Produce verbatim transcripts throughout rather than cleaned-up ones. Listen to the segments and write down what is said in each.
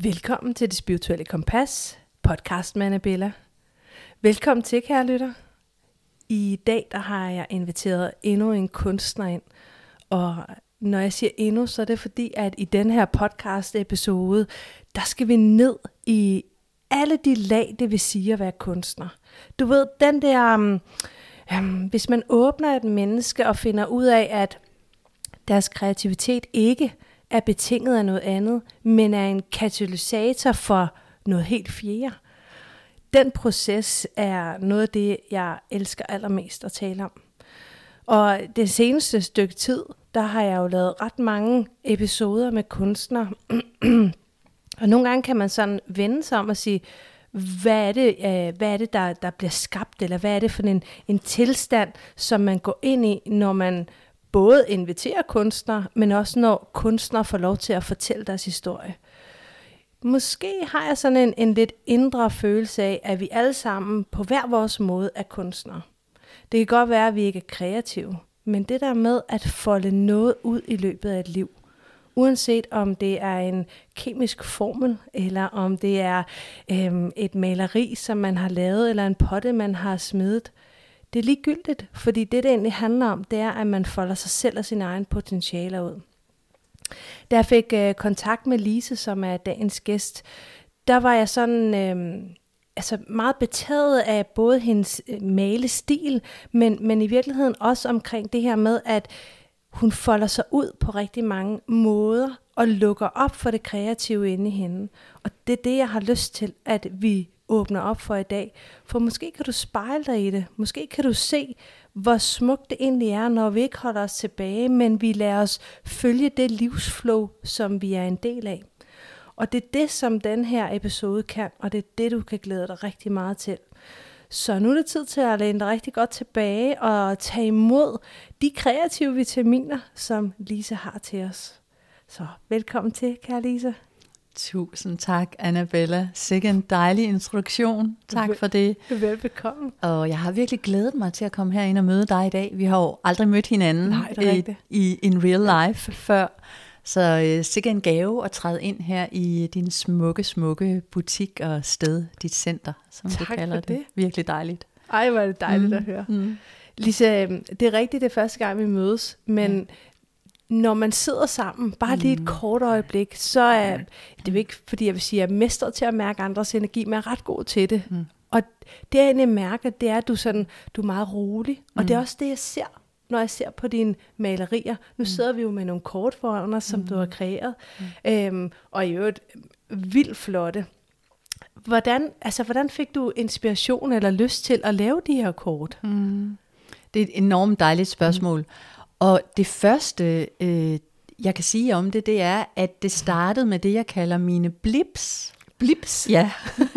Velkommen til Det Spirituelle Kompas, podcast med Annabella. Velkommen til, kære lytter. I dag der har jeg inviteret endnu en kunstner ind, og når jeg siger endnu, så er det fordi, at i den her podcast episode, der skal vi ned i alle de lag, det vil sige at være kunstner. Du ved, den der, um, um, hvis man åbner et menneske og finder ud af, at deres kreativitet ikke er betinget af noget andet, men er en katalysator for noget helt fjerde. Den proces er noget af det, jeg elsker allermest at tale om. Og det seneste stykke tid, der har jeg jo lavet ret mange episoder med kunstnere. Og nogle gange kan man sådan vende sig om og sige, hvad er det, øh, hvad er det der, der bliver skabt, eller hvad er det for en, en tilstand, som man går ind i, når man både inviterer kunstnere, men også når kunstnere får lov til at fortælle deres historie. Måske har jeg sådan en, en lidt indre følelse af, at vi alle sammen på hver vores måde er kunstnere. Det kan godt være, at vi ikke er kreative, men det der med at folde noget ud i løbet af et liv, uanset om det er en kemisk formel, eller om det er øhm, et maleri, som man har lavet, eller en potte, man har smidt, det er ligegyldigt, fordi det, det egentlig handler om, det er, at man folder sig selv og sine egne potentialer ud. Da jeg fik øh, kontakt med Lise, som er dagens gæst, der var jeg sådan øh, altså meget betaget af både hendes øh, malestil, men, men i virkeligheden også omkring det her med, at hun folder sig ud på rigtig mange måder og lukker op for det kreative inde i hende. Og det er det, jeg har lyst til, at vi åbner op for i dag. For måske kan du spejle dig i det. Måske kan du se, hvor smukt det egentlig er, når vi ikke holder os tilbage, men vi lader os følge det livsflow, som vi er en del af. Og det er det, som den her episode kan, og det er det, du kan glæde dig rigtig meget til. Så nu er det tid til at læne dig rigtig godt tilbage og tage imod de kreative vitaminer, som Lise har til os. Så velkommen til, kære Lise. Tusind tak, Annabella. Sikke en dejlig introduktion. Tak Vel, for det. Velbekomme. Og jeg har virkelig glædet mig til at komme herind og møde dig i dag. Vi har jo aldrig mødt hinanden Nej, det er i, i in real life før. Så øh, sikke en gave at træde ind her i din smukke, smukke butik og sted, dit center, som tak du kalder det. det. Virkelig dejligt. Ej, hvor er det dejligt mm, at høre. Mm. Lise, det er rigtigt, det er første gang, vi mødes, men... Ja. Når man sidder sammen, bare lige et mm. kort øjeblik, så er det jo ikke, fordi jeg vil sige, at jeg er mester til at mærke andres energi, men jeg er ret god til det. Mm. Og det jeg egentlig mærker, det er, at du, sådan, du er meget rolig. Og mm. det er også det, jeg ser, når jeg ser på dine malerier. Nu mm. sidder vi jo med nogle kort foran os, som mm. du har kreeret. Mm. Øhm, og i øvrigt vildt flotte. Hvordan, altså, hvordan fik du inspiration eller lyst til at lave de her kort? Mm. Det er et enormt dejligt spørgsmål. Mm. Og det første, øh, jeg kan sige om det, det er, at det startede med det, jeg kalder mine blips. Blips? Ja.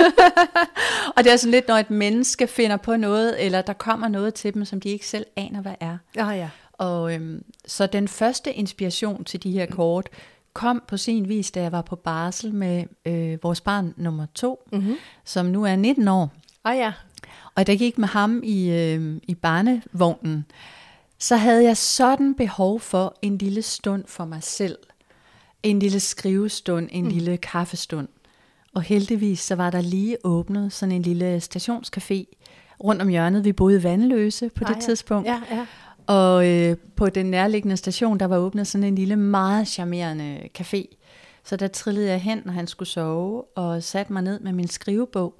Og det er sådan lidt, når et menneske finder på noget, eller der kommer noget til dem, som de ikke selv aner, hvad er. Ah, ja. Og øhm, så den første inspiration til de her kort kom på sin vis, da jeg var på barsel med øh, vores barn nummer to, mm-hmm. som nu er nitten år. Ah, ja. Og da jeg gik med ham i, øh, i barnevognen, så havde jeg sådan behov for en lille stund for mig selv. En lille skrivestund, en mm. lille kaffestund. Og heldigvis så var der lige åbnet sådan en lille stationscafé rundt om hjørnet. Vi boede i Vanløse på det ah, ja. tidspunkt. Ja, ja. Og øh, på den nærliggende station, der var åbnet sådan en lille, meget charmerende café. Så der trillede jeg hen, når han skulle sove, og satte mig ned med min skrivebog.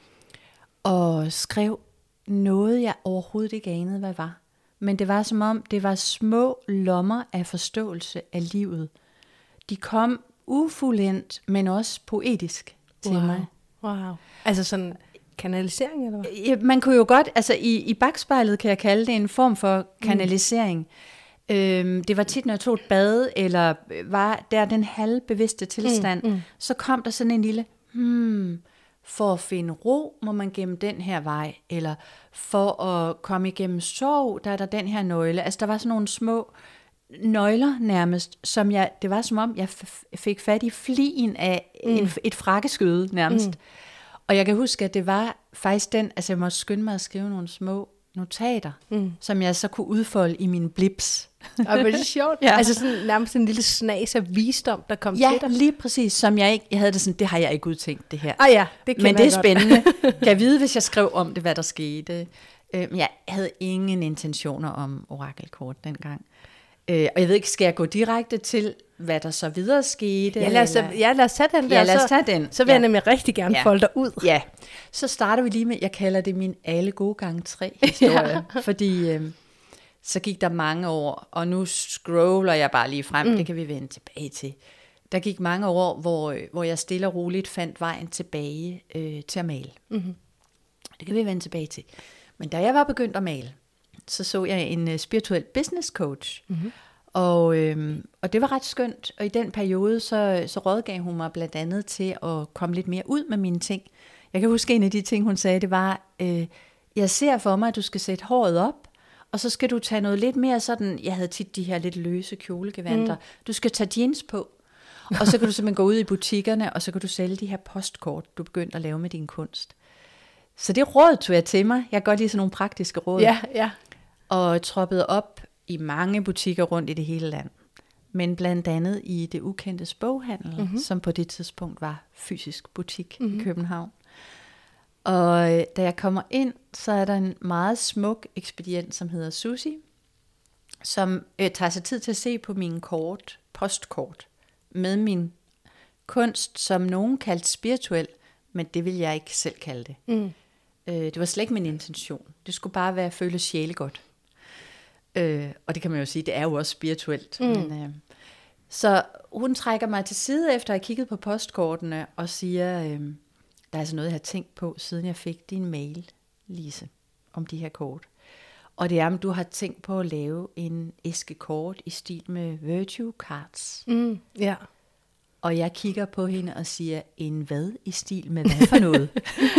Og skrev noget, jeg overhovedet ikke anede, hvad var. Men det var som om, det var små lommer af forståelse af livet. De kom ufuldendt, men også poetisk til wow. mig. Wow. Altså sådan kanalisering, eller hvad? Ja, man kunne jo godt, altså i, i bagspejlet kan jeg kalde det en form for kanalisering. Mm. Øhm, det var tit, når jeg tog et bad, eller var der den halvbevidste tilstand, mm, mm. så kom der sådan en lille, hmm... For at finde ro, må man gennem den her vej, eller for at komme igennem sorg, der er der den her nøgle. Altså der var sådan nogle små nøgler nærmest, som jeg, det var som om, jeg f- fik fat i flien af mm. en, et frakkeskøde nærmest. Mm. Og jeg kan huske, at det var faktisk den, altså jeg måtte skynde mig at skrive nogle små notater, mm. som jeg så kunne udfolde i mine blips. Og det er sjovt. Ja. Altså sådan, nærmest en lille snas af visdom, der kom ja, til dig. Ja, lige præcis. Som jeg ikke, jeg havde det sådan, det har jeg ikke udtænkt, det her. Ah ja, det Men det er spændende. Kan jeg vide, hvis jeg skrev om det, hvad der skete? Øh, jeg havde ingen intentioner om orakelkort dengang. Øh, og jeg ved ikke, skal jeg gå direkte til, hvad der så videre skete? Ja, lad os, ja, lad os tage den der. Ja, lad os tage den. Så vil ja. jeg nemlig rigtig gerne ja. folde dig ud. Ja, så starter vi lige med, jeg kalder det min alle gode gange tre historie. Ja. Fordi øh, så gik der mange år, og nu scroller jeg bare lige frem, mm. det kan vi vende tilbage til. Der gik mange år, hvor, hvor jeg stille og roligt fandt vejen tilbage øh, til at male. Mm-hmm. Det kan vi vende tilbage til. Men da jeg var begyndt at male, så så jeg en uh, spirituel business coach. Mm-hmm. Og, øhm, og det var ret skønt. Og i den periode, så, så rådgav hun mig blandt andet til at komme lidt mere ud med mine ting. Jeg kan huske, en af de ting, hun sagde, det var, øh, jeg ser for mig, at du skal sætte håret op, og så skal du tage noget lidt mere sådan, jeg havde tit de her lidt løse kjolegevanter, mm. du skal tage jeans på, og så kan du simpelthen gå ud i butikkerne, og så kan du sælge de her postkort, du begyndte at lave med din kunst. Så det råd tog jeg til mig. Jeg kan godt lide sådan nogle praktiske råd. Ja, ja. Og troppede op i mange butikker rundt i det hele land. Men blandt andet i Det Ukendtes Boghandel, mm-hmm. som på det tidspunkt var fysisk butik mm-hmm. i København. Og da jeg kommer ind, så er der en meget smuk ekspedient, som hedder Susie, som øh, tager sig tid til at se på mine kort, postkort, med min kunst, som nogen kaldte spirituel, men det vil jeg ikke selv kalde det. Mm. Øh, det var slet ikke min intention. Det skulle bare være at føle sjælegodt. Øh, og det kan man jo sige, det er jo også spirituelt. Mm. Men, øh, så hun trækker mig til side, efter at have kigget på postkortene, og siger, øh, der er altså noget, jeg har tænkt på, siden jeg fik din mail, Lise, om de her kort. Og det er, om du har tænkt på at lave en æske kort i stil med virtue cards. Mm, ja. Og jeg kigger på hende og siger, en hvad i stil med hvad for noget?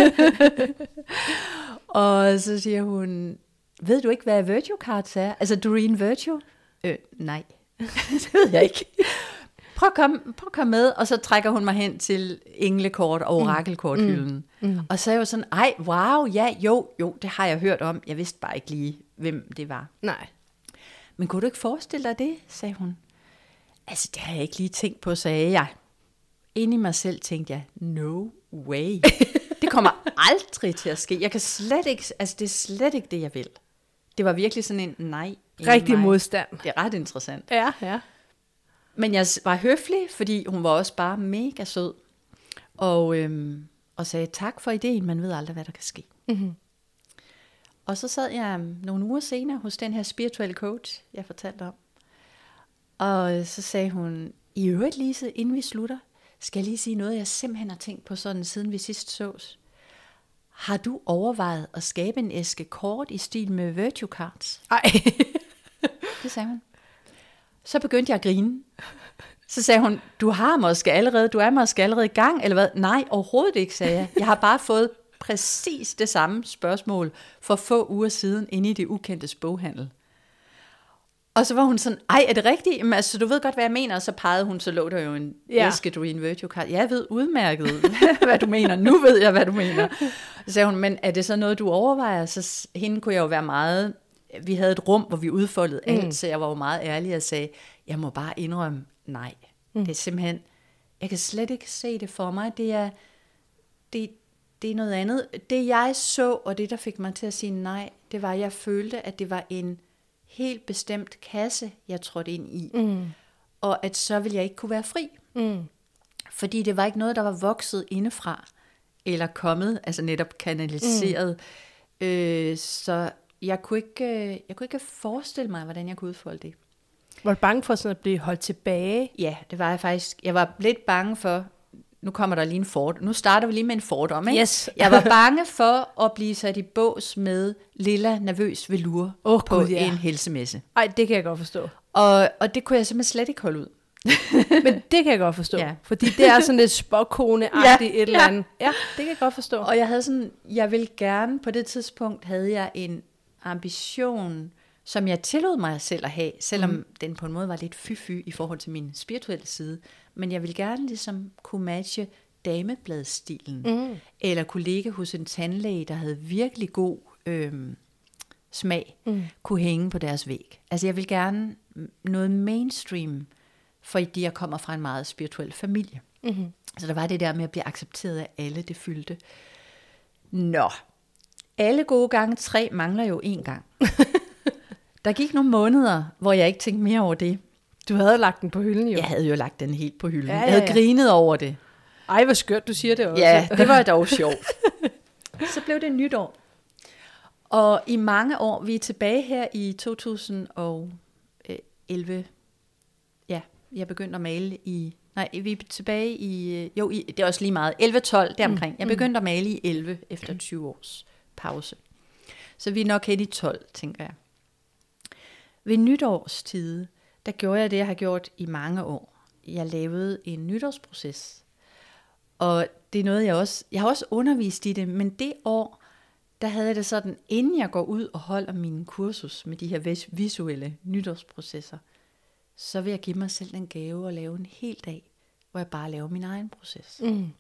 Og så siger hun, ved du ikke, hvad virtue cards er? Altså Doreen Virtue? Øh, nej, det ved jeg ikke. Prøv at, komme, prøv at komme med, og så trækker hun mig hen til englekort og orakelkorthylden. Mm. Mm. Og så er jeg jo sådan, ej, wow, ja, jo, jo, det har jeg hørt om. Jeg vidste bare ikke lige, hvem det var. Nej. Men kunne du ikke forestille dig det, sagde hun. Altså, det har jeg ikke lige tænkt på, sagde jeg. Inde i mig selv tænkte jeg, no way. Det kommer aldrig til at ske. Jeg kan slet ikke, altså det er slet ikke det, jeg vil. Det var virkelig sådan en nej. Rigtig modstand. Det er ret interessant. Ja, ja. Men jeg var høflig, fordi hun var også bare mega sød. Og, øhm, og sagde tak for ideen, man ved aldrig, hvad der kan ske. Mm-hmm. Og så sad jeg nogle uger senere hos den her spirituelle coach, jeg fortalte om. Og så sagde hun, i øvrigt Lise, inden vi slutter, skal jeg lige sige noget, jeg simpelthen har tænkt på sådan, siden vi sidst sås. Har du overvejet at skabe en æske kort i stil med virtue cards? Ej. Det sagde hun. Så begyndte jeg at grine. Så sagde hun, du har måske allerede, du er måske allerede i gang, eller hvad? Nej, overhovedet ikke, sagde jeg. Jeg har bare fået præcis det samme spørgsmål for få uger siden inde i Det Ukendtes Boghandel. Og så var hun sådan, ej, er det rigtigt? Jamen, altså, du ved godt, hvad jeg mener. Og så pegede hun, så lå der jo en ja. æske Doreen Virtue Card. Jeg ved udmærket, hvad du mener. Nu ved jeg, hvad du mener. Så sagde hun, men er det så noget, du overvejer? Så hende kunne jeg jo være meget... Vi havde et rum, hvor vi udfoldede alt, mm. så jeg var jo meget ærlig og sagde, jeg må bare indrømme, nej. Mm. Det er simpelthen... Jeg kan slet ikke se det for mig. Det er, det, det er noget andet. Det jeg så, og det der fik mig til at sige nej, det var, at jeg følte, at det var en... helt bestemt kasse, jeg trådte ind i. Mm. Og at så ville jeg ikke kunne være fri. Mm. Fordi det var ikke noget, der var vokset indefra, eller kommet, altså netop kanaliseret. Mm. Øh, så jeg kunne, ikke, jeg kunne ikke forestille mig, hvordan jeg kunne udfolde det. Var du bange for sådan at blive holdt tilbage? Ja, det var jeg faktisk. Jeg var lidt bange for, nu kommer der lige en fordom. Nu starter vi lige med en fordom, ikke? Yes. Jeg var bange for at blive sat i bås med lilla nervøs velur oh, på God, ja. en helsemesse. Ej, det kan jeg godt forstå. Og, og det kunne jeg simpelthen slet ikke holde ud. Men det kan jeg godt forstå. Ja. Fordi det er sådan lidt spåkone-agtigt ja, et eller andet. Ja, det kan jeg godt forstå. Og jeg havde sådan, jeg ville gerne, på det tidspunkt havde jeg en ambition, som jeg tillod mig selv at have, selvom mm. den på en måde var lidt fy-fy i forhold til min spirituelle side. Men jeg ville gerne ligesom kunne matche damebladstilen, mm. eller kunne ligge hos en tandlæge, der havde virkelig god, øhm, smag, mm. kunne hænge på deres væg. Altså jeg vil gerne noget mainstream, fordi jeg kommer fra en meget spirituel familie. Mm-hmm. Så der var det der med at blive accepteret af alle, det fyldte. Nå, alle gode gange tre mangler jo en gang. Der gik nogle måneder, hvor jeg ikke tænkte mere over det. Du havde lagt den på hylden jo. Jeg havde jo lagt den helt på hylden. Ja, ja, ja. Jeg havde grinet over det. Ej, hvor skørt, du siger det også. Ja, det var dog sjovt. Så blev det nytår. Og i mange år, vi er tilbage her i to tusind og elleve. Ja, jeg begyndte at male i... Nej, vi er tilbage i... Jo, i, det er også lige meget. elleve tolv, deromkring. Jeg begyndte at male i elleve efter tyve års pause. Så vi er nok hen i tolv, tænker jeg. Ved nytårstide, der gjorde jeg det, jeg har gjort i mange år. Jeg lavede en nytårsproces. Og det er noget, jeg også... Jeg har også undervist i det, men det år, der havde jeg det sådan, inden jeg går ud og holder min kursus med de her visuelle nytårsprocesser, så vil jeg give mig selv den gave at lave en hel dag, hvor jeg bare laver min egen proces. Mm.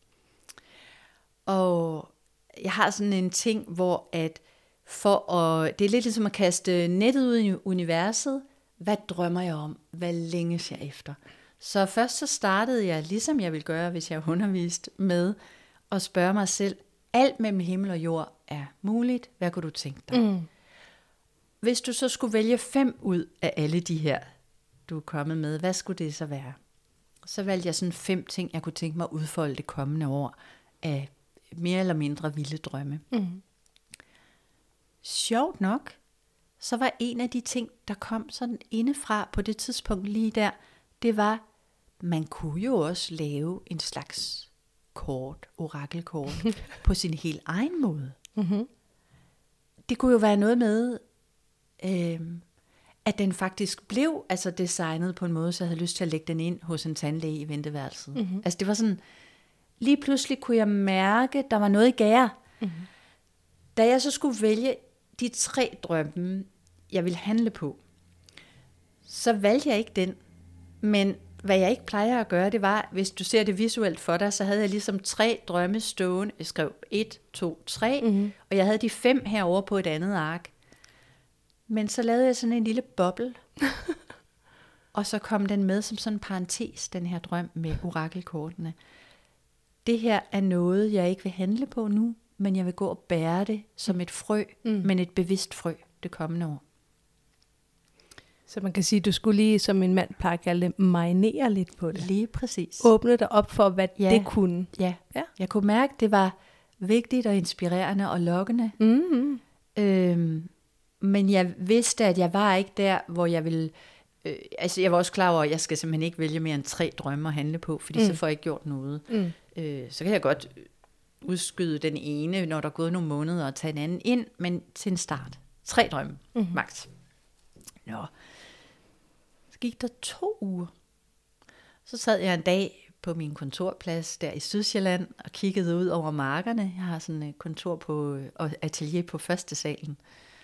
Og jeg har sådan en ting, hvor at for at, det er lidt ligesom at kaste nettet ud i universet. Hvad drømmer jeg om? Hvad længes jeg efter? Så først så startede jeg, ligesom jeg ville gøre, hvis jeg underviste, med at spørge mig selv, alt mellem himmel og jord er muligt. Hvad kunne du tænke dig? Mm. Hvis du så skulle vælge fem ud af alle de her, du er kommet med, hvad skulle det så være? Så valgte jeg sådan fem ting, jeg kunne tænke mig at udfolde det kommende år af mere eller mindre vilde drømme. Mm. Sjovt nok, så var en af de ting, der kom sådan indefra på det tidspunkt lige der, det var, man kunne jo også lave en slags kort, orakelkort, på sin helt egen måde. Mm-hmm. Det kunne jo være noget med, øh, at den faktisk blev altså designet på en måde, så jeg havde lyst til at lægge den ind hos en tandlæge i venteværelset. Mm-hmm. Altså det var sådan, lige pludselig kunne jeg mærke, der var noget i gære. Mm-hmm. Da jeg så skulle vælge de tre drømme, jeg ville handle på, så valgte jeg ikke den. Men hvad jeg ikke plejer at gøre, det var, hvis du ser det visuelt for dig, så havde jeg ligesom tre drømme stående. Jeg skrev et, to, tre, mm-hmm. og jeg havde de fem herovre på et andet ark. Men så lavede jeg sådan en lille boble, og så kom den med som sådan en parentes, den her drøm med orakelkortene. Det her er noget, jeg ikke vil handle på nu, men jeg vil gå og bære det som et frø, mm. men et bevidst frø det kommende år. Så man kan sige, at du skulle lige, som min mand plejer at kalde det, marinere lidt på det. Lige præcis. Åbne dig op for, hvad ja. det kunne. Ja. ja, jeg kunne mærke, at det var vigtigt og inspirerende og lokkende. Mm-hmm. Øhm, men jeg vidste, at jeg var ikke der, hvor jeg ville... Øh, altså jeg var også klar over, at jeg skal simpelthen ikke vælge mere end tre drømme at handle på, fordi mm. så får jeg ikke gjort noget. Mm. Øh, så kan jeg godt udskyde den ene, når der er gået nogle måneder, og tage en anden ind, men til en start. Tre drømme, mm. max. Nå. Så gik der to uger. Så sad jeg en dag på min kontorplads der i Sydsjælland og kiggede ud over markerne. Jeg har sådan et kontor på, og atelier på første salen.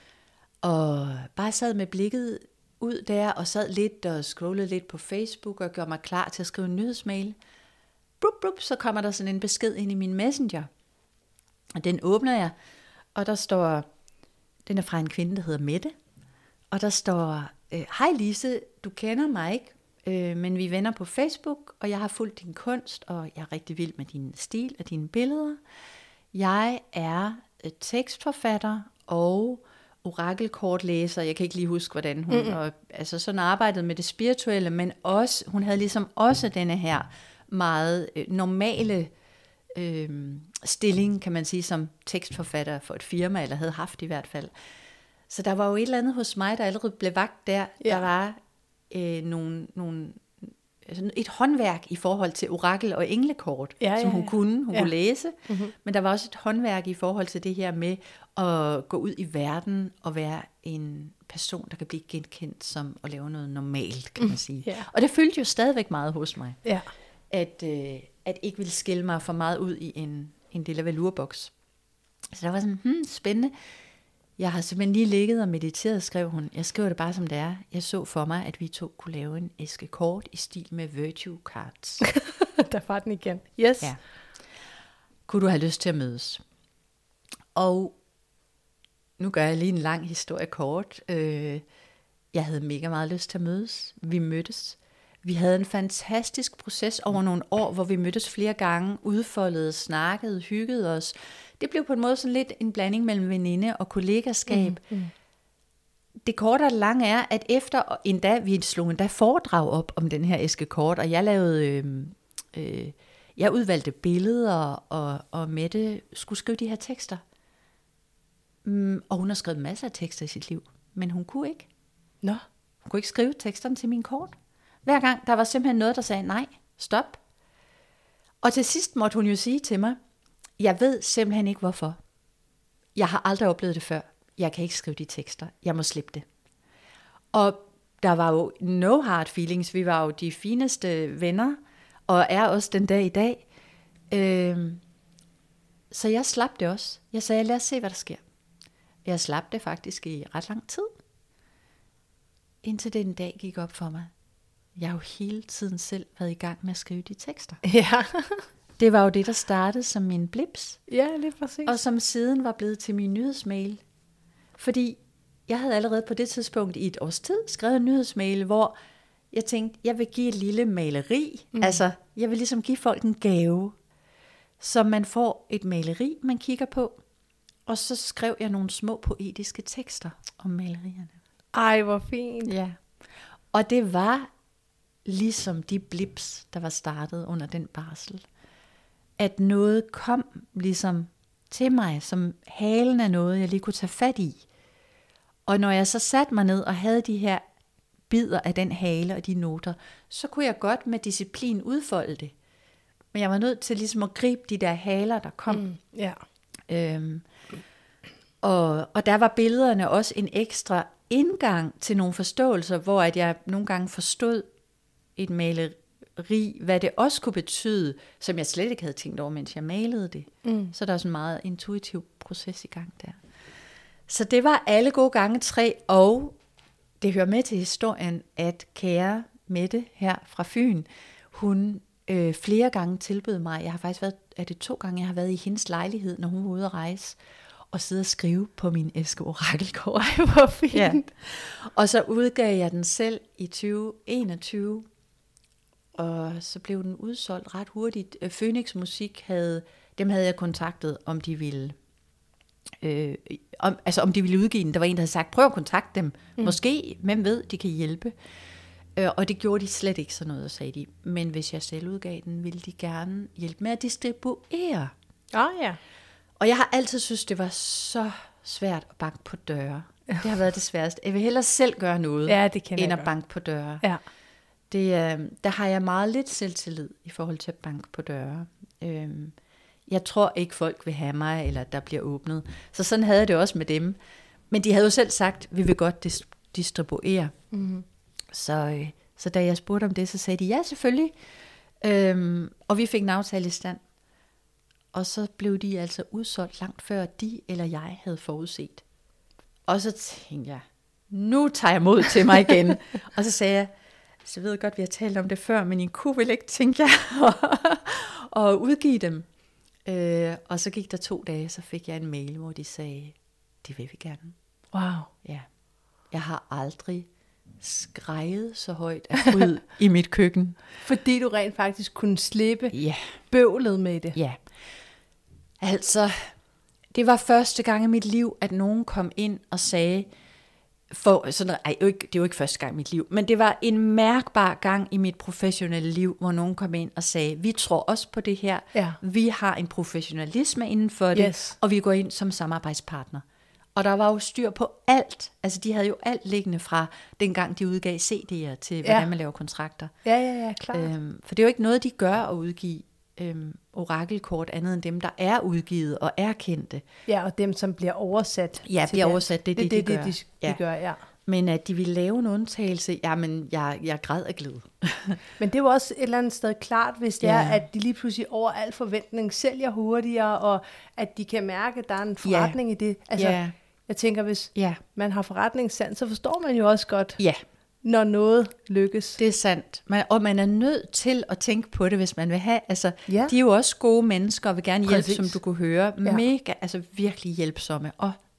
Og bare sad med blikket ud der og sad lidt og scrollede lidt på Facebook og gjorde mig klar til at skrive en nyhedsmail. Brup, brup, så kommer der sådan en besked ind i min messenger. Og den åbner jeg, og der står, den er fra en kvinde, der hedder Mette. Og der står, hej Lise, du kender mig ikke, øh, men vi er venner på Facebook, og jeg har fulgt din kunst, og jeg er rigtig vild med din stil og dine billeder. Jeg er tekstforfatter og orakelkortlæser. Jeg kan ikke lige huske, hvordan hun mm-hmm. og, altså sådan arbejdede med det spirituelle, men også, hun havde ligesom også denne her meget øh, normale øh, stilling, kan man sige, som tekstforfatter for et firma, eller havde haft i hvert fald. Så der var jo et eller andet hos mig, der allerede blev vagt der. Ja. Der var øh, nogle, nogle, altså et håndværk i forhold til orakel og englekort, ja, som hun ja, ja. kunne, hun ja. kunne læse. Mm-hmm. Men der var også et håndværk i forhold til det her med at gå ud i verden og være en person, der kan blive genkendt som at lave noget normalt, kan man sige. Mm, yeah. Og det følte jo stadigvæk meget hos mig, yeah. at, øh, at ikke ville skille mig for meget ud i en, en lille velurboks. Så der var sådan, hmm, spændende. Jeg har simpelthen lige ligget og mediteret, skrev hun. Jeg skriver det bare som det er. Jeg så for mig, at vi to kunne lave en æske kort i stil med virtue cards. Der var den igen. Yes. Ja. Kunne du have lyst til at mødes? Og nu gør jeg lige en lang historie kort. Øh, jeg havde mega meget lyst til at mødes. Vi mødtes. Vi havde en fantastisk proces over nogle år, hvor vi mødtes flere gange, udfoldede, snakkede, hyggede os. Det blev på en måde sådan lidt en blanding mellem veninde og kollegaskab. Mm, mm. Det korte og det lange er, at efter endda, vi slog endda foredrag op om den her æske kort, og jeg lavede, øh, øh, jeg udvalgte billeder, og, og Mette skulle skrive de her tekster. Mm, og hun har skrevet masser af tekster i sit liv, men hun kunne ikke. Nå. Hun kunne ikke skrive teksterne til min kort. Hver gang, der var simpelthen noget, der sagde, nej, stop. Og til sidst måtte hun jo sige til mig, jeg ved simpelthen ikke hvorfor. Jeg har aldrig oplevet det før. Jeg kan ikke skrive de tekster. Jeg må slippe det. Og der var jo no hard feelings. Vi var jo de fineste venner, og er også den dag i dag. Øhm, så jeg slap det også. Jeg sagde, lad os se, hvad der sker. Jeg slap det faktisk i ret lang tid. Indtil den dag gik op for mig. Jeg har jo hele tiden selv været i gang med at skrive de tekster. Ja. Det var jo det, der startede som min blips. Ja, lige præcis. Og som siden var blevet til min nyhedsmail. Fordi jeg havde allerede på det tidspunkt i et års tid skrevet en nyhedsmail, hvor jeg tænkte, jeg vil give et lille maleri. Mm. Altså, jeg vil ligesom give folk en gave. Så man får et maleri, man kigger på. Og så skrev jeg nogle små poetiske tekster om malerierne. Ej, hvor fint. Ja. Og det var ligesom de blips, der var startet under den barsel. At noget kom ligesom til mig, som halen af noget, jeg lige kunne tage fat i. Og når jeg så satte mig ned og havde de her bidder af den hale og de noter, så kunne jeg godt med disciplin udfolde det. Men jeg var nødt til ligesom at gribe de der haler, der kom. Mm, ja. Øhm, og, og der var billederne også en ekstra indgang til nogle forståelser, hvor at jeg nogle gange forstod et maleri, hvad det også kunne betyde, som jeg slet ikke havde tænkt over, mens jeg malede det. Mm. Så der er sådan en meget intuitiv proces i gang der. Så det var alle gode gange tre, og det hører med til historien, at kære Mette her fra Fyn, hun øh, flere gange tilbød mig, jeg har faktisk været, er det to gange, jeg har været i hendes lejlighed, når hun var ude at rejse, og sidde og skrive på min æske orakelkort. Ej, hvor fint. Ja. Og så udgav jeg den selv i tyve enogtyve, og så blev den udsolgt ret hurtigt. Phoenix Musik havde, dem havde jeg kontaktet, om de ville, øh, om, altså om de ville udgive den. Der var en, der havde sagt, prøv at kontakte dem. Mm. Måske, hvem ved, de kan hjælpe. Øh, og det gjorde de slet ikke sådan noget, sagde de. Men hvis jeg selv udgav den, ville de gerne hjælpe med at distribuere. Ah, ja. Og jeg har altid synes, det var så svært at banke på døre. Det har været det sværeste. Jeg vil hellere selv gøre noget, ja, det end at banke på døre. Ja. Det, øh, der har jeg meget lidt selvtillid i forhold til at banke på døre. Øhm, jeg tror ikke, folk vil have mig, eller der bliver åbnet. Så sådan havde jeg det også med dem. Men de havde jo selv sagt, vi vil godt dis- distribuere. Mm-hmm. Så, øh, så da jeg spurgte om det, så sagde de, ja, selvfølgelig. Øhm, og vi fik en aftale i stand. Og så blev de altså udsolgt langt før de eller jeg havde forudset. Og så tænkte jeg, nu tager jeg mod til mig igen. Og så sagde jeg, så ved jeg godt, vi har talt om det før, men I kunne vel ikke tænke jer at udgive dem. Øh, og så gik der to dage, så fik jeg en mail, hvor de sagde, det vil vi gerne. Wow. Ja. Jeg har aldrig skreget så højt af fryd i mit køkken. Fordi du rent faktisk kunne slippe ja. bøvlet med det. Ja. Altså, det var første gang i mit liv, at nogen kom ind og sagde, for sådan, ej, det er jo ikke første gang i mit liv, men det var en mærkbar gang i mit professionelle liv, hvor nogen kom ind og sagde, vi tror også på det her, ja. Vi har en professionalisme inden for det, yes. og vi går ind som samarbejdspartner. Og der var jo styr på alt, altså de havde jo alt liggende fra dengang de udgav C D'er til, hvordan ja. man laver kontrakter. Ja, ja, ja, klart. Øhm, for det er jo ikke noget, de gør at udgive øhm, orakelkort, andet end dem, der er udgivet og er kendte. Ja, og dem, som bliver oversat. Ja, bliver oversat, det er det, det, de det, gør. Det, de, ja. de gør, ja. Men at de ville lave en undtagelse, jamen, jeg, jeg græd af glæde. Men det er jo også et eller andet sted klart, hvis det ja. er, at de lige pludselig over al forventning sælger hurtigere, og at de kan mærke, at der er en forretning ja. i det. Altså, ja. jeg tænker, hvis ja. man har forretningssand, så forstår man jo også godt, ja. når noget lykkes. Det er sandt. Man, og man er nødt til at tænke på det, hvis man vil have. Altså, ja. de er jo også gode mennesker, og vil gerne hjælpe, Præcis. som du kunne høre. Ja. Mega, altså virkelig hjælpsomme, og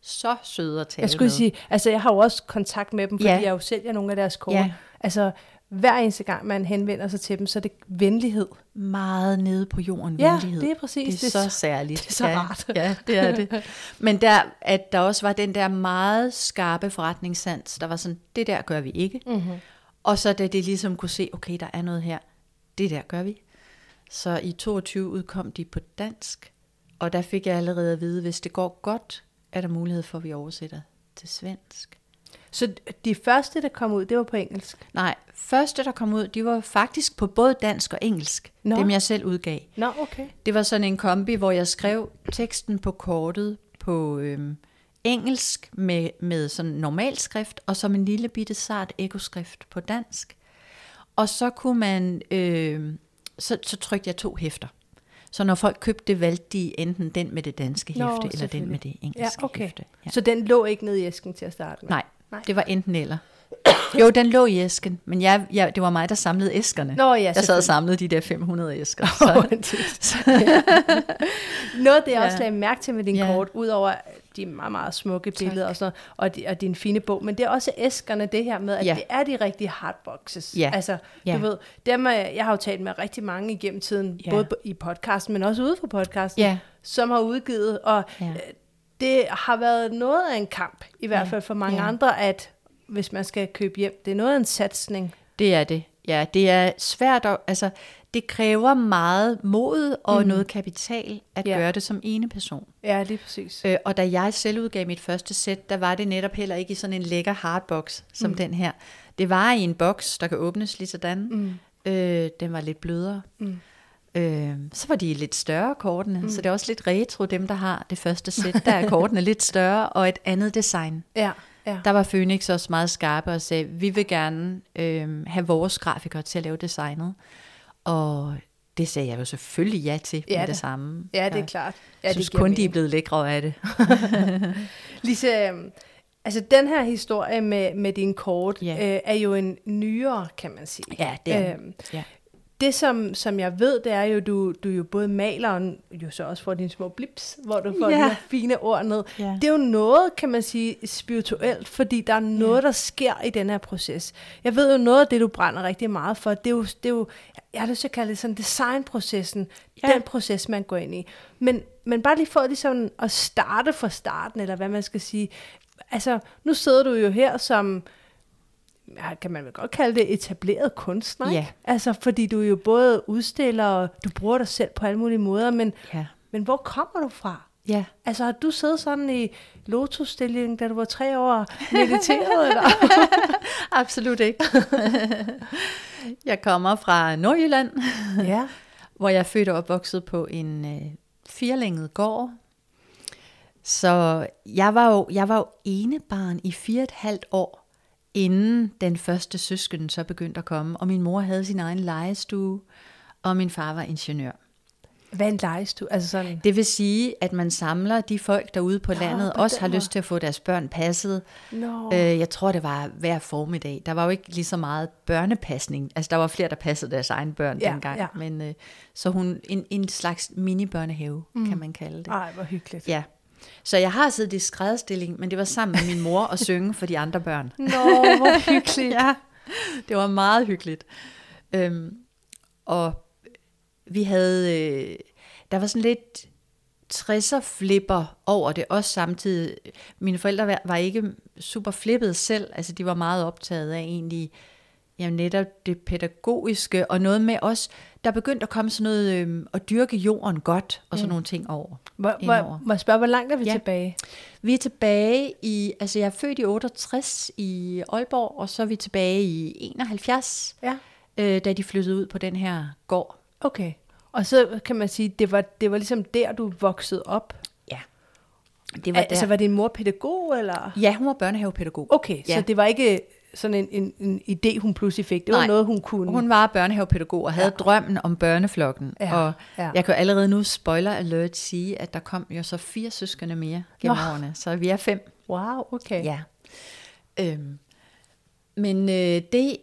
så søde at tale Jeg skulle med. sige, altså jeg har jo også kontakt med dem, fordi Ja. jeg jo sælger nogle af deres kort. Ja. Altså hver eneste gang, man henvender sig til dem, så er det venlighed. Meget nede på jorden Ja, venlighed. det er præcis. Det er så særligt. Det er så ja, rart. Ja, det er det. Men der, at der også var den der meget skarpe forretningssans, der var sådan, det der gør vi ikke. Mm-hmm. Og så da det ligesom kunne se, okay, der er noget her, det der gør vi. Så i toogtyve udkom de på dansk, og der fik jeg allerede at vide, hvis det går godt, er der mulighed for, at vi oversætter til svensk. Så de første, der kom ud, det var på engelsk? Nej, første der kom ud, de var faktisk på både dansk og engelsk, Nå. dem jeg selv udgav. Nå, okay. Det var sådan en kombi, hvor jeg skrev teksten på kortet på øhm, engelsk med, med sådan normal skrift, og som en lille bitte sart ekoskrift på dansk. Og så kunne man, øh, så, så trykte jeg to hæfter. Så når folk købte det, valgte de enten den med det danske Nå, hæfte, eller den med det engelske ja, okay. hæfte. Ja. Så den lå ikke nede i æsken til at starte med? Nej, Nej. det var enten eller. Jo, den lå i æsken, men jeg, jeg, det var mig, der samlede æskerne. Nå, ja, jeg sad og selvfølgelig. samlede de der fem hundrede æsker. Så. Så. Noget af det, jeg Ja. også lagde mærke til med din Ja. kort, udover de meget, meget smukke billeder og, sådan, og, de, og din fine bog, men det er også æskerne, det her med, at Ja. det er de rigtige hardboxes. Ja. Altså, Ja. du ved, dem er, jeg har jo talt med rigtig mange igennem tiden, Ja. både i podcasten, men også ude for podcasten, Ja. som har udgivet, og Ja. øh, det har været noget af en kamp, i hvert Ja. fald for mange Ja. andre, at hvis man skal købe hjem, det er noget af en satsning. Det er det. Ja, det er svært at, altså, det kræver meget mod og Mm. noget kapital at Ja. gøre det som ene person. Ja, lige præcis. Øh, og da jeg selv udgav mit første sæt, der var det netop heller ikke i sådan en lækker hardbox som Mm. den her. Det var i en boks, der kan åbnes lige sådan. Mm. Øh, den var lidt blødere. Mm. Øh, så var de lidt større, kortene, mm. så det er også lidt retro, dem der har det første sæt. Der er kortene lidt større og et andet design. Ja, ja. Der var Phoenix også meget skarpe og sagde, vi vil gerne øh, have vores grafikere til at lave designet. Og det sagde jeg jo selvfølgelig ja til Ja, med det. det samme. Ja, det er klart. Ja, Jeg synes det giver kun, de er mening. blevet lækre af det. Lise, øhm, altså den her historie med, med din kort, Ja. øh, er jo en nyere, kan man sige. Ja, det er Øhm, ja. Det, som, som jeg ved, det er jo, du, du er jo både maler og jo så også får dine små blips, hvor du får Ja. de her fine ord ned. Ja. Det er jo noget, kan man sige, spirituelt, fordi der er noget, der sker i den her proces. Jeg ved jo noget af det, du brænder rigtig meget for, det er jo, det er jo jeg har lyst til at kalde det sådan designprocessen, Ja. den proces, man går ind i. Men, men bare lige for ligesom at starte fra starten, eller hvad man skal sige. Altså, nu sidder du jo her som, ja, kan man vel godt kalde det, etableret kunstner, ikke? Ja. Altså, fordi du er jo både udstiller, og du bruger dig selv på alle mulige måder, men, Ja. men hvor kommer du fra? Ja. Altså, har du siddet sådan i lotusstilling, da du var tre år og mediteret, eller? Absolut ikke. Jeg kommer fra Nordjylland, Ja. hvor jeg er født og opvokset på en øh, firelænget gård. Så jeg var jo, jeg var jo enebarn i fire og et halvt år, inden den første søskende så begyndte at komme. Og min mor havde sin egen legestue, og min far var ingeniør. Hvad er en legestue? Altså sådan... Det vil sige, at man samler de folk derude på Nå, landet, på også den har måde. lyst til at få deres børn passet. Nå. Øh, jeg tror, det var hver formiddag. Der var jo ikke lige så meget børnepasning. Altså, der var flere, der passede deres egne børn Ja, dengang. ja. Men, øh, så hun, en, en slags mini-børnehave, mm. kan man kalde det. Ej, hvor hyggeligt. Ja. Så jeg har siddet i skrædderstilling, men det var sammen med min mor og synge for de andre børn. Nå, hvor hyggeligt. Ja, det var meget hyggeligt. Øhm, og vi havde, øh, der var sådan lidt tresser-flipper over det, også samtidig. Mine forældre var, var ikke super flippet selv, altså de var meget optaget af egentlig, jamen netop det pædagogiske, og noget med os, der begyndte at komme sådan noget, øh, at dyrke jorden godt, og sådan mm. nogle ting over. Hvor, indover. hvor, må jeg spørge, hvor langt er vi Ja. tilbage? Vi er tilbage i, altså jeg er født i otteogtres i Aalborg, og så er vi tilbage i enoghalvfjerds, Ja. øh, da de flyttede ud på den her gård. Okay. Og så kan man sige, det var, det var ligesom der, du voksede op. Ja. Det var Altså, der. var din mor pædagog, eller? Ja, hun var børnehavepædagog. Okay, Ja. så det var ikke sådan en, en, en idé, hun pludselig fik. Det var Nej. noget, hun kunne. Hun var børnehavepædagog og havde Ja. ja. drømmen om børneflokken. Ja, Og ja. jeg kan jo allerede nu, spoiler alert, sige, at der kom jo så fire søskende mere gennem Nå. årene. Så vi er fem. Wow, okay. Ja. Øhm, men øh, det,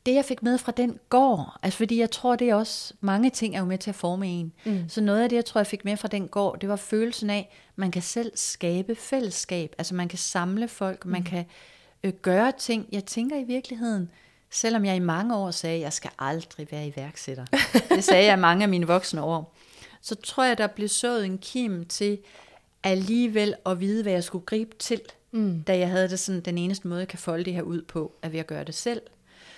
det jeg fik med fra den gård, altså fordi jeg tror, det er også, mange ting er jo med til at forme en. Mm. Så noget af det, jeg tror, jeg fik med fra den gård, det var følelsen af, man kan selv skabe fællesskab. Altså man kan samle folk, mm. man kan øh, gøre ting. Jeg tænker i virkeligheden, selvom jeg i mange år sagde, at jeg skal aldrig være iværksætter. Det sagde jeg mange af mine voksne år. Så tror jeg, der blev sået en kim til alligevel at vide, hvad jeg skulle gribe til. Mm. Da jeg havde det sådan, den eneste måde, jeg kan folde det her ud på, er ved at gøre det selv.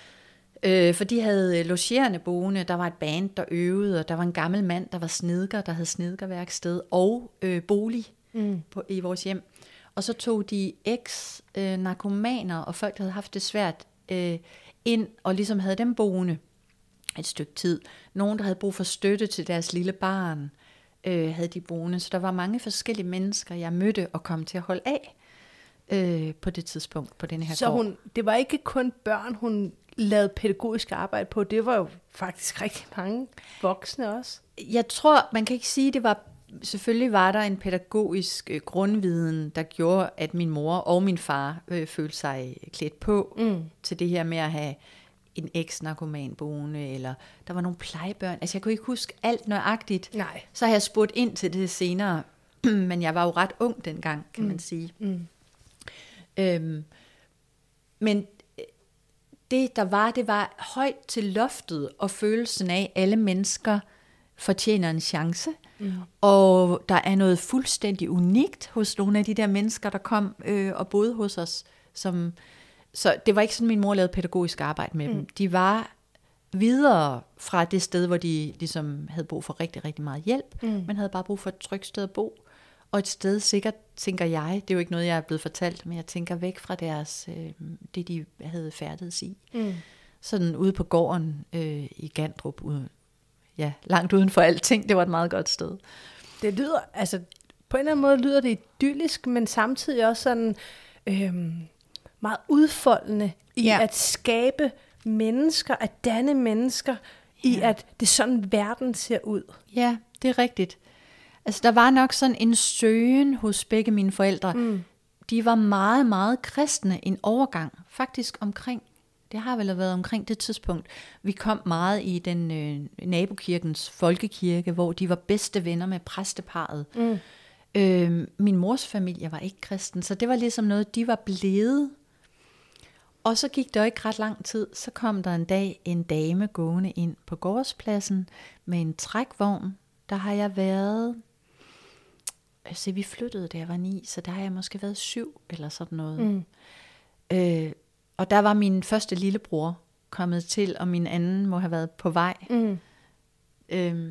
Øh, for de havde logerende boende, der var et band, der øvede, og der var en gammel mand, der var snedker, der havde snedkerværksted og øh, bolig mm. på, i vores hjem. Og så tog de eks-narkomaner og folk, der havde haft det svært, øh, ind og ligesom havde dem boende et stykke tid. Nogen, der havde brug for støtte til deres lille barn, øh, havde de boende. Så der var mange forskellige mennesker, jeg mødte og kom til at holde af øh, på det tidspunkt, på denne her Så hun, det var ikke kun børn, hun lavede pædagogisk arbejde på, det var jo faktisk rigtig mange voksne også. Jeg tror, man kan ikke sige, det var, selvfølgelig var der en pædagogisk øh, grundviden, der gjorde, at min mor og min far øh, følte sig klædt på mm. til det her med at have en eks-narkoman boende, eller der var nogle plejebørn. Altså jeg kunne ikke huske alt nøjagtigt. Nej. Så har jeg spurgt ind til det senere, men jeg var jo ret ung dengang, kan mm. man sige. Mm. Øhm, men det der var, det var højt til loftet, og følelsen af, at alle mennesker fortjener en chance. Mm. Og der er noget fuldstændig unikt hos nogle af de der mennesker, der kom øh, og boede hos os. Som, så det var ikke sådan, min mor lavede pædagogisk arbejde med mm. dem. De var videre fra det sted, hvor de ligesom havde brug for rigtig, rigtig meget hjælp, mm. men havde bare brug for et trygt sted at bo. Og et sted sikkert, tænker jeg, det er jo ikke noget, jeg er blevet fortalt, men jeg tænker væk fra deres, øh, det de havde færdedes i. Mm. Sådan ude på gården øh, i Gandrup, ude, ja, langt uden for alting, det var et meget godt sted. Det lyder, altså på en eller anden måde lyder det idyllisk, men samtidig også sådan øh, meget udfoldende i ja. At skabe mennesker, at danne mennesker, ja. I at det sådan verden ser ud. Ja, det er rigtigt. Altså der var nok sådan en søgen hos begge mine forældre. Mm. De var meget, meget kristne en overgang. Faktisk omkring, det har vel været omkring det tidspunkt. Vi kom meget i den øh, nabokirkens folkekirke, hvor de var bedste venner med præsteparret. Mm. Øh, min mors familie var ikke kristen, så det var ligesom noget, de var blevet. Og så gik der ikke ret lang tid, så kom der en dag en dame gående ind på gårdspladsen med en trækvogn. Der har jeg været... Altså, vi flyttede, da jeg var ni, så der har jeg måske været syv, eller sådan noget. Mm. Øh, og der var min første lillebror kommet til, og min anden må have været på vej. Mm. Øh,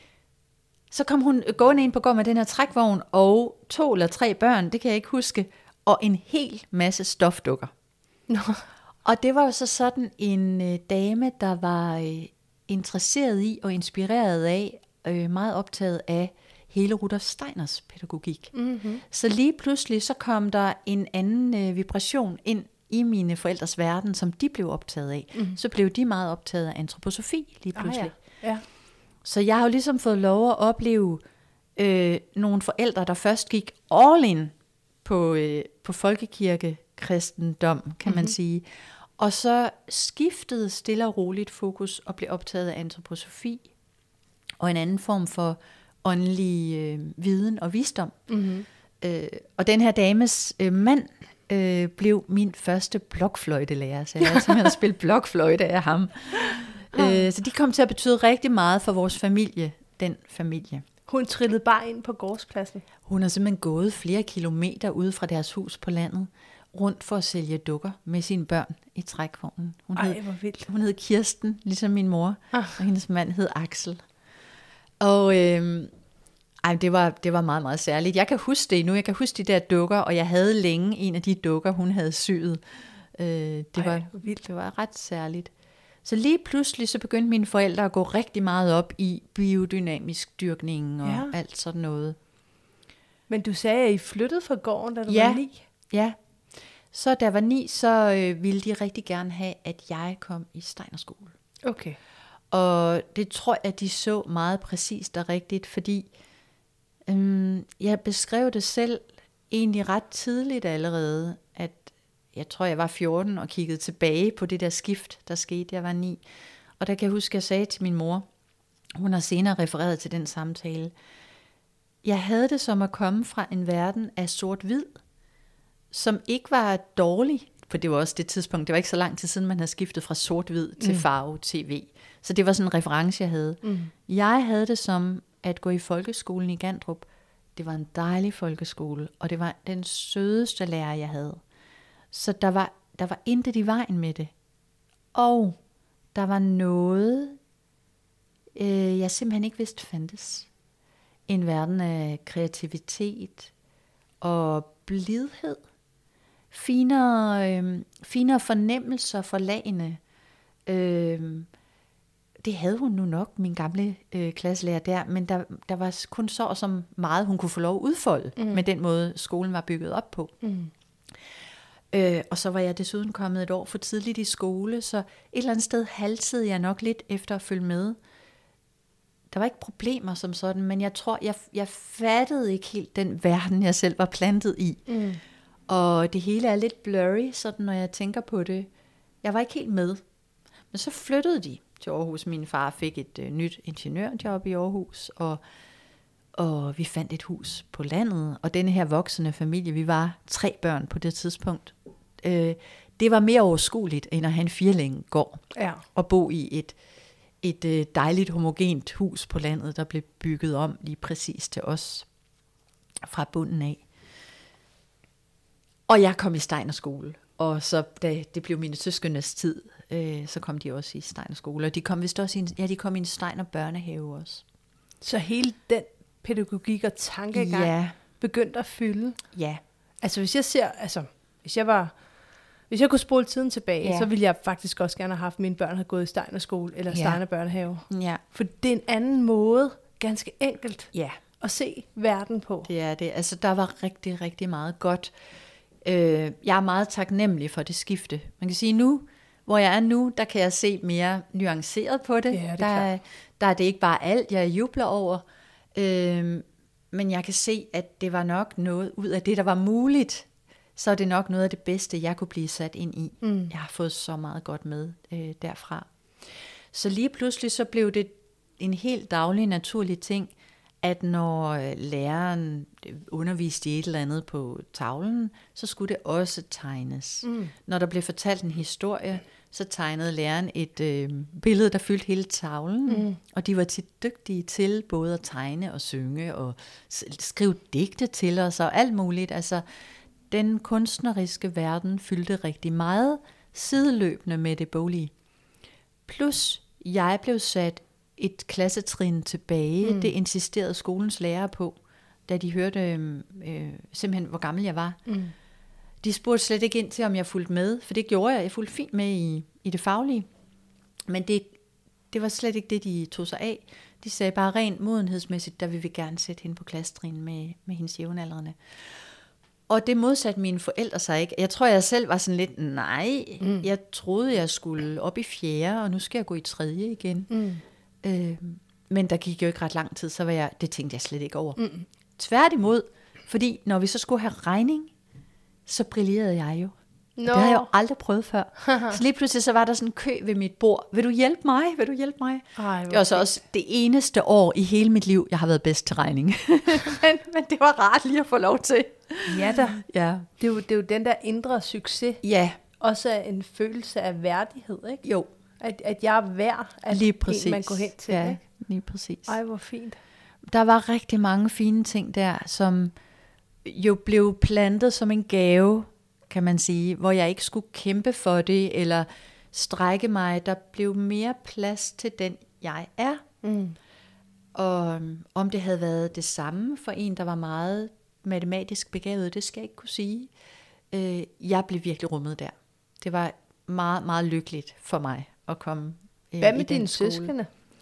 så kom hun gående ind på gården med den her trækvogn, og to eller tre børn, det kan jeg ikke huske, og en hel masse stofdukker. No. Og det var jo så sådan en øh, dame, der var øh, interesseret i og inspireret af, øh, meget optaget af, hele Rudolf Steiners pædagogik. Mm-hmm. Så lige pludselig så kom der en anden øh, vibration ind i mine forældres verden, som de blev optaget af. Mm-hmm. Så blev de meget optaget af antroposofi lige pludselig. Ah, ja. Ja. Så jeg har jo ligesom fået lov at opleve øh, nogle forældre, der først gik all in på, øh, på folkekirkekristendom, kan mm-hmm. man sige. Og så skiftede stille og roligt fokus og blev optaget af antroposofi og en anden form for åndelig øh, viden og visdom. Mm-hmm. Øh, og den her dames øh, mand øh, blev min første blokfløjtelærer, så jeg har simpelthen spillet blokfløjte af ham. øh, så de kom til at betyde rigtig meget for vores familie, den familie. Hun trillede bare ind på gårdspladsen? Hun har simpelthen gået flere kilometer ude fra deres hus på landet, rundt for at sælge dukker med sine børn i trækvognen. Hun Ej, hed, hvor vildt. Hun hed Kirsten, ligesom min mor, ah. og hendes mand hed Axel. Og øh, ej, det, var, det var meget, meget særligt. Jeg kan huske det nu. Jeg kan huske de der dukker, og jeg havde længe en af de dukker, hun havde syet. Øh, det, ej, var, det var ret særligt. Så lige pludselig så begyndte mine forældre at gå rigtig meget op i biodynamisk dyrkning og ja. Alt sådan noget. Men du sagde, at I flyttede fra gården, da du ja, var ni? Ja. Så da jeg var ni, så øh, ville de rigtig gerne have, at jeg kom i Steinerskole. Okay. Og det tror jeg, at de så meget præcist og rigtigt, fordi øhm, jeg beskrev det selv egentlig ret tidligt allerede, at jeg tror, jeg var fjorten og kiggede tilbage på det der skift, der skete. Jeg var ni. Og der kan jeg huske, at jeg sagde til min mor, hun har senere refereret til den samtale, jeg havde det som at komme fra en verden af sort-hvid, som ikke var dårlig, for det var også det tidspunkt, det var ikke så lang tid siden, man havde skiftet fra sort-hvid til mm. farve-tv. Så det var sådan en reference, jeg havde. Mm. Jeg havde det som at gå i folkeskolen i Gandrup. Det var en dejlig folkeskole, og det var den sødeste lærer, jeg havde. Så der var, der var intet i vejen med det. Og der var noget, øh, jeg simpelthen ikke vidste fandtes. En verden af kreativitet og blidhed. Finere, øh, finere fornemmelser for lagene. Øh, det havde hun nu nok, min gamle øh, klasselærer der, men der, der var kun så og så meget, hun kunne få lov at udfolde mm. med den måde, skolen var bygget op på. Mm. Øh, og så var jeg desuden kommet et år for tidligt i skole, så et eller andet sted halsede jeg nok lidt efter at følge med. Der var ikke problemer som sådan, men jeg tror, jeg, jeg fattede ikke helt den verden, jeg selv var plantet i. Mm. Og det hele er lidt blurry, sådan når jeg tænker på det. Jeg var ikke helt med. Men så flyttede de til Aarhus. Min far fik et øh, nyt ingeniørjob i Aarhus, og, og vi fandt et hus på landet. Og denne her voksne familie, vi var tre børn på det tidspunkt. Øh, det var mere overskueligt, end at have en firlængegård ja. Og bo i et, et øh, dejligt homogent hus på landet, der blev bygget om lige præcis til os fra bunden af. Og jeg kom i Steinerskole, og så da det blev mine søskendes tid, øh, så kom de også i Steinerskole, og de kom vist også i en, ja, de kom i en Steiner børnehave også. Så hele den pædagogik og tankegang ja. Begyndte at fylde? Ja. Altså hvis jeg ser, altså hvis jeg var, hvis jeg kunne spole tiden tilbage, ja. Så ville jeg faktisk også gerne have haft mine børn have gået i Steinerskole eller ja. Steiner børnehave. Ja. For det er en anden måde, ganske enkelt, ja. At se verden på. Det er det. Altså der var rigtig, rigtig meget godt. Øh, jeg er meget taknemmelig for det skifte. Man kan sige nu, hvor jeg er nu, der kan jeg se mere nuanceret på det. Ja, det er der, er, der er det ikke bare alt, jeg jubler over. Øh, men jeg kan se, at det var nok noget ud af det, der var muligt. Så er det nok noget af det bedste, jeg kunne blive sat ind i. Mm. Jeg har fået så meget godt med øh, derfra. Så lige pludselig så blev det en helt daglig, naturlig ting, at når læreren underviste i et eller andet på tavlen, så skulle det også tegnes. Mm. Når der blev fortalt en historie, så tegnede læreren et øh, billede, der fyldte hele tavlen. Mm. Og de var tit dygtige til både at tegne og synge og skrive digte til os og alt muligt. Altså, den kunstneriske verden fyldte rigtig meget sideløbende med det boglige. Plus, jeg blev sat et klassetrin tilbage. Mm. Det insisterede skolens lærere på, da de hørte øh, øh, simpelthen, hvor gammel jeg var. Mm. De spurgte slet ikke ind til, om jeg fulgte med, for det gjorde jeg. Jeg fulgte fint med i, i det faglige. Men det, det var slet ikke det, de tog sig af. De sagde bare rent modenhedsmæssigt, der vil vi gerne sætte hende på klassetrin med, med hendes jævnaldrende. Og det modsatte mine forældre sig ikke. Jeg tror, jeg selv var sådan lidt, nej, mm. jeg troede, jeg skulle op i fjerde, og nu skal jeg gå i tredje igen. Mm. Øh, men der gik jo ikke ret lang tid, så var jeg, det tænkte jeg slet ikke over. Mm. Tværtimod, fordi når vi så skulle have regning, så brillerede jeg jo. No. Det havde jeg jo aldrig prøvet før. Så lige pludselig så var der sådan en kø ved mit bord. Vil du hjælpe mig? Vil du hjælpe mig? Ej, det var så også det eneste år i hele mit liv, jeg har været bedst til regning. men, men det var rart lige at få lov til. Ja da. Ja. Det, er jo, det er jo den der indre succes. Ja. Også en følelse af værdighed, ikke? Jo. At, at jeg er værd, at lige præcis. En, man går hen til. Ja, ikke? Lige præcis. Ej, hvor fint. Der var rigtig mange fine ting der, som jo blev plantet som en gave, kan man sige, hvor jeg ikke skulle kæmpe for det, eller strække mig. Der blev mere plads til den, jeg er. Mm. Og om det havde været det samme for en, der var meget matematisk begavet, det skal jeg ikke kunne sige. Øh, jeg blev virkelig rummet der. Det var meget, meget lykkeligt for mig at komme øh, Hvad med i den dine skole. Søskende?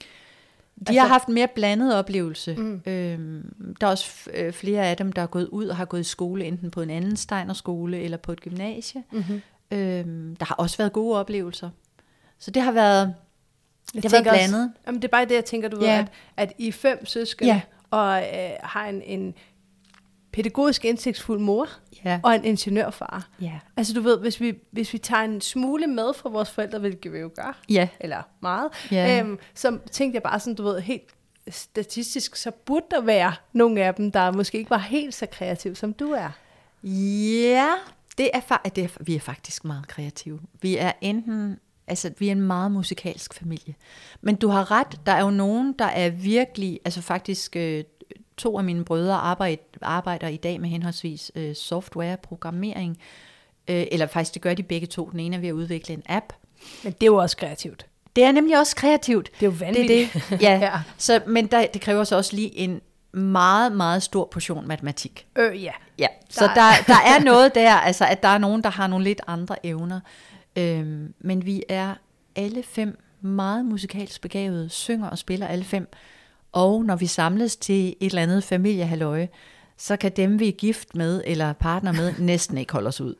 De altså, har haft en mere blandet oplevelse. Mm. Øhm, der er også f- øh, flere af dem, der er gået ud og har gået i skole, enten på en anden Steinerskole eller på et gymnasie. Mm-hmm. Øhm, der har også været gode oplevelser. Så det har været, det har været blandet. Også, jamen det er bare det, jeg tænker, du ja. ved, at, at I er fem søskende, ja. og øh, har en, en pædagogisk indsigtsfuld mor Ja. og en ingeniørfar. Ja. Altså du ved, hvis vi, hvis vi tager en smule med fra vores forældre, hvilket vi jo gør, Ja. eller meget, Ja. øhm, så tænkte jeg bare sådan, du ved, helt statistisk, så burde der være nogle af dem, der måske ikke var helt så kreative, som du er. Ja, det er, fa- det er, vi er faktisk meget kreative. Vi er enten, altså vi er en meget musikalsk familie. Men du har ret, der er jo nogen, der er virkelig, altså faktisk øh, to af mine brødre arbejder, arbejder i dag med henholdsvis øh, software, programmering, øh, eller faktisk det gør de begge to. Den ene er ved at udvikle en app. Men det er jo også kreativt. Det er nemlig også kreativt. Det er jo vanvittigt. Det er det. Ja. Ja. Så, men der, det kræver så også lige en meget, meget stor portion matematik. Øh, ja. Ja, så der, der er noget der, altså at der er nogen, der har nogle lidt andre evner. Øhm, men vi er alle fem meget musikalsk begavede, synger og spiller alle fem. Og når vi samles til et eller andet familiehalløje, så kan dem, vi er gift med eller partner med, næsten ikke holde os ud.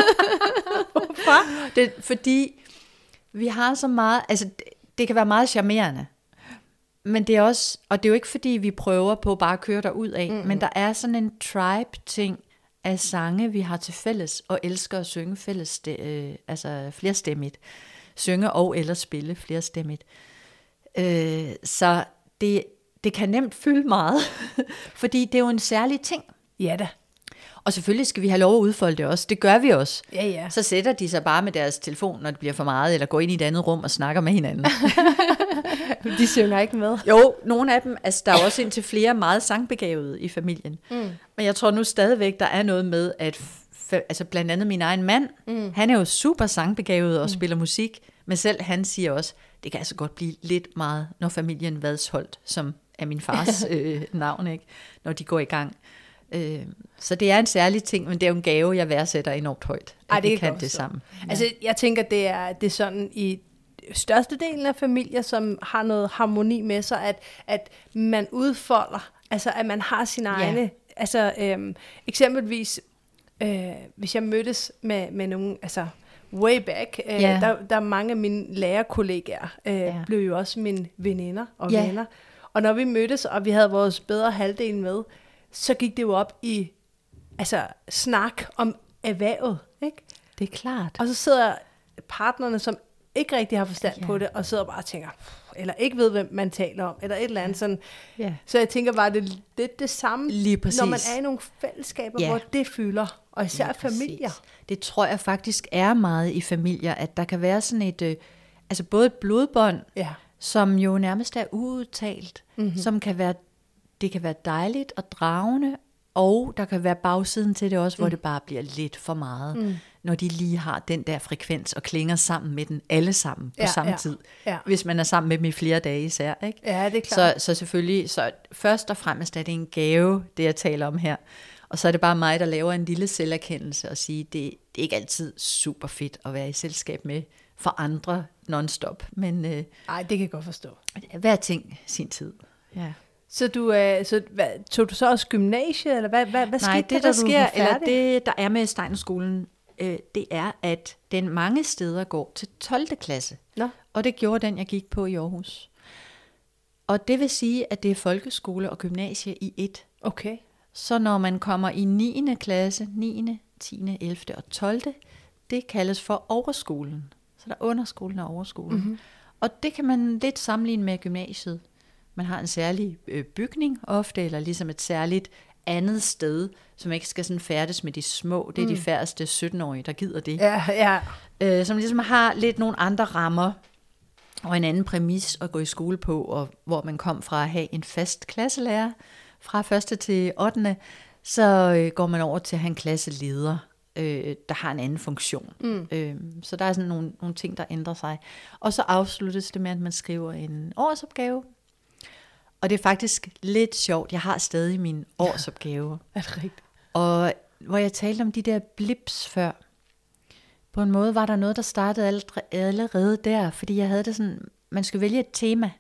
Hvorfor? Det, fordi vi har så meget, altså det, det kan være meget charmerende. Men det er også, og det er jo ikke fordi, vi prøver på bare at køre derud af, mm-hmm. men der er sådan en tribe-ting af sange, vi har til fælles, og elsker at synge fælles, øh, altså flerstemmigt. Synge og eller spille flerstemmigt. Øh, så det, det kan nemt fylde meget, fordi det er jo en særlig ting. Ja da. Og selvfølgelig skal vi have lov at udfolde det også. Det gør vi også. Ja, ja. Så sætter de sig bare med deres telefon, når det bliver for meget, eller går ind i et andet rum og snakker med hinanden. De synger ikke med. Jo, nogle af dem, altså der er også indtil flere meget sangbegavede i familien. Mm. Men jeg tror nu stadigvæk, der er noget med, at f- altså blandt andet min egen mand, mm. han er jo super sangbegavet og mm. spiller musik, men selv han siger også, det kan altså godt blive lidt meget, når familien Vadsholt, som er min fars øh, navn, ikke? Når de går i gang. Øh, så det er en særlig ting, men det er jo en gave, jeg værdsætter enormt højt. At Ej, det vi kan det sammen. Ja. Altså, jeg tænker, det er, det er sådan i størstedelen af familier, som har noget harmoni med sig, at, at man udfolder, altså at man har sine egne, ja. altså øhm, eksempelvis, øh, hvis jeg mødtes med, med nogen, altså way back, øh, ja. der, der er mange af mine lærerkollegaer, øh, ja. blev jo også mine veninder og ja. venner, og når vi mødtes, og vi havde vores bedre halvdel med, så gik det jo op i altså snak om erhvervet, ikke? Det er klart. Og så sidder partnerne, som ikke rigtig har forstand ja. på det, og sidder bare og tænker, eller ikke ved, hvem man taler om, eller et eller andet sådan. Ja. Så jeg tænker bare, det er det, det samme, lige præcis. når man er i nogle fællesskaber, ja. hvor det fylder, og især familier. Det tror jeg faktisk er meget i familier, at der kan være sådan et, øh, altså både et blodbånd, ja. som jo nærmest er uudtalt, mm-hmm. som kan være, det kan være dejligt og dragende, og der kan være bagsiden til det også, hvor mm. det bare bliver lidt for meget, mm. når de lige har den der frekvens og klinger sammen med den alle sammen på ja, samme ja, tid. Ja. Hvis man er sammen med dem i flere dage især, ikke? Ja, det er klart. Så, så selvfølgelig, så først og fremmest er det en gave, det jeg taler om her. Og så er det bare mig, der laver en lille selverkendelse og siger, det, det er ikke altid super fedt at være i selskab med for andre non-stop. Men øh, ej, det kan jeg godt forstå. Hver ting sin tid. Ja. Så du øh, så hvad, tog du så også gymnasie, eller hvad, hvad, hvad Nej, skete det der, der sker, eller det det der er med Steinerskolen, øh, det er, at den mange steder går til tolvte klasse. Nå. Og det gjorde den, jeg gik på i Aarhus. Og det vil sige, at det er folkeskole og gymnasie i et. Okay. Så når man kommer i niende klasse, niende, tiende, ellevte og tolvte, det kaldes for overskolen. Så der er underskolen og overskolen. Mm-hmm. Og det kan man lidt sammenligne med gymnasiet. Man har en særlig øh, bygning ofte, eller ligesom et særligt andet sted, som ikke skal sådan færdes med de små. Det er mm. de færreste sytten-årige, der gider det. Ja, ja. Øh, som ligesom har lidt nogle andre rammer, og en anden præmis at gå i skole på, og hvor man kom fra at have en fast klasselærer, fra første til ottende, så øh, går man over til at have en klasseleder, øh, der har en anden funktion. Mm. Øh, så der er sådan nogle, nogle ting, der ændrer sig. Og så afsluttes det med, at man skriver en årsopgave. Og det er faktisk lidt sjovt. Jeg har stadig min årsopgave. Er det rigtigt? Og hvor jeg talte om de der blips før, på en måde var der noget, der startede allerede der, fordi jeg havde det sådan, man skal vælge et tema.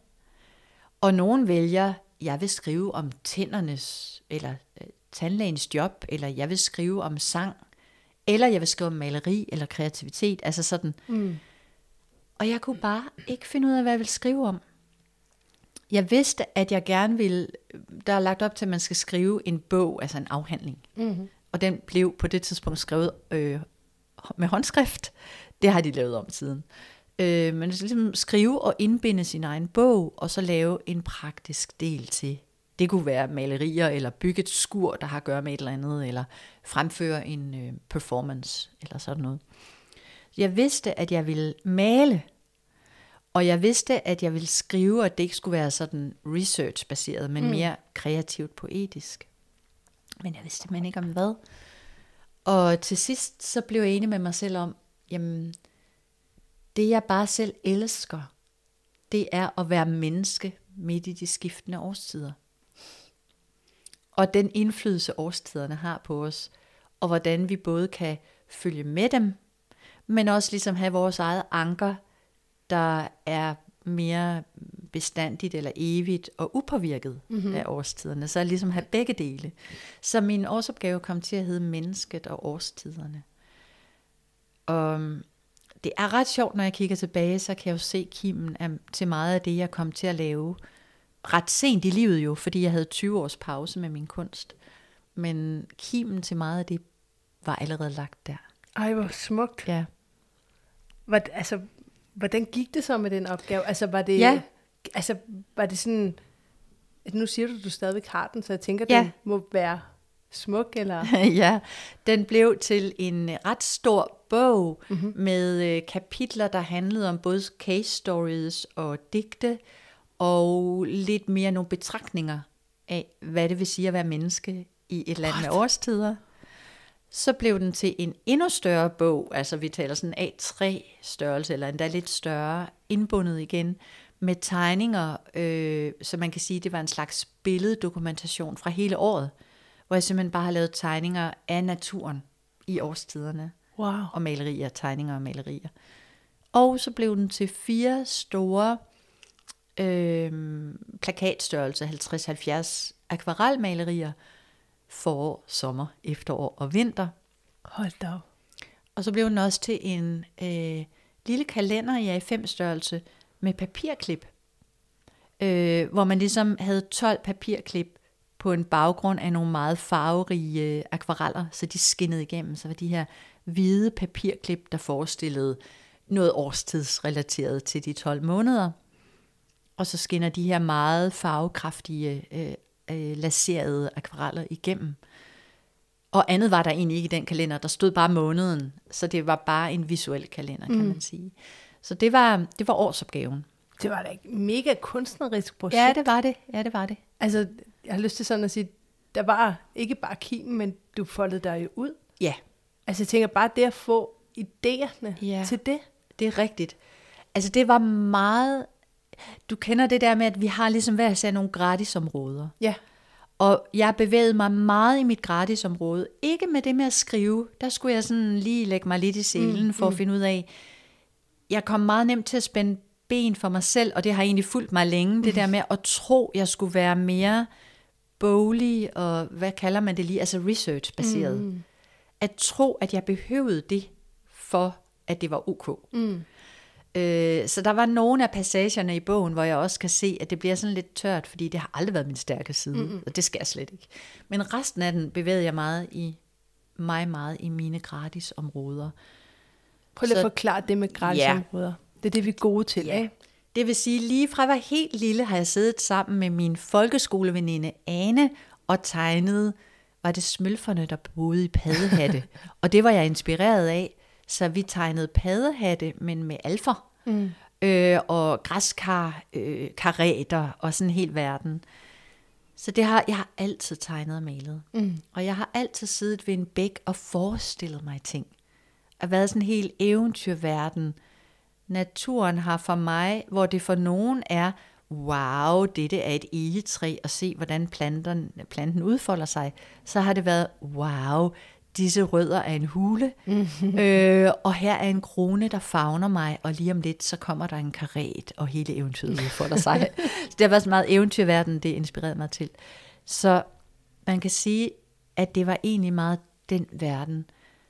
Og nogen vælger, jeg vil skrive om tændernes, eller øh, tandlægens job, eller jeg vil skrive om sang, eller jeg vil skrive om maleri, eller kreativitet, altså sådan. Mm. Og jeg kunne bare ikke finde ud af, hvad jeg ville skrive om. Jeg vidste, at jeg gerne ville, der er lagt op til, at man skal skrive en bog, altså en afhandling. Mm-hmm. Og den blev på det tidspunkt skrevet øh, med håndskrift. Det har de lavet om siden. Øh, men ligesom skrive og indbinde sin egen bog, og så lave en praktisk del til. Det kunne være malerier, eller bygge et skur, der har at gøre med et eller andet, eller fremføre en øh, performance, eller sådan noget. Jeg vidste, at jeg ville male, og jeg vidste, at jeg ville skrive, og at det ikke skulle være sådan research-baseret, men mm. mere kreativt poetisk. Men jeg vidste simpelthen ikke om hvad. Og til sidst, så blev jeg enig med mig selv om, jamen, det jeg bare selv elsker, det er at være menneske midt i de skiftende årstider. Og den indflydelse årstiderne har på os, og hvordan vi både kan følge med dem, men også ligesom have vores eget anker, der er mere bestandigt eller evigt og upåvirket mm-hmm. af årstiderne. Så ligesom have begge dele. Så min årsopgave kom til at hedde Mennesket og årstiderne. Og det er ret sjovt, når jeg kigger tilbage, så kan jeg jo se kimen af, til meget af det, jeg kom til at lave ret sent i livet jo, fordi jeg havde tyve års pause med min kunst. Men kimen til meget af det var allerede lagt der. Ej, hvor smukt. Ja. Hvad, altså, hvordan gik det så med den opgave? Altså, var det, ja. altså, var det sådan, nu siger du, at du stadigvæk har den, så jeg tænker, ja. den må være smuk, eller? Ja, den blev til en ret stor bog mm-hmm. med øh, kapitler, der handlede om både case stories og digte, og lidt mere nogle betragtninger af, hvad det vil sige at være menneske i et land med årstider. Så blev den til en endnu større bog, altså vi taler sådan A tre størrelse, eller endda lidt større, indbundet igen, med tegninger, øh, så man kan sige, det var en slags billeddokumentation fra hele året, hvor jeg simpelthen bare har lavet tegninger af naturen i årstiderne. Wow. Og malerier, tegninger og malerier. Og så blev den til fire store øh, plakatstørrelse, halvtreds til halvfjerds akvarelmalerier, forår, sommer, efterår og vinter. Hold da. Og så blev den også til en øh, lille kalender i A fem størrelse med papirklip, øh, hvor man ligesom havde tolv papirklip på en baggrund af nogle meget farverige akvareller, så de skinnede igennem. Så var de her hvide papirklip, der forestillede noget årstidsrelateret til de tolv måneder. Og så skinner de her meget farvekraftige, øh, øh, laserede akvareller igennem. Og andet var der egentlig ikke i den kalender. Der stod bare måneden, så det var bare en visuel kalender, kan mm. man sige. Så det var, det var årsopgaven. Det var da et mega kunstnerisk projekt. Ja, det var det. Ja, det var det. Altså, jeg har lyst til sådan at sige, der var ikke bare kimen, men du foldede dig jo ud. Ja. Altså, jeg tænker bare det at få idéerne ja. til det. Det er rigtigt. Altså, det var meget... Du kender det der med, at vi har ligesom hver især nogle gratisområder. Ja. Og jeg bevægede mig meget i mit gratisområde. Ikke med det med at skrive. Der skulle jeg sådan lige lægge mig lidt i selen mm, for mm. at finde ud af. Jeg kom meget nemt til at spænde ben for mig selv, og det har egentlig fulgt mig længe. Det der med at tro, jeg skulle være mere boglig, og hvad kalder man det lige? Altså research-baseret. Mm. At tro, at jeg behøvede det, for at det var ok. Mm. Øh, så der var nogle af passagerne i bogen, hvor jeg også kan se, at det bliver sådan lidt tørt, fordi det har aldrig været min stærke side, mm-hmm. og det skal jeg slet ikke. Men resten af den bevægede jeg meget i, mig meget i mine gratisområder. Prøv lige at forklare det med gratisområder. Ja. Det er det, vi er gode til, ja. ikke? Det vil sige, lige fra jeg var helt lille, har jeg siddet sammen med min folkeskoleveninde Ane, og tegnet, var det smølferne, der boede i paddehatte. Og det var jeg inspireret af. Så vi tegnede paddehatte, men med alfer, mm. øh, og græskar, øh, kareter og sådan helt verden. Så det har, jeg har altid tegnet og malet. Mm. Og jeg har altid siddet ved en bæk og forestillet mig ting. Og været sådan en helt eventyrverden. Naturen har for mig, hvor det for nogen er, wow, dette er et egetræ, og se hvordan planten, planten udfolder sig. Så har det været, wow, disse rødder er en hule, mm-hmm. øh, og her er en krone, der favner mig, og lige om lidt, så kommer der en karet, og hele eventyret udfolder sig. Så det har været så meget eventyrverden, det inspirerede mig til. Så man kan sige, at det var egentlig meget den verden.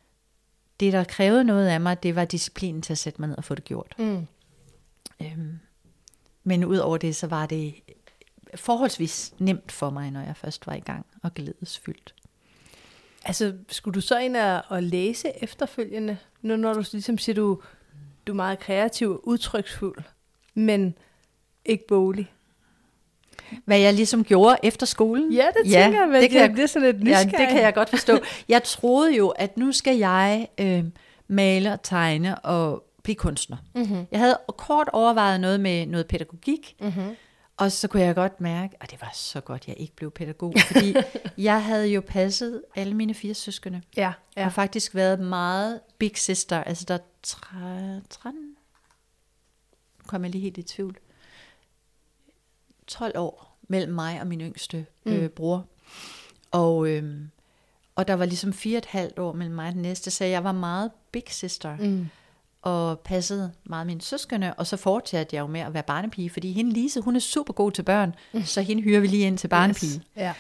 Det, der krævede noget af mig, det var disciplinen til at sætte mig ned og få det gjort. Mm. Øhm, men ud over det, så var det forholdsvis nemt for mig, når jeg først var i gang, og glædesfyldt. Altså, skulle du så ind og, og læse efterfølgende, nu når du ligesom siger, du, du er meget kreativ og udtryksfuld, men ikke boglig? Hvad jeg ligesom gjorde efter skolen? Ja, det tænker ja, jeg, men det, kan jeg, det er sådan lidt nysgerrig. Ja, det kan jeg godt forstå. Jeg troede jo, at nu skal jeg øh, male og tegne og blive kunstner. Mm-hmm. Jeg havde kort overvejet noget med noget pædagogik, mm-hmm. og så kunne jeg godt mærke, at det var så godt, jeg ikke blev pædagog, fordi jeg havde jo passet alle mine fire søskende, ja, ja. og faktisk været meget big sister, altså der er tretten, kom jeg lige helt i tvivl, tolv år mellem mig og min yngste mm. øh, bror, og, øh, og der var ligesom fire og et halvt år mellem mig og den næste, så jeg var meget big sister, mm. og passede meget mine søskende, og så fortsatte jeg jo med at være barnepige, fordi hende Lise, hun er super god til børn, mm. så hende hyrer vi lige ind til barnepige. Yes. Ja.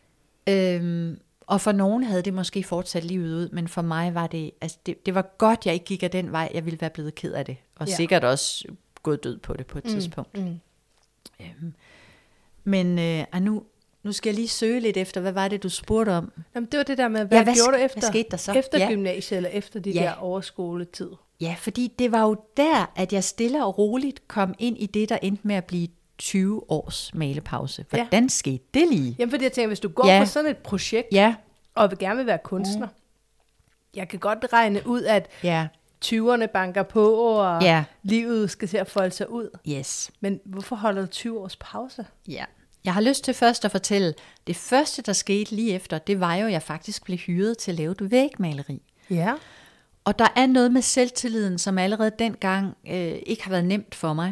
Øhm, og for nogen havde det måske fortsat livet ud, men for mig var det, altså det, det var godt, jeg ikke gik af den vej, jeg ville være blevet ked af det, og ja. sikkert også gået død på det på et mm. tidspunkt. Mm. Øhm, men øh, nu, nu skal jeg lige søge lidt efter, hvad var det, du spurgte om? Jamen, det var det der med, hvad, ja, hvad gjorde du efter, hvad skete der så? efter ja. gymnasiet, eller efter de ja. der overskoletid? Ja, fordi det var jo der, at jeg stille og roligt kom ind i det, der endte med at blive tyve års malepause. Hvordan ja. skete det lige? Jamen, fordi jeg tænker, hvis du går ja. på sådan et projekt, ja. og vil gerne vil være kunstner, mm. jeg kan godt regne ud, at ja. tyverne banker på, og ja. livet skal til at folde sig ud. Yes. Men hvorfor holder du tyve års pause? Ja. Jeg har lyst til først at fortælle, det første, der skete lige efter, det var jo, at jeg faktisk blev hyret til at lave et vægmaleri. Ja. Og der er noget med selvtilliden, som allerede dengang øh, ikke har været nemt for mig.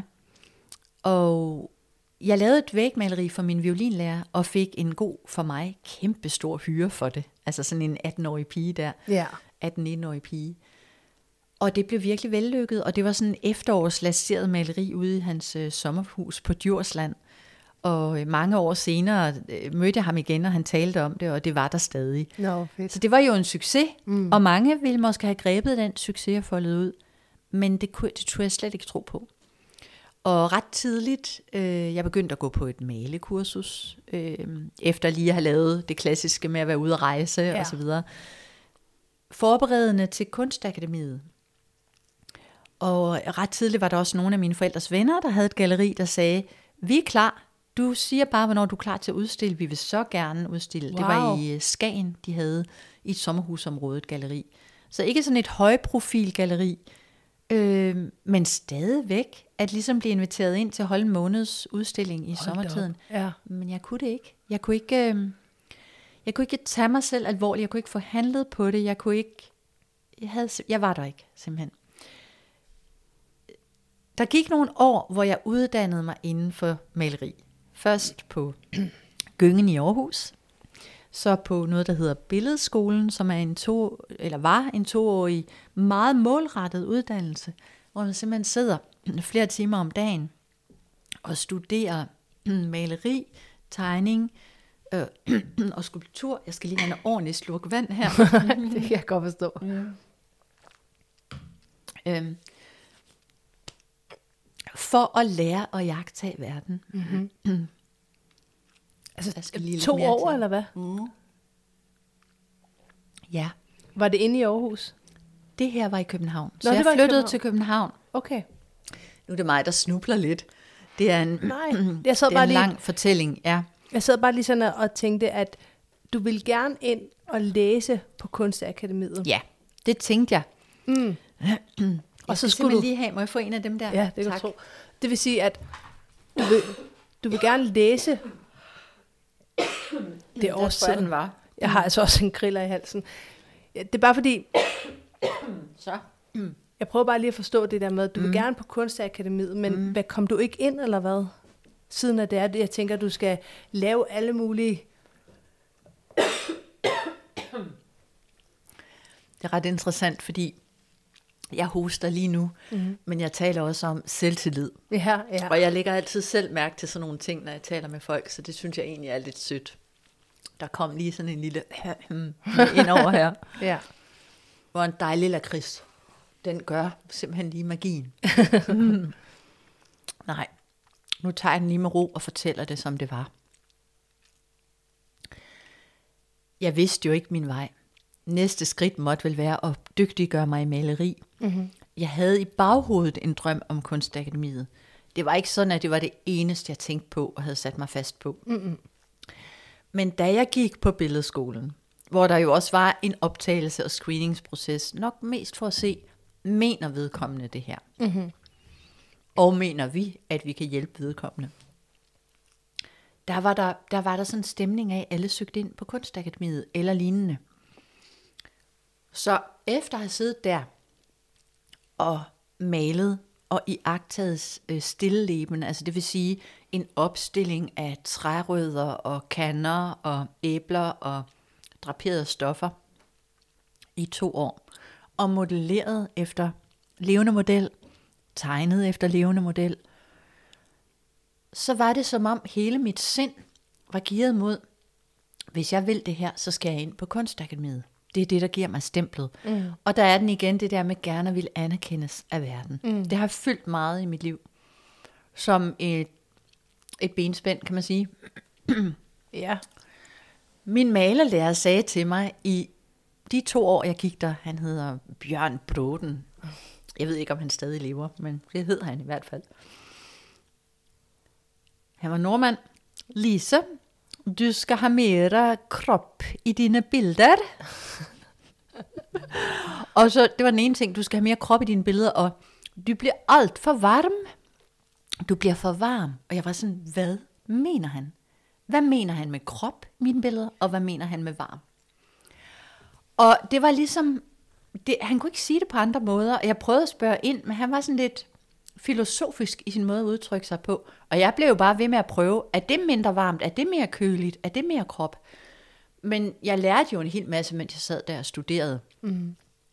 Og jeg lavede et vægmaleri for min violinlærer, og fik en god, for mig, kæmpestor hyre for det. Altså sådan en atten-årig pige der. Ja. atten-nitten-årig pige. Og det blev virkelig vellykket, og det var sådan en efterårslasseret maleri ude i hans øh, sommerhus på Djursland. Og øh, mange år senere øh, mødte jeg ham igen, og han talte om det, og det var der stadig. No, fedt. Så det var jo en succes, mm. og mange ville måske have grebet den succes og foldet ud. Men det, kunne, det tror jeg slet ikke tro på. Og ret tidligt, øh, jeg begyndte at gå på et malekursus, øh, efter lige at have lavet det klassiske med at være ude at rejse ja. og så videre. Forberedende til Kunstakademiet. Og ret tidligt var der også nogle af mine forældres venner, der havde et galleri, der sagde, vi er klar. Du siger bare, hvornår du er klar til at udstille. Vi vil så gerne udstille. Wow. Det var i Skagen, de havde i et sommerhusområde et galleri. Så ikke sådan et højprofil galleri, øh, men stadigvæk at ligesom blive inviteret ind til at holde en måneds udstilling i Hold sommertiden. Ja. Men jeg kunne det ikke. Jeg kunne ikke, øh, jeg kunne ikke tage mig selv alvorligt. Jeg kunne ikke få handlet på det. Jeg kunne ikke. Jeg, havde, jeg var der ikke, simpelthen. Der gik nogle år, hvor jeg uddannede mig inden for maleri. Først på Gyngen i Aarhus, så på noget, der hedder Billedskolen, som er en to, eller var en toårig, meget målrettet uddannelse, hvor man simpelthen sidder flere timer om dagen og studerer maleri, tegning øh, og skulptur. Jeg skal lige have en ordentlig slurk vand her. Det kan jeg godt forstå. Mm. Øhm. For at lære at jagtage verden. Mm-hmm. Mm. Altså lige to år, eller hvad? Mm. Ja. Var det inde i Aarhus? Det her var i København. Nå, så jeg flyttede København. til København. Okay. Nu er det mig, der snubler lidt. Det er en, Nej, jeg sad det er bare en lige, lang fortælling. Ja. Jeg sad bare lige sådan og tænkte, at du ville gerne ind og læse på Kunstakademiet. Ja, det tænkte jeg. Mm. Og så skulle du lige have, må jeg få en af dem der? Ja, det kan du tro. Det vil sige, at du vil, du vil gerne læse det år siden. Var. Jeg har altså også en griller i halsen. Det er bare fordi, så. jeg prøver bare lige at forstå det der med, at du mm. vil gerne på Kunstakademiet, men mm. hvad, kom du ikke ind, eller hvad? Siden af det er det, jeg tænker, at du skal lave alle mulige. Det er ret interessant, fordi jeg hoster lige nu, mm-hmm. men jeg taler også om selvtillid. Ja, ja. Og jeg lægger altid selv mærke til sådan nogle ting, når jeg taler med folk, så det synes jeg egentlig er lidt sødt. Der kom lige sådan en lille ind over her. Ja. Hvor en dejlig lakrids. Den gør simpelthen lige magien. Nej. Nu tager jeg den lige med ro og fortæller det, som det var. Jeg vidste jo ikke min vej. Næste skridt måtte vel være at dygtiggøre mig i maleri. Mm-hmm. Jeg havde i baghovedet en drøm om Kunstakademiet. Det var ikke sådan, at det var det eneste, jeg tænkte på og havde sat mig fast på. Mm-hmm. Men da jeg gik på billedskolen, hvor der jo også var en optagelse- og screeningsproces, nok mest for at se, mener vedkommende det her? Mm-hmm. Og mener vi, at vi kan hjælpe vedkommende? Der var der, der var der sådan en stemning af, at alle søgte ind på Kunstakademiet eller lignende. Så efter at have siddet der og malet og iagttaget øh, stilleleben, altså det vil sige en opstilling af trærødder og kander og æbler og draperede stoffer i to år, og modelleret efter levende model, tegnet efter levende model, så var det som om hele mit sind var gearet mod, hvis jeg vil det her, så skal jeg ind på Kunstakademiet. Det er det, der giver mig stemplet. Mm. Og der er den igen, det der med gerne vil anerkendes af verden. Mm. Det har fyldt meget i mit liv. Som et, et benspænd, kan man sige. Ja. Min malerlærer sagde til mig, i de to år, jeg gik der, han hedder Bjørn Bråten. Jeg ved ikke, om han stadig lever, men det hed han i hvert fald. Han var nordmand. Lise, du skal have mere krop i dine billeder. Og så, det var den ene ting, du skal have mere krop i dine billeder, og du bliver alt for varm. Du bliver for varm. Og jeg var sådan, hvad mener han? Hvad mener han med krop i mine billeder, og hvad mener han med varm? Og det var ligesom, det, han kunne ikke sige det på andre måder, og jeg prøvede at spørge ind, men han var sådan lidt filosofisk i sin måde at udtrykke sig på. Og jeg blev jo bare ved med at prøve, er det mindre varmt, er det mere køligt, er det mere krop? Men jeg lærte jo en hel masse, mens jeg sad der og studerede. Mm.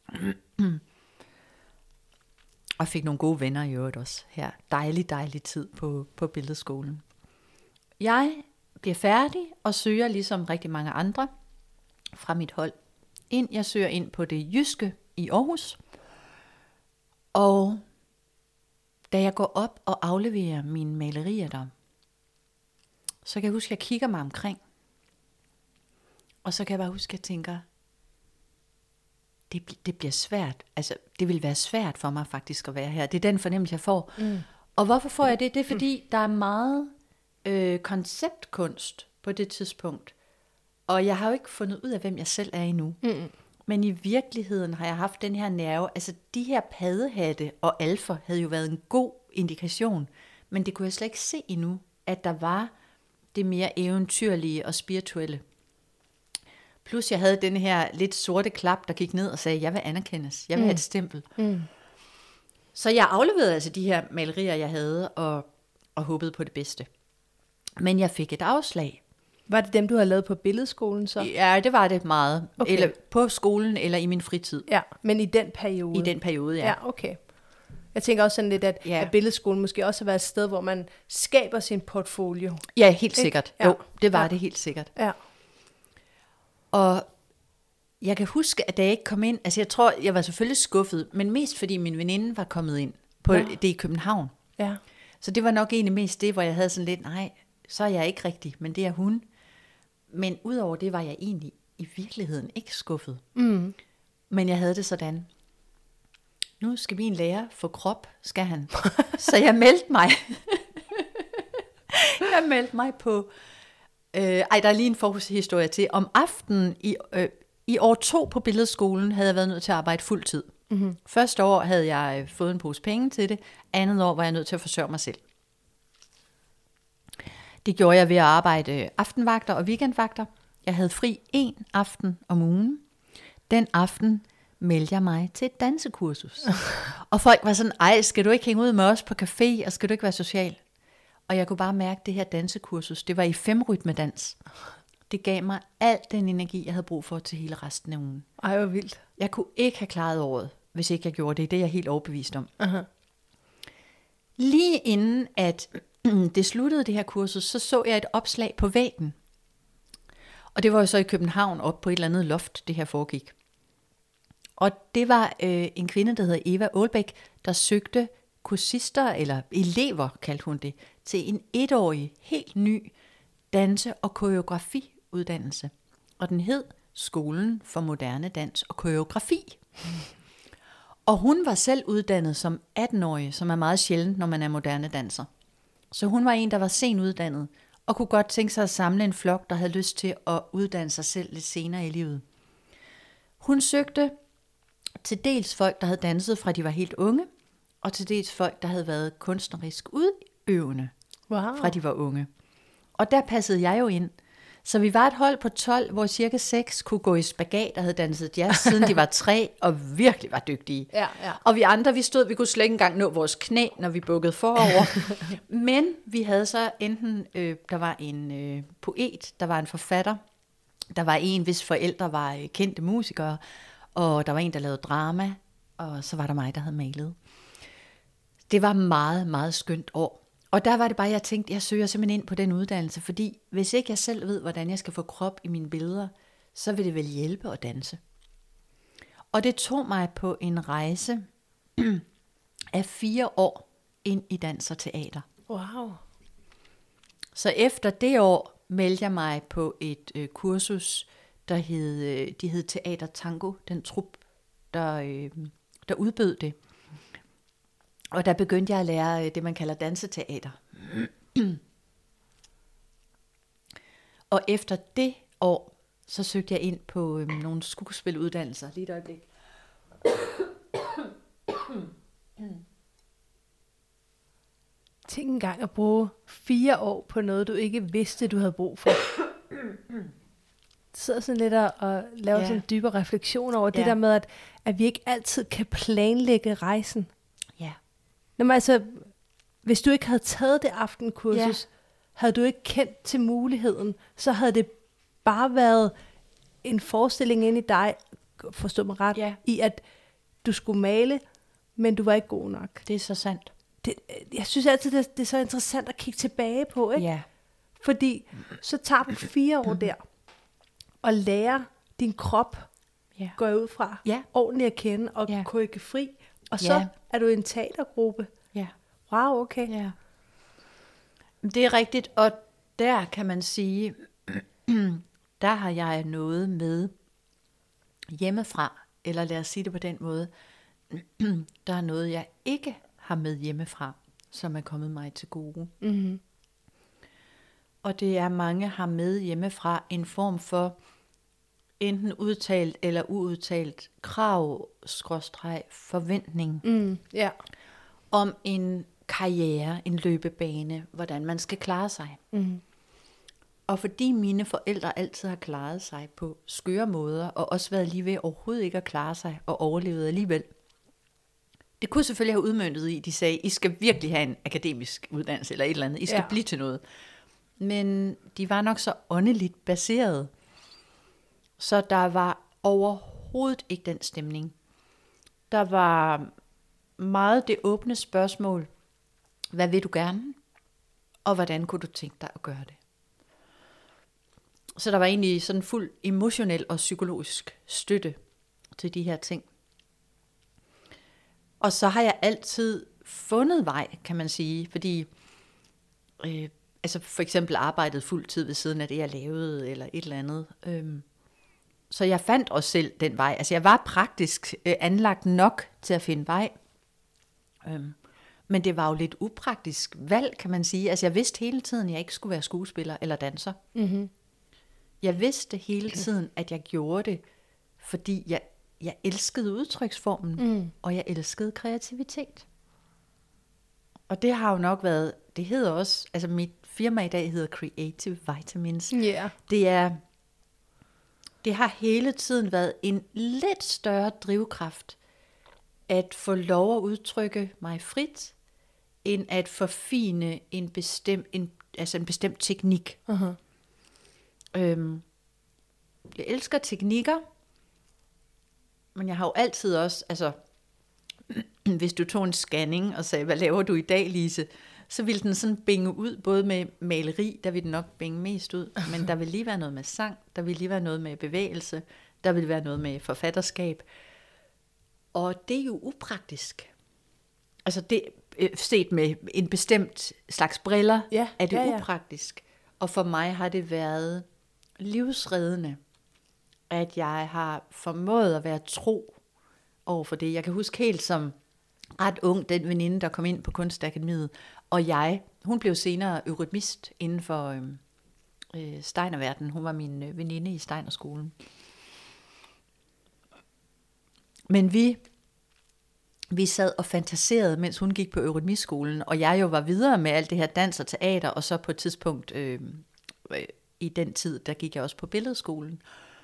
Og fik nogle gode venner i øvrigt også her. Dejlig, dejlig tid på, på billedskolen. Jeg bliver færdig og søger ligesom rigtig mange andre fra mit hold ind. Jeg søger ind på det jyske i Aarhus. Og da jeg går op og afleverer mine malerier der, så kan jeg huske, at jeg kigger mig omkring. Og så kan jeg bare huske, at jeg tænker, det, det bliver svært. Altså, det vil være svært for mig faktisk at være her. Det er den fornemmelse, jeg får. Mm. Og hvorfor får jeg det? Det er fordi, mm. der er meget øh, konceptkunst på det tidspunkt. Og jeg har jo ikke fundet ud af, hvem jeg selv er endnu. Mm. Men i virkeligheden har jeg haft den her nerve. Altså, de her paddehatte og alfer havde jo været en god indikation. Men det kunne jeg slet ikke se endnu, at der var det mere eventyrlige og spirituelle. Plus jeg havde den her lidt sorte klap, der gik ned og sagde, jeg vil anerkendes, jeg vil mm. have et stempel. Mm. Så jeg afleverede altså de her malerier, jeg havde, og, og håbede på det bedste. Men jeg fik et afslag. Var det dem, du havde lavet på billedskolen så? Ja, det var det meget. Okay. Eller på skolen, eller i min fritid. Ja, men i den periode? I den periode, ja. Ja, okay. Jeg tænker også sådan lidt, at, ja. at billedskolen måske også har været et sted, hvor man skaber sin portfolio. Ja, helt sikkert. Ja. Jo, det var ja. det helt sikkert. Ja. Og jeg kan huske, at da jeg ikke kom ind, altså jeg tror, jeg var selvfølgelig skuffet, men mest fordi min veninde var kommet ind på ja. det i København. Ja. Så det var nok egentlig mest det, hvor jeg havde sådan lidt, nej, så er jeg ikke rigtig, men det er hun. Men udover det var jeg egentlig i virkeligheden ikke skuffet. Mm. Men jeg havde det sådan, nu skal min lærer få krop, skal han. Så jeg meldte mig. jeg meldte mig på, øh, ej der er lige en forhistorie til, om aftenen i, øh, i år to på billedskolen havde jeg været nødt til at arbejde fuld tid. Mm-hmm. Første år havde jeg fået en pose penge til det, andet år var jeg nødt til at forsørge mig selv. Det gjorde jeg ved at arbejde aftenvagter og weekendvagter. Jeg havde fri en aften om ugen. Den aften meldte jeg mig til et dansekursus. Og folk var sådan, ej, skal du ikke hænge ud med os på café, og skal du ikke være social? Og jeg kunne bare mærke, at det her dansekursus, det var i femrytmedans. Det gav mig al den energi, jeg havde brug for til hele resten af ugen. Ej, hvor vildt. Jeg kunne ikke have klaret året, hvis ikke jeg gjorde det. Det er jeg helt overbevist om. Uh-huh. Lige inden at det sluttede, det her kursus, så så jeg et opslag på væggen. Og det var jo så i København, op på et eller andet loft, det her foregik. Og det var øh, en kvinde, der hedder Eva Aalbæk, der søgte kursister, eller elever, kaldte hun det, til en etårig, helt ny danse- og koreografiuddannelse. Og den hed Skolen for Moderne Dans og Koreografi. Og hun var selv uddannet som atten-årig, som er meget sjældent, når man er moderne danser. Så hun var en, der var sent uddannet, og kunne godt tænke sig at samle en flok, der havde lyst til at uddanne sig selv lidt senere i livet. Hun søgte til dels folk, der havde danset fra de var helt unge, og til dels folk, der havde været kunstnerisk udøvende, wow. fra de var unge. Og der passede jeg jo ind. Så vi var et hold på tolv, hvor cirka seks kunne gå i spagat og havde danset jazz, siden de var tre, og virkelig var dygtige. Ja, ja. Og vi andre, vi stod, vi kunne slet ikke engang nå vores knæ, når vi bukkede forover. Men vi havde så enten, øh, der var en øh, poet, der var en forfatter, der var en, hvis forældre var øh, kendte musikere, og der var en, der lavede drama, og så var der mig, der havde malet. Det var meget, meget skønt år. Og der var det bare, jeg tænkte, jeg søger simpelthen ind på den uddannelse, fordi hvis ikke jeg selv ved, hvordan jeg skal få krop i mine billeder, så vil det vel hjælpe at danse. Og det tog mig på en rejse af fire år ind i dans og teater. Wow. Så efter det år meldte jeg mig på et øh, kursus, der hed, øh, de hed Teater Tango, den trup, der, øh, der udbød det. Og der begyndte jeg at lære det, man kalder danseteater. Og efter det år, så søgte jeg ind på øhm, nogle skuespiluddannelser. Lige et øjeblik. Tænk engang at bruge fire år på noget, du ikke vidste, du havde brug for. Sidder sådan lidt og, og laver Ja. sådan en dybere refleksion over ja. det Ja. der med, at, at vi ikke altid kan planlægge rejsen. Ja. Nå, men altså, hvis du ikke havde taget det aftenkursus, ja. havde du ikke kendt til muligheden, så havde det bare været en forestilling inde i dig, forstå mig ret, Ja. i at du skulle male, men du var ikke god nok. Det er så sandt. Det, jeg synes altid, det, det er så interessant at kigge tilbage på, ikke? Ja. Fordi så tager du fire år der, og lærer din krop, Ja. går jeg ud fra, Ja. ordentligt at kende, og Ja. koreografi, og så Ja. er du i en teatergruppe. Ja. Wow, okay. Ja. Det er rigtigt, og der kan man sige, der har jeg noget med hjemmefra, eller lad os sige det på den måde, der er noget, jeg ikke har med hjemmefra, som er kommet mig til gode. Mm-hmm. Og det er, mange har med hjemmefra en form for enten udtalt eller uudtalt krav, skråstreg, forventning Mm, ja. om en karriere, en løbebane, hvordan man skal klare sig. Mm. Og fordi mine forældre altid har klaret sig på skøre måder, og også været lige ved overhovedet ikke at klare sig, og overlevet alligevel. Det kunne selvfølgelig have udmøntet i, de sagde, I skal virkelig have en akademisk uddannelse, eller et eller andet, I skal Ja. blive til noget. Men de var nok så åndeligt baseret, så der var overhovedet ikke den stemning. Der var meget det åbne spørgsmål, hvad vil du gerne, og hvordan kunne du tænke dig at gøre det? Så der var egentlig sådan fuld emotionel og psykologisk støtte til de her ting. Og så har jeg altid fundet vej, kan man sige, fordi øh, altså for eksempel arbejdet fuld tid ved siden af det, jeg lavede, eller et eller andet. Øhm, så jeg fandt også selv den vej. Altså jeg var praktisk øh, anlagt nok til at finde vej. Øhm, men det var jo lidt upraktisk valg, kan man sige. Altså jeg vidste hele tiden, at jeg ikke skulle være skuespiller eller danser. Mm-hmm. Jeg vidste hele tiden, at jeg gjorde det, fordi jeg, jeg elskede udtryksformen, Mm. og jeg elskede kreativitet. Og det har jo nok været, det hedder også, altså mit firma i dag hedder Creative Vitamins. Yeah. Det er, det har hele tiden været en lidt større drivkraft, at få lov at udtrykke mig frit, end at forfine en bestemt, en, altså en bestemt teknik. Uh-huh. Øhm, jeg elsker teknikker, men jeg har jo altid også, altså, hvis du tog en scanning og sagde, hvad laver du i dag, Lise? Så ville den sådan binge ud, både med maleri, der ville den nok binge mest ud, men der vil lige være noget med sang, der vil lige være noget med bevægelse, der vil være noget med forfatterskab. Og det er jo upraktisk. Altså det, set med en bestemt slags briller, Ja, er det ja, ja. upraktisk. Og for mig har det været livsreddende, at jeg har formået at være tro over for det. Jeg kan huske helt som ret ung, den veninde, der kom ind på Kunstakademiet, og jeg, hun blev senere eurytmist inden for øh, øh, Steinerverdenen. Hun var min øh, veninde i Steinerskolen. Men vi, vi sad og fantaserede, mens hun gik på eurytmiskolen, og jeg jo var videre med alt det her dans og teater, og så på et tidspunkt øh, øh, i den tid, der gik jeg også på billedskolen.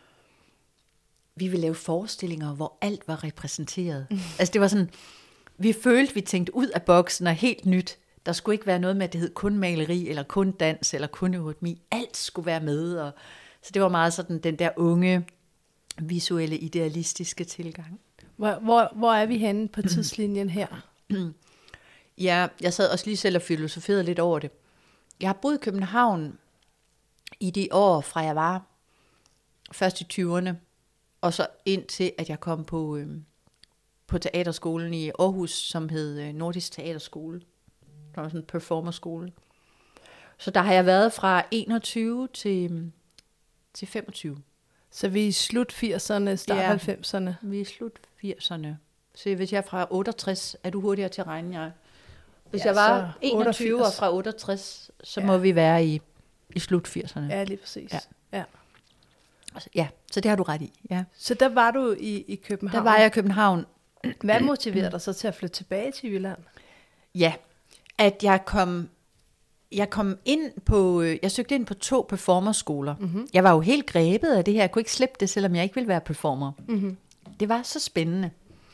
Vi ville lave forestillinger, hvor alt var repræsenteret. Mm. Altså det var sådan, vi følte, vi tænkte ud af boksen og helt nyt. Der skulle ikke være noget med, at det hed kun maleri, eller kun dans, eller kun eurytmi. Alt skulle være med. Og, så det var meget sådan den der unge, visuelle, idealistiske tilgang. Hvor, hvor, hvor er vi henne på tidslinjen her? Ja, jeg sad også lige selv og filosoferede lidt over det. Jeg har boet i København i de år, fra jeg var først i tyverne, og så indtil at jeg kom på, øh, på teaterskolen i Aarhus, som hed øh, Nordisk Teaterskole. Det var sådan en performerskole. Så der har jeg været fra enogtyve til, til femogtyve. Så vi er i slut firserne, start Ja. halvfemserne. Vi er i slut firserne. Så hvis jeg er fra otteogtres, er du hurtigere til at regne, jeg? Hvis Ja, jeg var så enogtyve otteogfirs. og fra otteogtres, så Ja. må vi være i, i slut firserne. Ja, lige præcis. Ja. Ja. Ja, så det har du ret i. Ja. Så der var du i, i København. Der var jeg i København. Hvad motiverede dig så til at flytte tilbage til Jylland? Ja, at jeg kom, jeg kom ind på, jeg søgte ind på to performerskoler. Mm-hmm. Jeg var jo helt grebet af det her. Jeg kunne ikke slippe det, selvom jeg ikke ville være performer. Mm-hmm. Det var så spændende.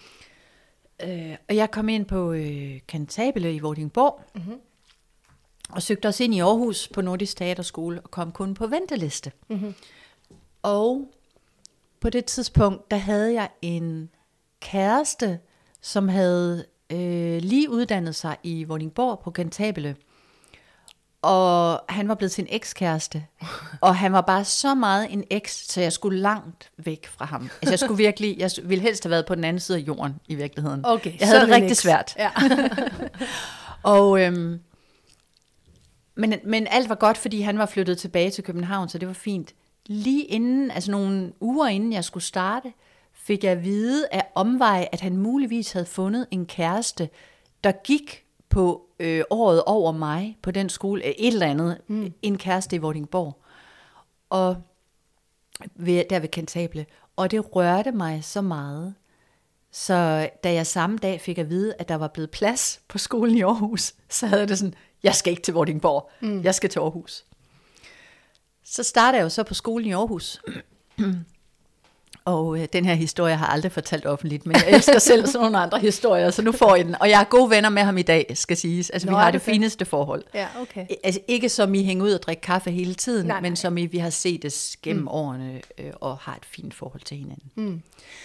Øh, og jeg kom ind på øh, Cantabile i Vordingborg. Mm-hmm. Og søgte os ind i Aarhus på Nordisk Teaterskole og kom kun på venteliste. Mm-hmm. Og på det tidspunkt, der havde jeg en kæreste, som havde øh, lige uddannet sig i Vordingborg på Cantabile. Og han var blevet sin ekskæreste. Og han var bare så meget en eks, så jeg skulle langt væk fra ham. Altså jeg skulle virkelig, jeg ville helst have været på den anden side af jorden i virkeligheden. Okay, jeg havde så det rigtig eks. svært. Ja. og øhm, men, men alt var godt, fordi han var flyttet tilbage til København, så det var fint. Lige inden, altså nogle uger inden jeg skulle starte, fik jeg at vide af omvej, at han muligvis havde fundet en kæreste, der gik på øh, året over mig på den skole, et eller andet, mm. en kæreste i Vordingborg, og ved, der ved Cantabile. Og det rørte mig så meget, så da jeg samme dag fik at vide, at der var blevet plads på skolen i Aarhus, så havde jeg det sådan, jeg skal ikke til Vordingborg, mm. jeg skal til Aarhus. Så startede jeg jo så på skolen i Aarhus. Og øh, den her historie har jeg aldrig fortalt offentligt, men jeg elsker selv sådan nogle andre historier, så nu får I den. Og jeg er gode venner med ham i dag, skal siges. Altså, Nå, vi har det, det fineste forhold. Ja, okay. Altså, ikke som I hænger ud og drikker kaffe hele tiden, nej, men nej. som I, vi har set det gennem mm. årene, øh, og har et fint forhold til hinanden. Mm.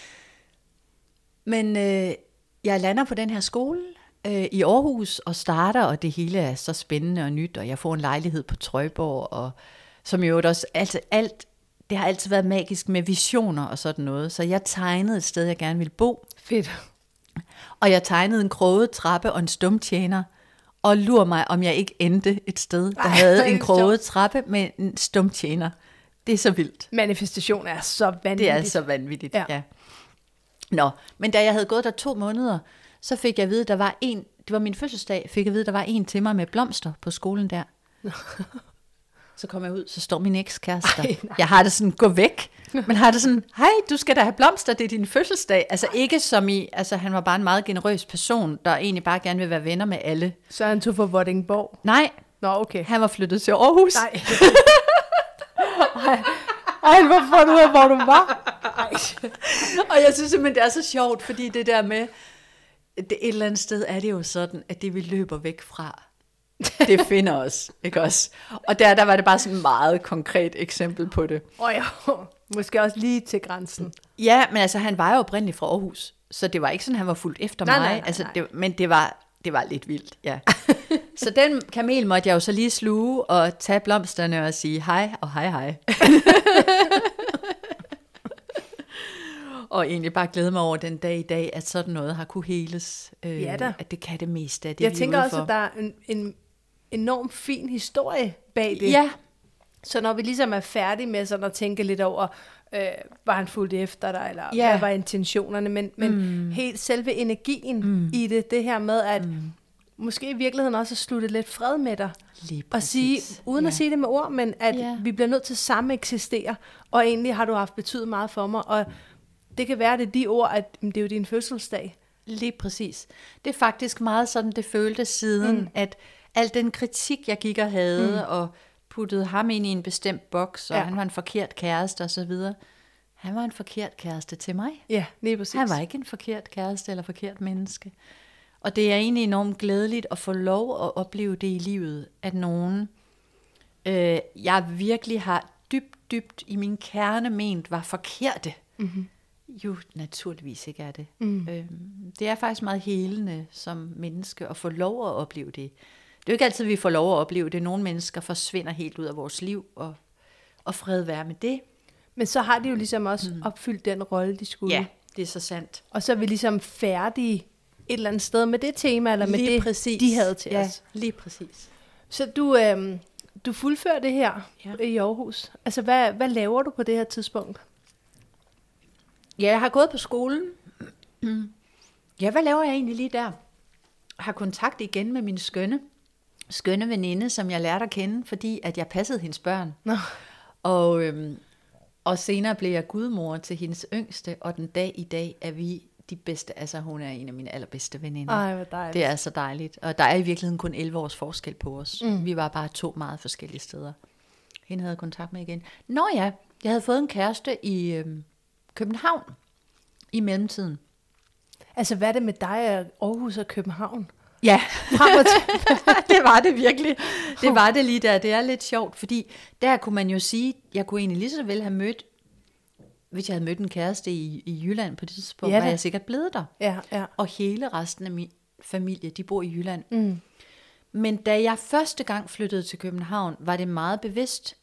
Men øh, jeg lander på den her skole øh, i Aarhus, og starter, og det hele er så spændende og nyt, og jeg får en lejlighed på Trøjborg, og som jo også alt, alt det har altid været magisk med visioner og sådan noget. Så jeg tegnede et sted, jeg gerne ville bo. Fedt. Og jeg tegnede en kroget trappe og en stumtjener. Og lur mig, om jeg ikke endte et sted, der Ej, havde en kroget trappe med en stumtjener. Det er så vildt. Manifestation er så vanvittigt. Det er så vanvittigt, ja. ja. Nå, men da jeg havde gået der to måneder, så fik jeg at vide, der var en, det var min fødselsdag, fik jeg at vide, der var en til mig med blomster på skolen der. Så kommer jeg ud, så står min ekskæreste. Jeg har det sådan, gå væk. Men har det sådan, hej, du skal da have blomster, det er din fødselsdag. Altså ikke som i, altså han var bare en meget generøs person, der egentlig bare gerne vil være venner med alle. Så han tog for Vordingborg? Nej. Nå, okay. Han var flyttet til Aarhus. Nej. Ej, hvor fandt du ud af, hvor du var? Og jeg synes simpelthen, det er så sjovt, fordi det der med, det, et eller andet sted er det jo sådan, at det vi løber væk fra, det finder os, ikke også? Og der, der var det bare sådan et meget konkret eksempel på det. Og ja, måske også lige til grænsen. Ja, men altså han var jo oprindeligt fra Aarhus, så det var ikke sådan, han var fuldt efter nej, mig. Nej, nej, altså, nej. Det, men det var, det var lidt vildt, ja. Så den kamel måtte jeg jo så lige sluge og tage blomsterne og sige hej og hej hej. og egentlig bare glæde mig over den dag i dag, at sådan noget har kunne heles. Øh, Ja da. at det kan det meste af det, Jeg vi er tænker ude også, for. at der er en, en enorm fin historie bag det. Ja, Så når vi ligesom er færdige med sådan at tænke lidt over, øh, var han fuldt efter dig, eller Ja. hvad var intentionerne, men, men mm. helt selve energien mm. i det, det her med, at mm. måske i virkeligheden også at slutte lidt fred med dig, lige og præcis. sige, uden ja. at sige det med ord, men at Ja. vi bliver nødt til samme eksistere, og egentlig har du haft betydet meget for mig, og det kan være, det er de ord, at det er jo din fødselsdag. Lige præcis. Det er faktisk meget sådan, det føltes siden, mm. at al den kritik, jeg gik og havde, mm. og puttede ham ind i en bestemt boks, og Ja. han var en forkert kæreste og så videre. Han var en forkert kæreste til mig. Ja, lige præcis. Han var ikke en forkert kæreste eller forkert menneske. Og det er egentlig enormt glædeligt at få lov at opleve det i livet, at nogen, øh, jeg virkelig har dybt, dybt i min kerne ment, var forkerte. Mm-hmm. Jo, naturligvis ikke er det. Mm. Øhm, det er faktisk meget helende som menneske at få lov at opleve det. Det er jo ikke altid, vi får lov at opleve det. Nogle mennesker forsvinder helt ud af vores liv, og, og fred være med det. Men så har de jo ligesom også mm. opfyldt den rolle, de skulle. Ja, det er så sandt. Og så er vi ligesom færdige et eller andet sted med det tema, eller med Lige det, præcis. de havde til ja, os. lige præcis. Så du, øh, du fuldfører det her Ja. i Aarhus. Altså, hvad, hvad laver du på det her tidspunkt? Ja, jeg har gået på skolen. Ja, hvad laver jeg egentlig lige der? Jeg har kontakt igen med min skønne, skønne veninde, som jeg lærte at kende, fordi at jeg passede hendes børn. Nå. Og, øhm, og senere blev jeg gudmor til hendes yngste, og den dag i dag er vi de bedste. Altså, hun er en af mine allerbedste veninder. Ej, hvor dejligt. Det er så dejligt. Og der er i virkeligheden kun elleve års forskel på os. Mm. Vi var bare to meget forskellige steder. Hende havde kontakt med igen. Nå ja, jeg havde fået en kæreste i øhm, København i mellemtiden. Altså, hvad er det med dig, Aarhus og København? Ja, Frem og til. det var det virkelig. Det var det lige der. Det er lidt sjovt, fordi der kunne man jo sige, jeg kunne egentlig lige så vel have mødt, hvis jeg havde mødt en kæreste i, i Jylland på det tidspunkt, Ja, var da. jeg sikkert blevet der. Ja, ja. Og hele resten af min familie, de bor i Jylland. Mm. Men da jeg første gang flyttede til København, var det meget bevidst,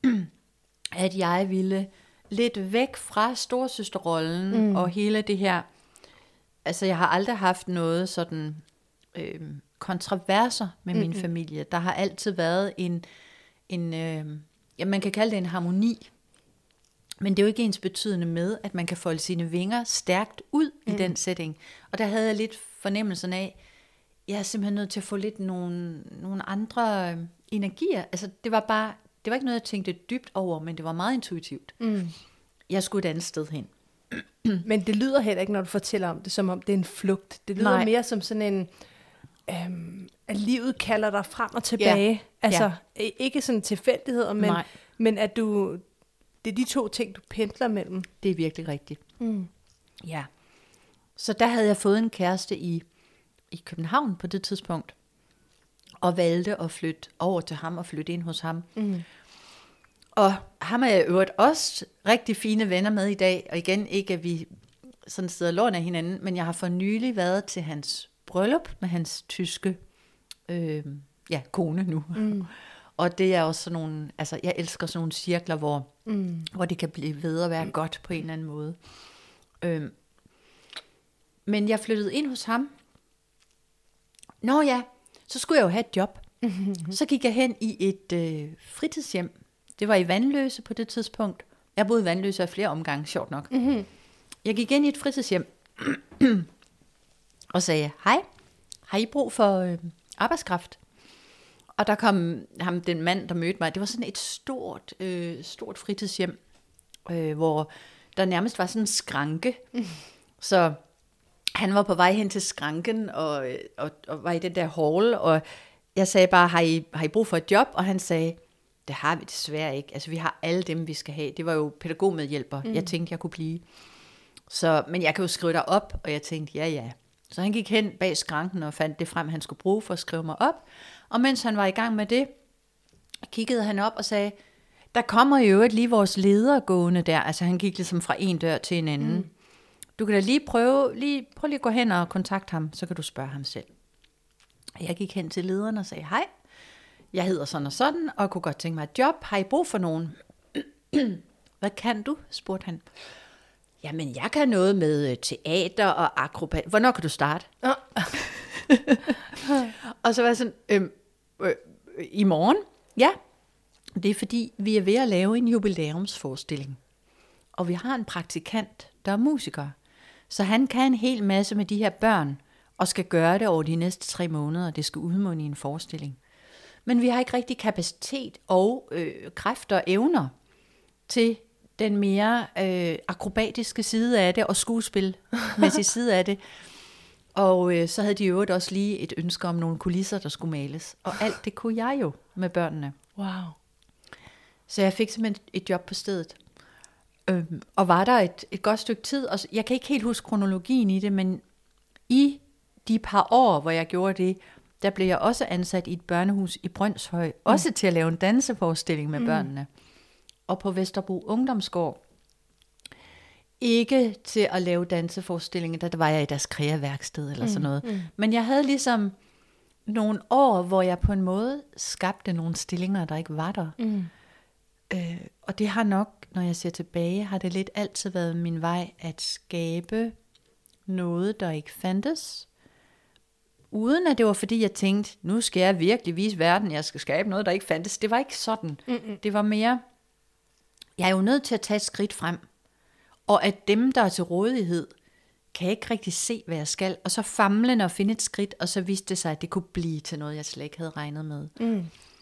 at jeg ville lidt væk fra storsøsterrollen mm. og hele det her. Altså, jeg har aldrig haft noget sådan øh, kontroverser med min Mm-mm. familie. Der har altid været en, en øh, ja, man kan kalde det en harmoni. Men det er jo ikke ens betydende med, at man kan folde sine vinger stærkt ud mm. i den setting. Og der havde jeg lidt fornemmelsen af, jeg er simpelthen nødt til at få lidt nogle, nogle andre øh, energier. Altså, det var bare, det var ikke noget, jeg tænkte dybt over, men det var meget intuitivt. Mm. Jeg skulle et andet sted hen. Men det lyder heller ikke, når du fortæller om det, som om det er en flugt. Det lyder Nej. mere som sådan en, øhm, at livet kalder dig frem og tilbage. Ja. Altså, ja. Ikke sådan tilfældigheder, men, men at du, det er de to ting, du pendler mellem. Det er virkelig rigtigt. Mm. Ja. Så der havde jeg fået en kæreste i, i København på det tidspunkt, og valgte at flytte over til ham og flytte ind hos ham. Mm. Og ham er jeg øvrigt også rigtig fine venner med i dag, og igen ikke, at vi sådan sidder og låner hinanden, men jeg har for nylig været til hans bryllup med hans tyske øh, ja, kone nu. Mm. Og det er også sådan nogle, altså jeg elsker sådan nogle cirkler, hvor, mm. hvor det kan blive ved at være godt på en eller anden måde. Øh, men jeg flyttede ind hos ham. Nå ja, så skulle jeg jo have et job. Mm-hmm. Så gik jeg hen i et øh, fritidshjem. Det var i Vandløse på det tidspunkt. Jeg boede i Vandløse af flere omgange, sjovt nok. Mm-hmm. Jeg gik ind i et fritidshjem og sagde, hej, har I brug for øh, arbejdskraft? Og der kom ham, den mand, der mødte mig. Det var sådan et stort, øh, stort fritidshjem, øh, hvor der nærmest var sådan en skranke. Mm. Så han var på vej hen til skranken og, og, og var i den der hall, og jeg sagde bare, har I, har I brug for et job? Og han sagde, det har vi desværre ikke. Altså, vi har alle dem, vi skal have. Det var jo pædagogmedhjælper. Mm. Jeg tænkte, jeg kunne blive. Så, men jeg kan jo skrive dig op, og jeg tænkte, ja, ja. Så han gik hen bag skranken og fandt det frem, han skulle bruge for at skrive mig op. Og mens han var i gang med det, kiggede han op og sagde, der kommer jo et lige vores leder gående der. Altså, han gik ligesom fra en dør til en anden. Mm. Du kan da lige prøve, lige, prøv lige at gå hen og kontakte ham, så kan du spørge ham selv. Jeg gik hen til lederen og sagde, hej, jeg hedder sådan og sådan, og kunne godt tænke mig et job. Har I brug for nogen? Hvad kan du? Spurgte han. jamen jeg kan noget med teater og akrobat. Hvornår kan du starte? Oh. Og så var jeg sådan, øhm, øh, i morgen? Ja, det er fordi, vi er ved at lave en jubilæumsforestilling. Og vi har en praktikant, der er musiker. Så han kan en hel masse med de her børn, og skal gøre det over de næste tre måneder. Det skal udmunde i en forestilling. Men vi har ikke rigtig kapacitet og øh, kræfter og evner til den mere øh, akrobatiske side af det, og skuespilmæssige side af det. Og øh, så havde de jo også lige et ønske om nogle kulisser, der skulle males. Og alt det kunne jeg jo med børnene. Wow. Så jeg fik simpelthen et job på stedet. Øhm, og var der et, et godt stykke tid. Og jeg kan ikke helt huske kronologien i det, men i de par år, hvor jeg gjorde det, der blev jeg også ansat i et børnehus i Brønshøj. Mm. Også til at lave en danseforestilling med mm. børnene. Og på Vesterbro Ungdomsgård. Ikke til at lave danseforestillinger, der var jeg i deres kreaværksted eller mm. sådan noget. Mm. Men jeg havde ligesom nogle år, hvor jeg på en måde skabte nogle stillinger, der ikke var der. Mm. Øh, og det har nok, når jeg ser tilbage, har det lidt altid været min vej at skabe noget, der ikke fandtes. Uden at det var fordi, jeg tænkte, nu skal jeg virkelig vise verden, jeg skal skabe noget, der ikke fandtes. Det var ikke sådan. Mm-mm. Det var mere, jeg er jo nødt til at tage et skridt frem. Og at dem, der er til rådighed, kan ikke rigtig se, hvad jeg skal. Og så famlende og finde et skridt, og så viste det sig, at det kunne blive til noget, jeg slet ikke havde regnet med. Mm.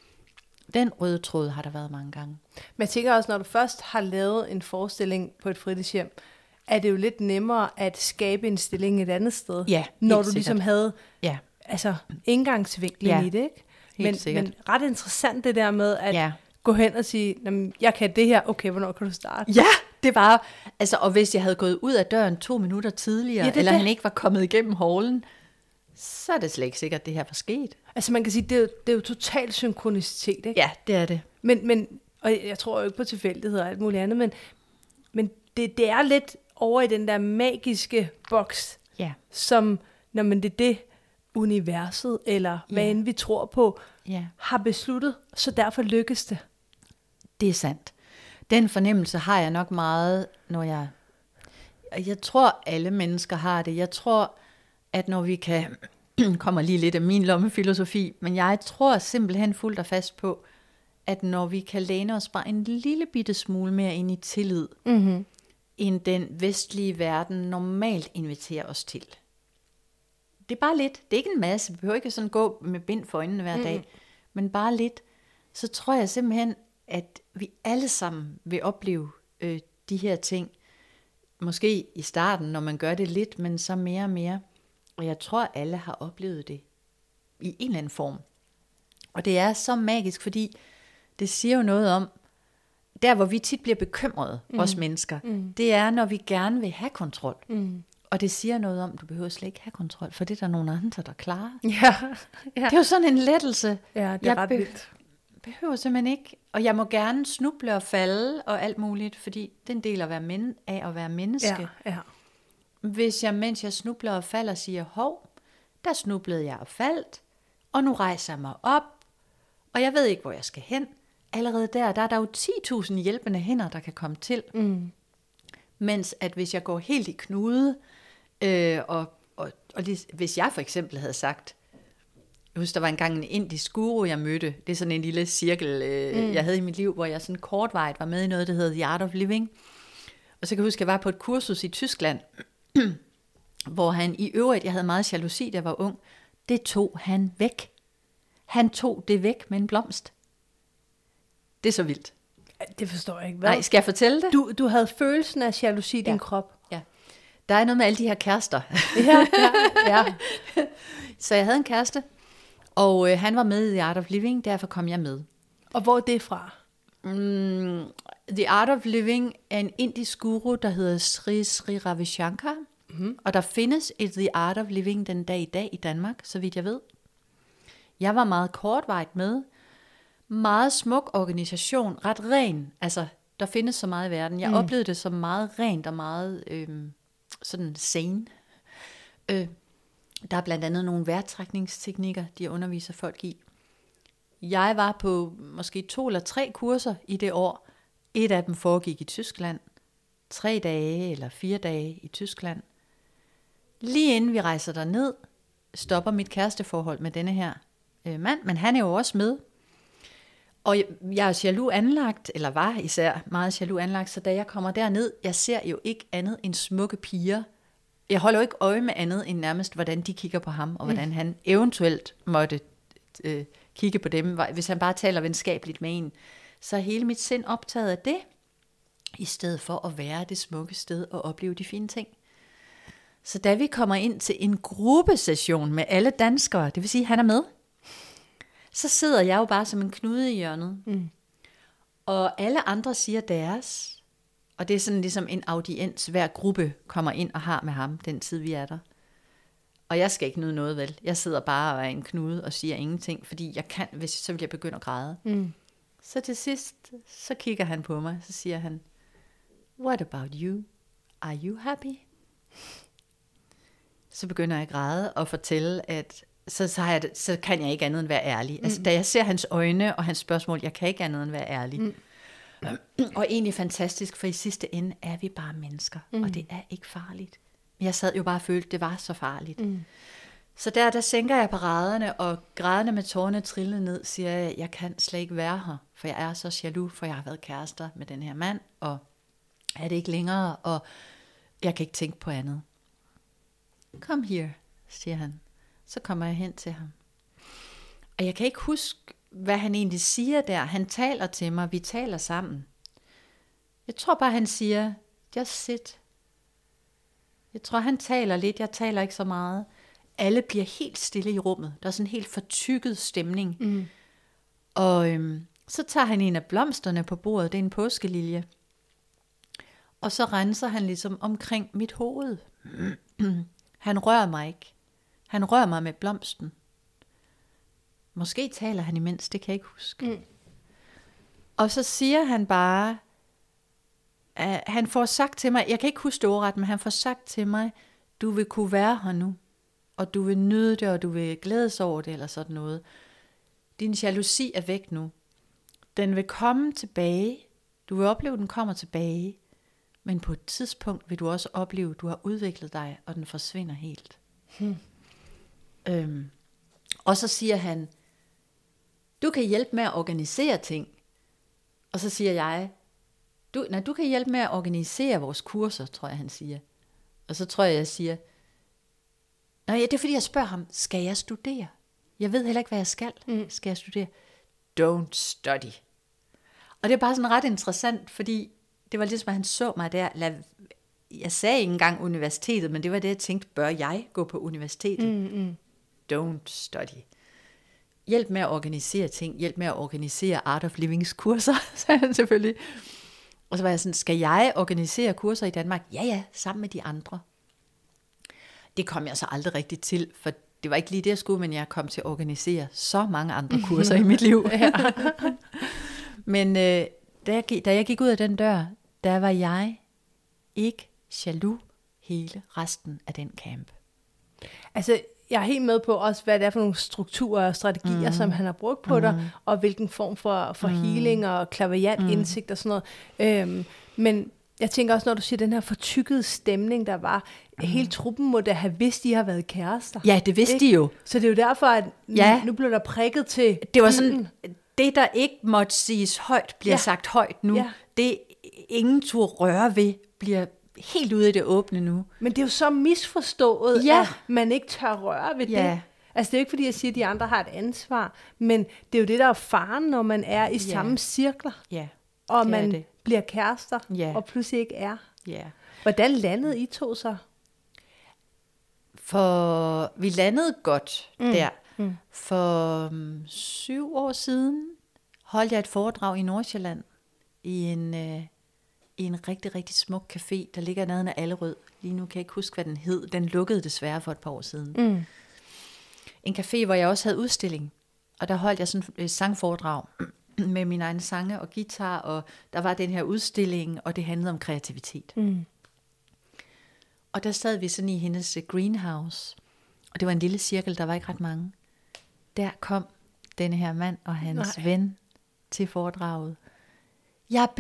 Den røde tråd har der været mange gange. Men jeg tænker også, når du først har lavet en forestilling på et fritidshjem, er det jo lidt nemmere at skabe en stilling et andet sted. Ja, når du sikkert. ligesom havde ja. altså, indgangsvinklen ja, i det, ikke? Helt men, men ret interessant det der med at ja. gå hen og sige, jeg kan det her, okay, hvornår kan du starte? Ja, det var, altså, og hvis jeg havde gået ud af døren to minutter tidligere, ja, eller det. Han ikke var kommet igennem hallen, så er det slet ikke sikkert, at det her var sket. Altså man kan sige, det er jo, det er jo total synkronicitet, ikke? Ja, det er det. Men, men og jeg tror jo ikke på tilfældigheder og alt muligt andet, men, men det, det er lidt over i den der magiske boks, ja. som, når man det er det, universet, eller hvad ja. end vi tror på, ja. har besluttet, så derfor lykkes det. Det er sandt. Den fornemmelse har jeg nok meget, når jeg... Jeg tror, alle mennesker har det. Jeg tror, at når vi kan... kommer lige lidt af min lommefilosofi, men jeg tror simpelthen fuldt og fast på, at når vi kan læne os bare en lille bitte smule mere ind i tillid, mm-hmm. end den vestlige verden normalt inviterer os til. Det er bare lidt. Det er ikke en masse. Vi behøver ikke sådan gå med bind for øjnene hver dag, mm-hmm. men bare lidt. Så tror jeg simpelthen, at vi alle sammen vil opleve øh, de her ting. Måske i starten, når man gør det lidt, men så mere og mere. Og jeg tror, alle har oplevet det i en eller anden form. Og det er så magisk, fordi det siger jo noget om, der hvor vi tit bliver bekymrede, mm. os mennesker, mm. det er, når vi gerne vil have kontrol. Mm. Og det siger noget om, du behøver slet ikke have kontrol, for det er der nogle andre, der klarer. Ja, ja. Det er jo sådan en lettelse. Ja, det er jeg ret be- vildt. behøver simpelthen ikke. Og jeg må gerne snuble og falde og alt muligt, fordi det er en del af at være, men- af at være menneske. Ja, ja. Hvis jeg, mens jeg snubler og falder, siger, hov, der snublede jeg og faldt, og nu rejser jeg mig op, og jeg ved ikke, hvor jeg skal hen. Allerede der, der er der jo ti tusind hjælpende hænder, der kan komme til. Mm. Mens at hvis jeg går helt i knude, øh, og, og, og det, hvis jeg for eksempel havde sagt, jeg husker, der var engang en indisk guru, jeg mødte, det er sådan en lille cirkel, øh, mm. jeg havde i mit liv, hvor jeg sådan kortvarigt var med i noget, der hedder The Art of Living. Og så kan jeg huske, at jeg var på et kursus i Tyskland, hvor han i øvrigt, jeg havde meget jalousi, da jeg var ung, det tog han væk. Han tog det væk med en blomst. Det er så vildt. Det forstår jeg ikke. Hvad? Nej, skal jeg fortælle det? Du, du havde følelsen af jalousi i ja. din krop. Ja. Der er noget med alle de her kærester. ja, ja, ja. Så jeg havde en kæreste, og øh, han var med i The Art of Living, derfor kom jeg med. Og hvor er det fra? Mm, The Art of Living er en indisk guru, der hedder Sri Sri Ravi Shankar. Mm-hmm. Og der findes et The Art of Living den dag i dag i Danmark, så vidt jeg ved. Jeg var meget kortvarigt med. Meget smuk organisation, ret ren. Altså, der findes så meget i verden. Jeg mm. oplevede det som meget rent og meget øh, sådan sane. Øh, der er blandt andet nogle vejrtrækningsteknikker, de underviser folk i. Jeg var på måske to eller tre kurser i det år. Et af dem foregik i Tyskland. tre dage eller fire dage i Tyskland. Lige inden vi rejser derned, stopper mit kæresteforhold med denne her øh, mand, men han er jo også med. Og jeg er jaloux anlagt, eller var især meget jaloux anlagt, så da jeg kommer derned, jeg ser jo ikke andet end smukke piger. Jeg holder jo ikke øje med andet end nærmest, hvordan de kigger på ham, og hvordan han eventuelt måtte øh, kigge på dem, hvis han bare taler venskabeligt med en. Så er hele mit sind optaget af det, i stedet for at være det smukke sted og opleve de fine ting. Så da vi kommer ind til en gruppesession med alle danskere, det vil sige, at han er med, så sidder jeg jo bare som en knude i hjørnet. Mm. Og alle andre siger deres. Og det er sådan ligesom en audiens, hver gruppe kommer ind og har med ham, den tid vi er der. Og jeg skal ikke nyde noget, vel. Jeg sidder bare og er en knude og siger ingenting, fordi jeg kan, hvis så vil jeg begynde at græde. Mm. Så til sidst, så kigger han på mig, så siger han, what about you? Are you happy? Så begynder jeg at græde og fortælle, at så, så, har jeg, så kan jeg ikke andet end være ærlig. Mm. Altså, da jeg ser hans øjne og hans spørgsmål, jeg kan ikke andet end være ærlig. Mm. Og egentlig fantastisk, for i sidste ende er vi bare mennesker, mm. og det er ikke farligt. Jeg sad jo bare og følte, det var så farligt. Mm. Så der, der sænker jeg paraderne, og grædende med tårerne trillende ned, siger jeg, jeg kan slet ikke være her, for jeg er så jaloux, for jeg har været kærester med den her mand, og er det ikke længere, og jeg kan ikke tænke på andet. Come here, siger han. Så kommer jeg hen til ham. Og jeg kan ikke huske, hvad han egentlig siger der. Han taler til mig, vi taler sammen. Jeg tror bare, han siger, just sit. Jeg tror, han taler lidt, jeg taler ikke så meget. Alle bliver helt stille i rummet. Der er sådan en helt fortykket stemning. Mm. Og øhm, så tager han en af blomsterne på bordet, det er en påskelilje. Og så renser han ligesom omkring mit hoved. Han rører mig ikke. Han rører mig med blomsten. Måske taler han imens, det kan jeg ikke huske. Mm. Og så siger han bare, at han får sagt til mig, jeg kan ikke huske det ordret, men han får sagt til mig, du vil kunne være her nu, og du vil nyde det, og du vil glædes over det, eller sådan noget. Din jalousi er væk nu. Den vil komme tilbage. Du vil opleve, at den kommer tilbage. Men på et tidspunkt vil du også opleve, at du har udviklet dig, og den forsvinder helt. Hmm. Øhm. Og så siger han, du kan hjælpe med at organisere ting. Og så siger jeg, du, nej, du kan hjælpe med at organisere vores kurser, tror jeg, han siger. Og så tror jeg, jeg siger, nej, det er fordi, jeg spørger ham, skal jeg studere? Jeg ved heller ikke, hvad jeg skal. Mm. Skal jeg studere? Don't study. Og det er bare sådan ret interessant, fordi det var ligesom, at han så mig der. Jeg sagde ikke engang universitetet, men det var det, jeg tænkte, bør jeg gå på universitetet? Mm, mm. Don't study. Hjælp med at organisere ting. Hjælp med at organisere Art of Livings kurser, sagde han selvfølgelig. Og så var jeg sådan, skal jeg organisere kurser i Danmark? Ja, ja, sammen med de andre. Det kom jeg så aldrig rigtigt til, for det var ikke lige det, jeg skulle, men jeg kom til at organisere så mange andre kurser i mit liv. Ja. Men øh, da, jeg, da jeg gik ud af den dør, der var jeg ikke jaloux hele resten af den camp. Altså, jeg er helt med på også, hvad det er for nogle strukturer og strategier, mm. som han har brugt på mm. dig, og hvilken form for, for mm. healing og klaverjant mm. indsigt og sådan noget. Øhm, men jeg tænker også, når du siger den her fortykkede stemning, der var, mm. hele truppen må da have vidst, de har været kærester. Ja, det vidste ikke? De jo. Så det er jo derfor, at ja. nu blev der prikket til... Det var sådan, det der ikke måtte siges højt, bliver ja. sagt højt nu. Ja. Det ingen turde røre ved, bliver helt ude i det åbne nu. Men det er jo så misforstået, ja. at man ikke tør røre ved ja. det. Altså det er jo ikke fordi, jeg siger, at de andre har et ansvar, men det er jo det, der er faren, når man er i ja. samme cirkler, ja. og man det. bliver kærester, ja. og pludselig ikke er. Ja. Hvordan landede I to så? For vi landede godt mm. der. Mm. For um, syv år siden holdt jeg et foredrag i Nordsjælland i en... Øh, i en rigtig, rigtig smuk café, der ligger nede af Allerød. Lige nu kan jeg ikke huske, hvad den hed. Den lukkede desværre for et par år siden. Mm. En café, hvor jeg også havde udstilling. Og der holdt jeg sådan et sangforedrag med min egen sange og guitar, og der var den her udstilling, og det handlede om kreativitet. Mm. Og der sad vi sådan i hendes greenhouse, og det var en lille cirkel, der var ikke ret mange. Der kom denne her mand og hans Nej. ven til foredraget. Jeg blev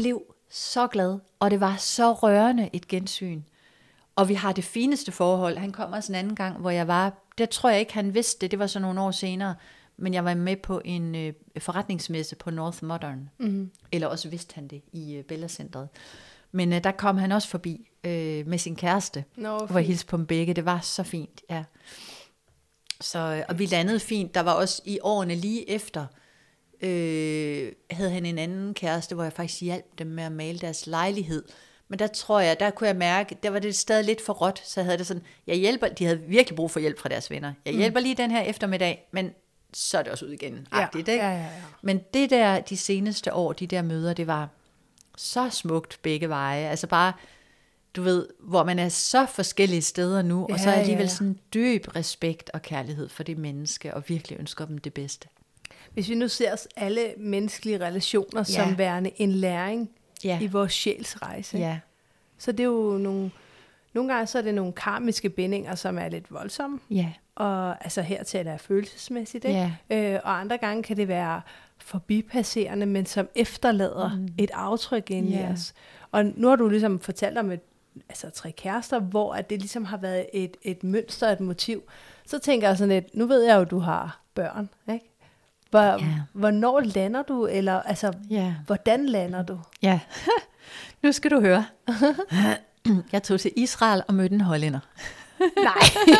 så glad, og det var så rørende et gensyn. Og vi har det fineste forhold. Han kom også en anden gang, hvor jeg var, der tror jeg ikke, han vidste det, det var så nogle år senere, men jeg var med på en øh, forretningsmesse på North Modern, mm-hmm. eller også vidste han det i øh, Bella Centeret. Men øh, der kom han også forbi øh, med sin kæreste, no, hvor jeg hilste på dem begge. Det var så fint, ja. Så, og vi landede fint. Der var også i årene lige efter, øh, havde han en anden kæreste, hvor jeg faktisk hjalp dem med at male deres lejlighed. Men der tror jeg, der kunne jeg mærke, der var det stadig lidt for råt, så jeg havde det sådan, jeg hjælper, de havde virkelig brug for hjælp fra deres venner. Jeg hjælper mm. lige den her eftermiddag, men så er det også ud igen. Ja. Agtigt, ikke? Ja, ja, ja. Men det der, de seneste år, de der møder, det var så smukt begge veje. Altså bare, du ved, hvor man er så forskellige steder nu, ja, og så er alligevel ja, ja. sådan dyb respekt og kærlighed for det menneske, og virkelig ønsker dem det bedste. Hvis vi nu ser os alle menneskelige relationer ja. som værende en læring ja. i vores sjælsrejse, ja. så det er jo nogle, nogle gange så er det nogle karmiske bindinger, som er lidt voldsomme, ja. og altså her taler jeg følelsesmæssigt, ikke? Ja. Øh, og andre gange kan det være forbipasserende, men som efterlader mm. et aftryk ind yeah. i os. Og nu har du ligesom fortalt om et, altså tre kærester, hvor at det ligesom har været et, et mønster, et motiv. Så tænker jeg sådan lidt, nu ved jeg jo, at du har børn, ikke? Hvor, yeah. Hvornår lander du, eller altså, yeah. hvordan lander du? Ja, nu skal du høre. Jeg tog til Israel og mødte en hollænder. Nej.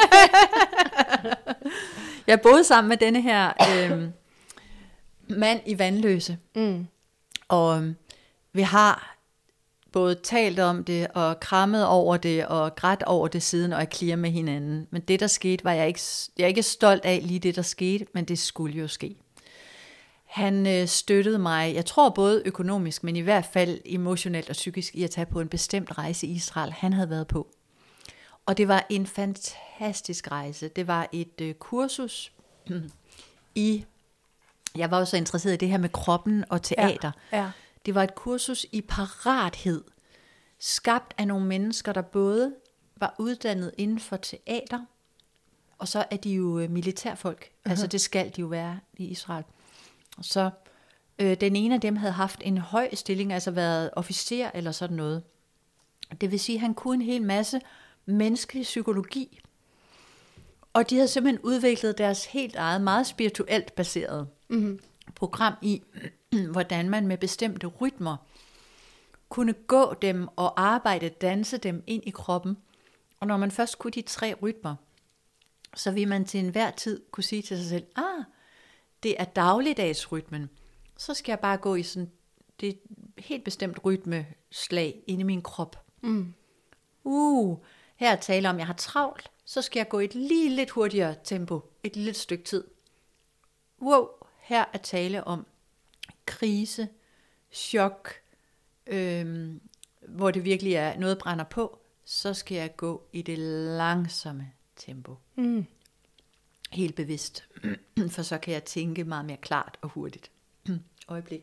Jeg boede sammen med denne her øh, mand i Vandløse. Mm. Og øh, vi har både talt om det, og krammet over det, og grædt over det siden, og erklæret med hinanden. Men det, der skete, var jeg ikke, jeg er ikke stolt af lige det, der skete, men det skulle jo ske. Han øh, støttede mig, jeg tror både økonomisk, men i hvert fald emotionelt og psykisk, i at tage på en bestemt rejse i Israel, han havde været på. Og det var en fantastisk rejse. Det var et øh, kursus i, jeg var også interesseret i det her med kroppen og teater. Ja, ja. Det var et kursus i parathed, skabt af nogle mennesker, der både var uddannet inden for teater, og så er de jo øh, militærfolk. Uh-huh. Altså det skal de jo være i Israel. Så øh, den ene af dem havde haft en høj stilling, altså været officer eller sådan noget. Det vil sige, at han kunne en hel masse menneskelig psykologi. Og de havde simpelthen udviklet deres helt eget, meget spirituelt baseret mm-hmm. program i, hvordan man med bestemte rytmer kunne gå dem og arbejde, danse dem ind i kroppen. Og når man først kunne de tre rytmer, så vil man til enhver tid kunne sige til sig selv, ah, det er dagligdagsrytmen. Så skal jeg bare gå i sådan det helt bestemt rytmeslag inde i min krop. Mm. Uh, her taler om, at jeg har travlt, så skal jeg gå i et lige lidt hurtigere tempo, et lille stykke tid. Wow, her er tale om krise, chok, øhm, hvor det virkelig er noget brænder på, så skal jeg gå i det langsomme tempo. Mm. Helt bevidst, for så kan jeg tænke meget mere klart og hurtigt. Øjeblik.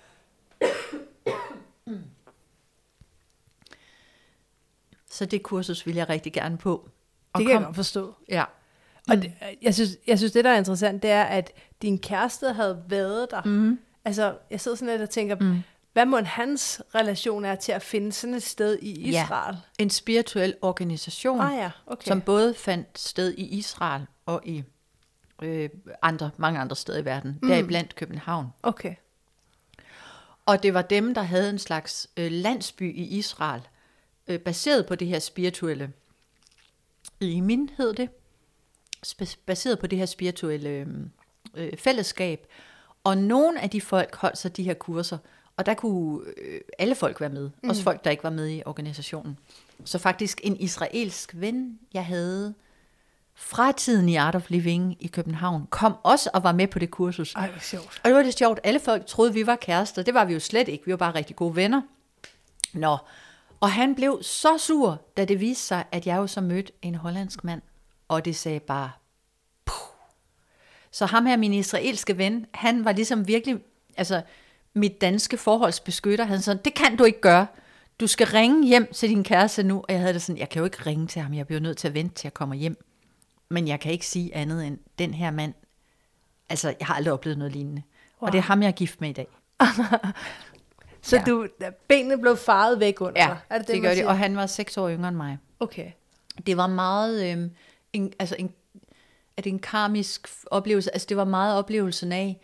Så det kursus vil jeg rigtig gerne på. Og det kan kom, jeg godt forstå. Ja. Og det, jeg, synes, jeg synes, det der er interessant, det er, at din kæreste havde været der. Mm. Altså, jeg sidder sådan lidt og tænker, mm. hvad må hans relation er til at finde sådan et sted i Israel? Ja, en spirituel organisation, ah, ja. Okay. som både fandt sted i Israel og i øh, andre, mange andre steder i verden. Mm. Deriblandt København. Okay. Og det var dem, der havde en slags øh, landsby i Israel, øh, baseret på det her spirituelle. Imin hed det. Sp- baseret på det her spirituelle øh, fællesskab. Og nogle af de folk holdt sig de her kurser, og der kunne øh, alle folk være med. Mm. Også folk, der ikke var med i organisationen. Så faktisk en israelsk ven, jeg havde fra tiden i Art of Living i København, kom også og var med på det kursus. Ej, hvor sjovt. Og det var det sjovt. Alle folk troede, vi var kærester. Det var vi jo slet ikke. Vi var bare rigtig gode venner. Nå. Og han blev så sur, da det viste sig, at jeg jo så mødte en hollandsk mand. Og det sagde bare, puh. Så ham her, min israelske ven, han var ligesom virkelig, altså mit danske forholdsbeskytter. Han sådan, det kan du ikke gøre. Du skal ringe hjem til din kæreste nu. Og jeg havde det sådan, jeg kan jo ikke ringe til ham. Jeg bliver nødt til at vente til jeg kommer hjem. Men jeg kan ikke sige andet end, den her mand, altså jeg har aldrig oplevet noget lignende. Wow. Og det er ham, jeg er gift med i dag. Så ja. du, benene blev farvet væk under Ja, dig? Er det, det, det gør det, og han var seks år yngre end mig. Okay. Det var meget, øh, en, altså en, er det en karmisk oplevelse, altså det var meget oplevelsen af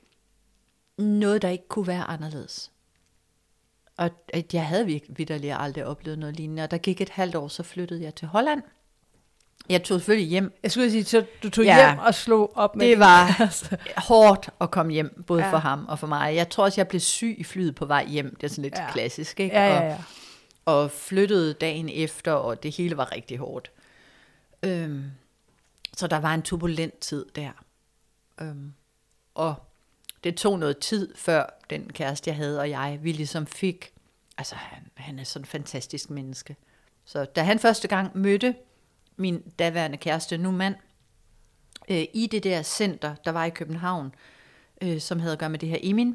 noget, der ikke kunne være anderledes. Og at jeg havde vitterligt aldrig oplevet noget lignende, og der gik et halvt år, så flyttede jeg til Holland. Jeg tog selvfølgelig hjem. Jeg skulle sige, så du tog ja, hjem og slog op med det var hårdt at komme hjem, både ja. for ham og for mig. Jeg tror også, jeg blev syg i flyet på vej hjem. Det er sådan lidt ja. klassisk, ikke? Ja, ja, ja. Og, og flyttede dagen efter, og det hele var rigtig hårdt. Øhm, så der var en turbulent tid der. Øhm, og det tog noget tid, før den kæreste, jeg havde, og jeg, vi ligesom fik, altså han, han er sådan en fantastisk menneske. Så da han første gang mødte min daværende kæreste, nu mand, øh, i det der center, der var i København, øh, som havde at gøre med det her Emin,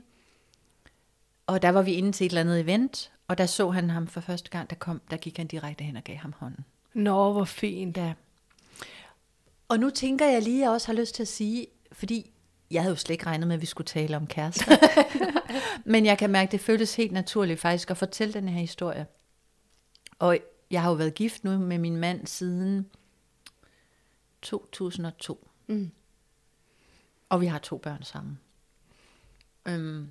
og der var vi inde til et eller andet event, og der så han ham for første gang, der kom, der gik han direkte hen og gav ham hånden. Nå, hvor fint. Ja. Og nu tænker jeg lige, at jeg også har lyst til at sige, fordi jeg havde jo slet ikke regnet med, at vi skulle tale om kærester. Men jeg kan mærke, at det føltes helt naturligt faktisk at fortælle den her historie. Og jeg har jo været gift nu med min mand siden to tusind og to. Mm. Og vi har to børn sammen. Øhm,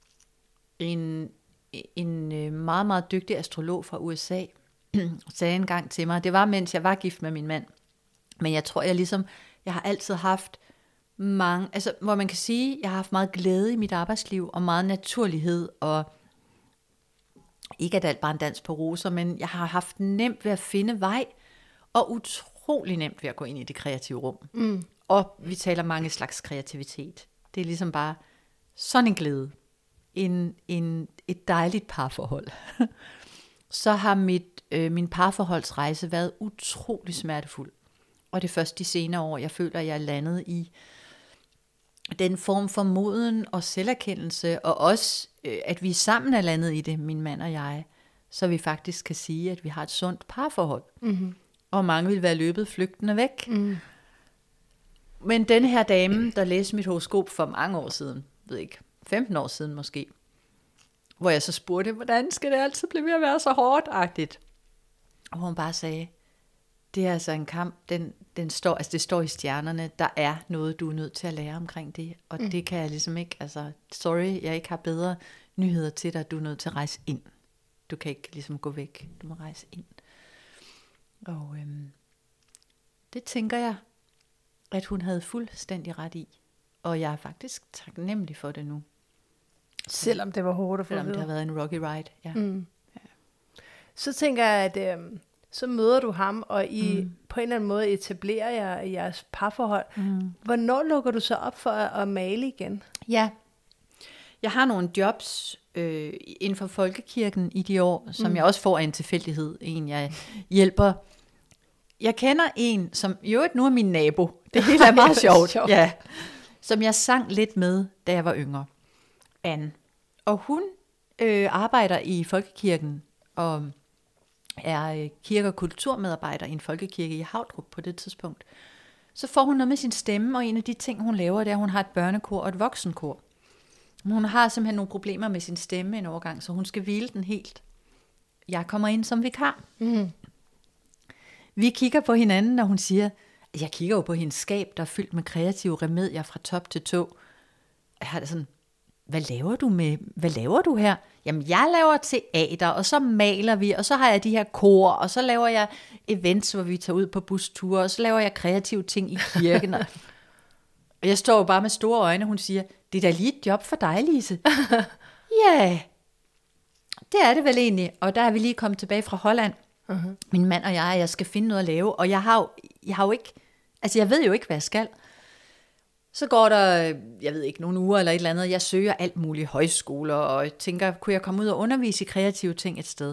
en en meget, meget dygtig astrolog fra U S A sagde engang til mig, det var mens jeg var gift med min mand, men jeg tror, jeg ligesom, jeg har altid haft mange, altså hvor man kan sige, jeg har haft meget glæde i mit arbejdsliv, og meget naturlighed, og ikke at alt bare en dans på roser, men jeg har haft nemt ved at finde vej, og utrolig nemt ved at gå ind i det kreative rum. Mm. Og vi taler mange slags kreativitet. Det er ligesom bare sådan en glæde. En, en, et dejligt parforhold. Så har mit, øh, min parforholdsrejse været utrolig smertefuld. Og det er først de senere år, jeg føler, at jeg er landet i den form for moden og selverkendelse, og også, øh, at vi sammen er landet i det, min mand og jeg, så vi faktisk kan sige, at vi har et sundt parforhold. Mm-hmm. Og mange vil være løbet flygtende væk. Mm. Men den her dame, der læste mit horoskop for mange år siden, ved ikke, femten år siden måske, hvor jeg så spurgte, hvordan skal det altid blive ved at være så hårdt-agtigt? Og hun bare sagde, det er altså en kamp, den, den står, altså det står i stjernerne, der er noget, du er nødt til at lære omkring det, og mm. det kan jeg ligesom ikke, altså sorry, jeg ikke har bedre nyheder til dig, du er nødt til at rejse ind. Du kan ikke ligesom gå væk, du må rejse ind. Og øhm, det tænker jeg, at hun havde fuldstændig ret i, og jeg er faktisk taknemmelig for det nu. Selvom det var hårdt at få Selvom videre. det har været en rocky ride, ja. Mm. Ja. Så tænker jeg, at øh, så møder du ham, og I mm. på en eller anden måde etablerer jer jeres parforhold. Mm. Hvornår lukker du så op for at, at male igen? Ja, jeg har nogle jobs øh, inden for folkekirken i de år, som mm. jeg også får af en tilfældighed. En, jeg hjælper. Jeg kender en, som jo nu er min nabo. Det hele er meget sjovt. sjovt. Ja. Som jeg sang lidt med, da jeg var yngre. Anne. Og hun øh, arbejder i folkekirken, og er øh, kirke- og kulturmedarbejder i en folkekirke i Havdrup på det tidspunkt. Så får hun noget med sin stemme, og en af de ting, hun laver, det er, at hun har et børnekor og et voksenkor. Hun har simpelthen nogle problemer med sin stemme en overgang, så hun skal hvile den helt. Jeg kommer ind som vikar. Mm. Vi kigger på hinanden, og hun siger, jeg kigger jo på hendes skab, der er fyldt med kreative remedier fra top til tå. Jeg har det sådan, hvad laver du med, hvad laver du her? Jamen, jeg laver teater, og så maler vi, og så har jeg de her kor, og så laver jeg events, hvor vi tager ud på busture, og så laver jeg kreative ting i kirken. Og jeg står jo bare med store øjne, og hun siger, det er da lige et job for dig, Lise. Ja, det er det vel egentlig. Og der er vi lige kommet tilbage fra Holland. Uh-huh. Min mand og jeg, jeg skal finde noget at lave, og jeg har jo, jeg har jo ikke, altså jeg ved jo ikke, hvad jeg skal. Så går der, jeg ved ikke, nogle uger eller et eller andet, jeg søger alt muligt højskoler, og tænker, kunne jeg komme ud og undervise i kreative ting et sted?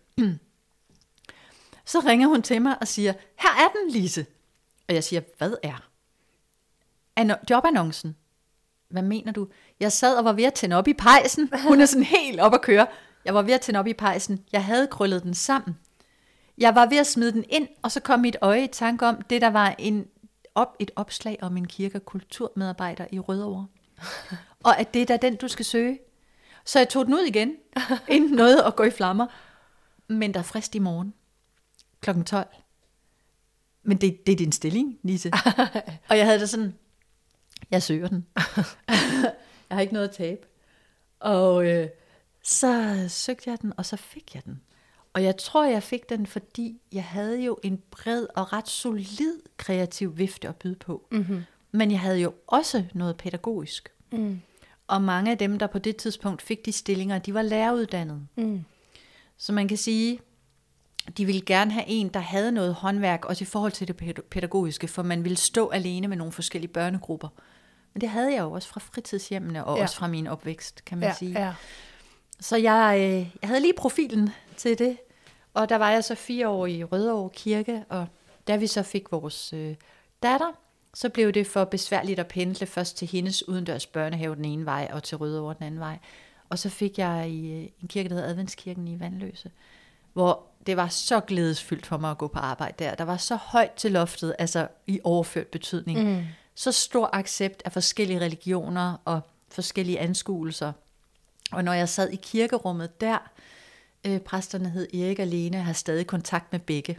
Så ringer hun til mig og siger, her er den, Lise. Og jeg siger, hvad er? An- jobannoncen. Hvad mener du? Jeg sad og var ved at tænde op i pejsen. Hun er sådan helt op at køre. Jeg var ved at tænde op i pejsen. Jeg havde krøllet den sammen. Jeg var ved at smide den ind, og så kom mit øje i tanke om, det der var en op, et opslag om en kirke- og kulturmedarbejder i Rødovre. Og at det er da den, du skal søge. Så jeg tog den ud igen, inden noget at gå i flammer. Men der er frist i morgen, klokken tolv. Men det, det er din stilling, Lise. Og jeg havde det sådan, jeg søger den. Jeg har ikke noget at tabe. Og øh, så søgte jeg den, og så fik jeg den. Og jeg tror, jeg fik den, fordi jeg havde jo en bred og ret solid kreativ vifte at byde på. Mm-hmm. Men jeg havde jo også noget pædagogisk. Mm. Og mange af dem, der på det tidspunkt fik de stillinger, de var læreruddannede. Mm. Så man kan sige, de ville gerne have en, der havde noget håndværk, også i forhold til det pædagogiske, for man ville stå alene med nogle forskellige børnegrupper. Men det havde jeg jo også fra fritidshjemmene, og ja. også fra min opvækst, kan man ja, sige. Ja. Så jeg, øh, jeg havde lige profilen til det, og der var jeg så fire år i Rødovre Kirke, og da vi så fik vores øh, datter, så blev det for besværligt at pendle først til hendes udendørs børnehave den ene vej, og til Rødovre den anden vej. Og så fik jeg i øh, en kirke, der hedder Adventskirken i Vandløse, hvor det var så glædesfyldt for mig at gå på arbejde der. Der var så højt til loftet, altså i overført betydning. Mm. Så stor accept af forskellige religioner og forskellige anskuelser. Og når jeg sad i kirkerummet der, øh, præsterne hed Erik og Lene, har stadig kontakt med begge.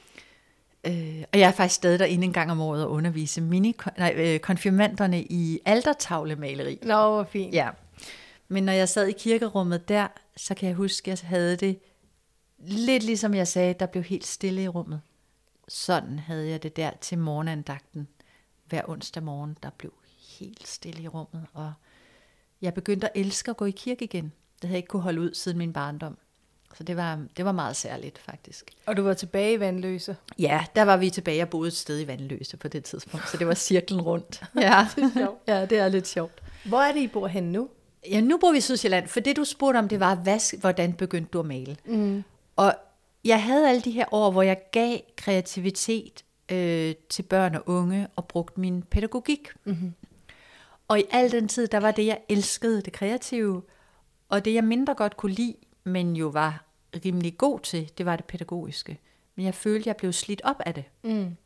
Øh, og jeg er faktisk stadig derinde en gang om året at undervise mini, nej, øh, konfirmanderne i altertavlemaleri. Nå, hvor fint. Ja. Men når jeg sad i kirkerummet der, så kan jeg huske, at jeg havde det lidt ligesom jeg sagde, der blev helt stille i rummet. Sådan havde jeg det der til morgenandagten. Hver onsdag morgen, der blev helt stille i rummet. Og jeg begyndte at elske at gå i kirke igen. Det havde jeg ikke kunne holde ud siden min barndom. Så det var, det var meget særligt, faktisk. Og du var tilbage i Vandløse? Ja, der var vi tilbage og boede et sted i Vandløse på det tidspunkt. Så det var cirklen rundt. Ja, det er sjovt. Ja, det er lidt sjovt. Hvor er det, I bor henne nu? Ja, nu bor vi i Sydsjælland. For det, du spurgte om, det var, hvad, hvordan begyndte du at male? Mm. Og jeg havde alle de her år, hvor jeg gav kreativitet øh, til børn og unge, og brugte min pædagogik. Mm-hmm. Og i al den tid, der var det, jeg elskede, det kreative, og det, jeg mindre godt kunne lide, men jo var rimelig god til, det var det pædagogiske. Men jeg følte, jeg blev slidt op af det. Mm.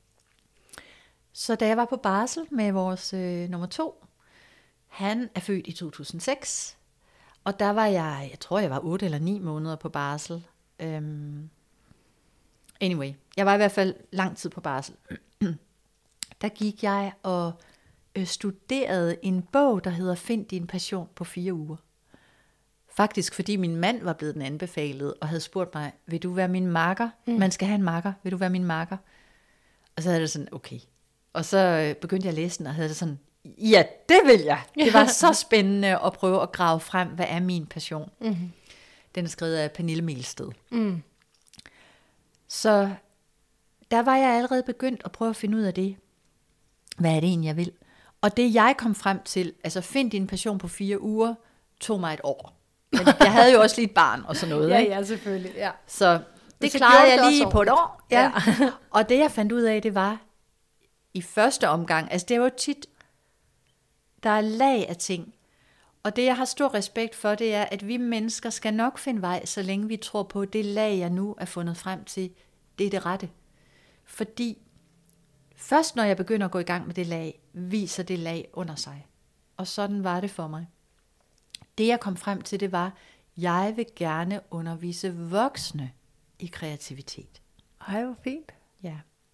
Så da jeg var på barsel med vores øh, nummer to, han er født i to tusind og seks, og der var jeg, jeg tror, jeg var otte eller ni måneder på barsel. Um, anyway, jeg var i hvert fald lang tid på barsel. Der gik jeg og øh, studerede en bog, der hedder Find din passion på fire uger. Faktisk fordi min mand var blevet den anbefalet, og havde spurgt mig, vil du være min makker? Mm. Man skal have en makker, vil du være min makker? Og så havde det sådan, okay. Og så øh, begyndte jeg at læse den, og havde det sådan, ja, det vil jeg. Det var så spændende at prøve at grave frem, hvad er min passion? Mm-hmm. Den er skrevet af Pernille Melsted. Mm. Så der var jeg allerede begyndt at prøve at finde ud af det. Hvad er det egentlig, jeg vil? Og det jeg kom frem til, altså find din passion på fire uger, tog mig et år. Men jeg havde jo også lige et barn og sådan noget. Ja, ikke? ja, selvfølgelig. Ja. Så det så klarede jeg lige på et år. Ja. Ja. Og det jeg fandt ud af, det var i første omgang, altså det er jo tit, der er lag af ting. Og det jeg har stor respekt for, det er, at vi mennesker skal nok finde vej, så længe vi tror på, at det lag, jeg nu er fundet frem til, det er det rette. Fordi først når jeg begynder at gå i gang med det lag, viser det lag under sig. Og sådan var det for mig. Det jeg kom frem til, det var, jeg vil gerne undervise voksne i kreativitet. Ej, hvor fint. Ja.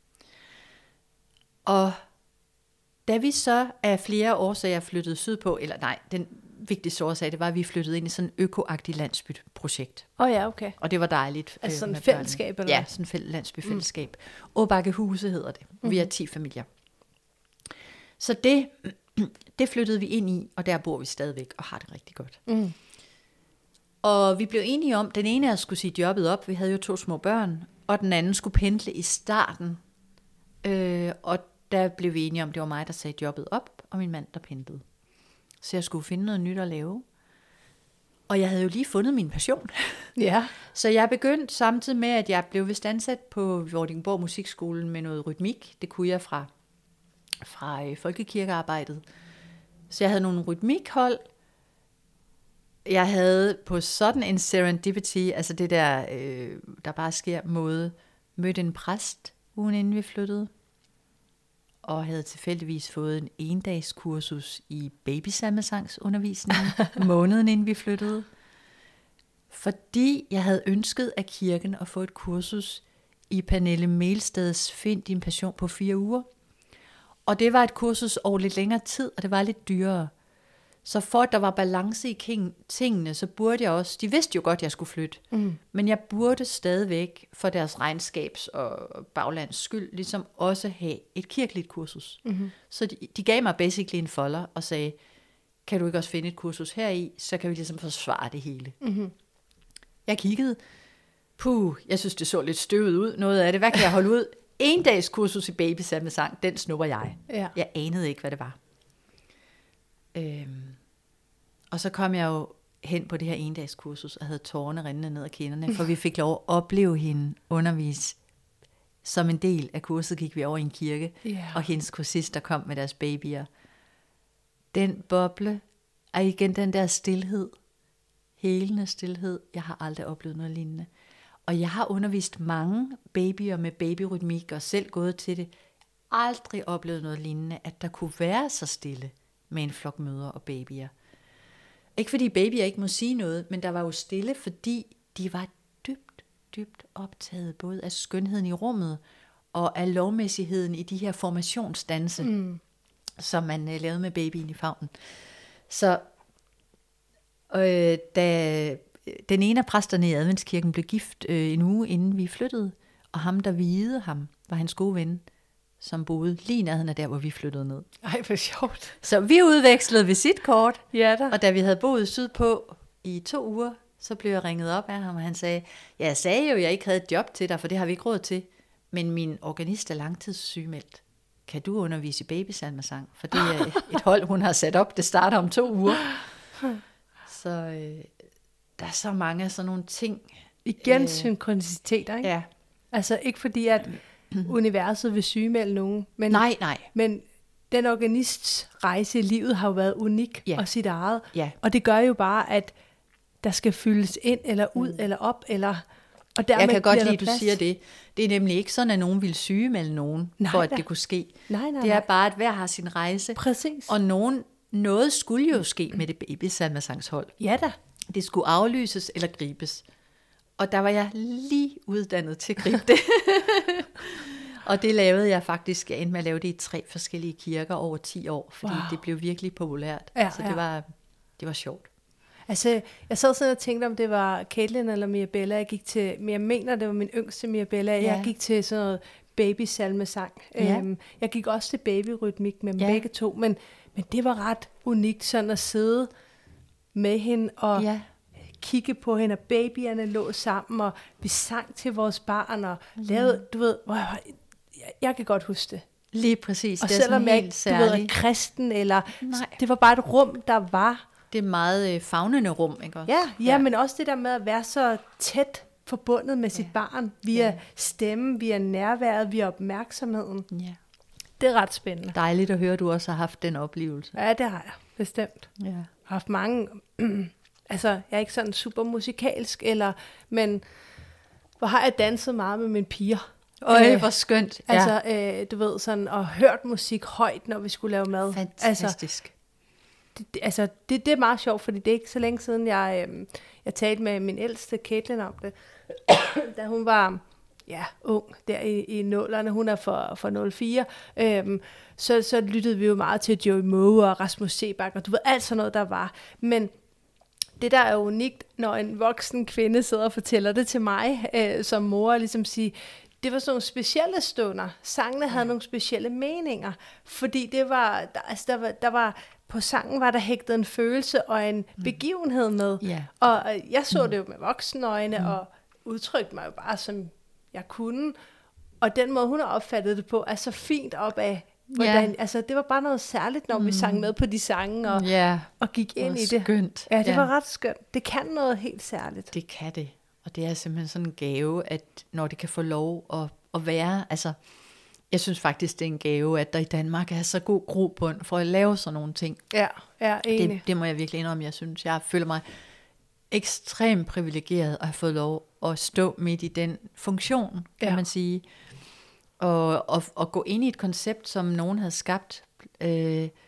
Og da vi så af flere årsager flyttede sydpå, eller nej, den vigtigste årsag, det var, at vi flyttede ind i sådan et økoagtigt landsbyprojekt. Åh oh, ja, okay. Og det var dejligt. Altså sådan et fællesskab? Eller? Ja, sådan et landsbyfællesskab. Mm. Åbakkehuse hedder det. Mm. Vi er ti familier. Så det, det flyttede vi ind i, og der bor vi stadigvæk og har det rigtig godt. Mm. Og vi blev enige om, den ene af os skulle sige jobbet op, vi havde jo to små børn, og den anden skulle pendle i starten. Øh, og der blev vi enige om, det var mig, der sagde jobbet op, og min mand, der pendlede. Så jeg skulle finde noget nyt at lave. Og jeg havde jo lige fundet min passion. Ja. Så jeg begyndte samtidig med, at jeg blev vist ansat på Vordingborg Musikskolen med noget rytmik. Det kunne jeg fra, fra folkekirkearbejdet. Så jeg havde nogle rytmikhold. Jeg havde på sådan en serendipity, altså det der, øh, der bare sker måde, mødte en præst ugen inden vi flyttede. Og havde tilfældigvis fået en endagskursus i babysalmesangsundervisning måneden inden vi flyttede. Fordi jeg havde ønsket af kirken at få et kursus i Pernille Melsteds Find din passion på fire uger. Og det var et kursus over lidt længere tid, og det var lidt dyrere. Så for at der var balance i tingene, så burde jeg også, de vidste jo godt, at jeg skulle flytte, mm. men jeg burde stadigvæk for deres regnskabs- og baglands skyld, ligesom også have et kirkeligt kursus. Mm-hmm. Så de, de gav mig basically en folder og sagde, kan du ikke også finde et kursus heri, så kan vi ligesom forsvare det hele. Mm-hmm. Jeg kiggede, puh, jeg synes det så lidt støvet ud, noget af det, hvad kan jeg holde ud? En dags kursus i babysalmesang, den snupper jeg. Ja. Jeg anede ikke, hvad det var. Øhm, og så kom jeg jo hen på det her endagskursus og havde tårerne rindende ned ad kinderne, for vi fik lov at opleve hende undervise. Som en del af kurset gik vi over i en kirke, yeah. og hendes kursister kom med deres babyer. Den boble er igen den der stilhed, helende stilhed. Jeg har aldrig oplevet noget lignende. Og jeg har undervist mange babyer med babyrytmik og selv gået til det. Aldrig oplevet noget lignende, at der kunne være så stille med en flok mødre og babyer. Ikke fordi babyer ikke må sige noget, men der var jo stille, fordi de var dybt, dybt optaget både af skønheden i rummet og af lovmæssigheden i de her formationsdanse, mm. som man uh, lavede med babyen i favnen. Så øh, da den ene af præsterne i Adventskirken blev gift øh, en uge inden vi flyttede, og ham der viede ham var hans gode ven, som boede lige nærheden af der, hvor vi flyttede ned. Ej, hvor sjovt. Så vi udvekslede visitkort, ja, da. Og da vi havde boet sydpå i to uger, så blev jeg ringet op af ham, og han sagde, ja, jeg sagde jo, at jeg ikke havde et job til dig, for det har vi ikke råd til, men min organist er langtidssygemeldt. Kan du undervise i babysalmesang? For det er et hold, hun har sat op, det starter om to uger. Så øh, der er så mange af sådan nogle ting. Igen øh, synkroniciteter, ikke? Ja. Altså ikke fordi, at universet vil sygemelde nogen, men, nej, nej. men den organists rejse i livet har jo været unik ja. og sit eget. Ja. Og det gør jo bare, at der skal fyldes ind eller ud mm. eller op, eller og dermed jeg kan godt lide, at du plads. siger det. Det er nemlig ikke sådan, at nogen vil sygemelde nogen, nej, for at da. det kunne ske. Nej, nej, det er nej. bare, at hver har sin rejse. Præcis. Og nogen, noget skulle jo ske med det babysalmesangshold. Ja da. Det skulle aflyses eller gribes. Og der var jeg lige uddannet til at gribe det. Og det lavede jeg faktisk. Jeg endte med at lave det i tre forskellige kirker over ti år, fordi wow. det blev virkelig populært. Ja, så ja. det var, det var sjovt. Altså, jeg sad sådan og tænkte, om det var Caitlin eller Mirabella, jeg gik til, men jeg mener, det var min yngste Mirabella, ja. jeg gik til sådan noget babysalmesang. Ja. Øhm, jeg gik også til babyrytmik med ja. begge to, men, men det var ret unikt sådan at sidde med hende og ja. kigge på hende, og babyerne lå sammen, og vi sang til vores barn, og mm. lavede, du ved, jeg, jeg kan godt huske det. Lige præcis. Og det er selvom jeg ikke, du ved, er kristen, eller Nej. det var bare et rum, der var. Det er meget øh, favnende rum, ikke også? Ja, ja, ja, men også det der med at være så tæt forbundet med sit ja. barn, via ja. stemmen, via nærværet, via opmærksomheden. Ja. Det er ret spændende. Dejligt at høre, at du også har haft den oplevelse. Ja, det har jeg, bestemt. Ja. Jeg har haft mange, altså jeg er ikke sådan super musikalsk, eller, men hvor har jeg danset meget med mine piger. Øj, øh, hvor skønt. Ja. Altså, øh, du ved, sådan, og hørt musik højt, når vi skulle lave mad. Fantastisk. Altså, det, det, altså, det, det er meget sjovt, fordi det er ikke så længe siden, jeg, øh, jeg talte med min ældste, Caitlin, om det. Da hun var ja, ung, der i, i nullerne, hun er for, for nul fire, øh, så, så lyttede vi jo meget til Joey Moe og Rasmus Seebach, og du ved, alt sådan noget, der var. Men det, der er unikt, når en voksen kvinde sidder og fortæller det til mig, øh, som mor, og ligesom sige, det var sådan nogle specielle stunder. Sangene havde ja. nogle specielle meninger, fordi det var, der, altså der var, der var, på sangen var der hægtet en følelse og en mm. begivenhed med. Yeah. Og øh, jeg så mm. det jo med voksenøjne, mm. og udtrykte mig jo bare, som jeg kunne. Og den måde, hun har opfattet det på, er så fint op af, hvordan, yeah. altså det var bare noget særligt, når mm. vi sang med på de sange, og, yeah. og gik ind i det. Skønt. Ja, det yeah. var ret skønt. Det kan noget helt særligt. Det kan det. Og det er simpelthen sådan en gave, at når det kan få lov at, at være, altså, jeg synes faktisk, det er en gave, at der i Danmark er så god grobund for at lave sådan nogle ting. Ja, ja, enig. Det, det må jeg virkelig indrømme, jeg synes. Jeg føler mig ekstremt privilegeret at have fået lov at stå midt i den funktion, kan ja. man sige. Og, og, og gå ind i et koncept, som nogen havde skabt, øh,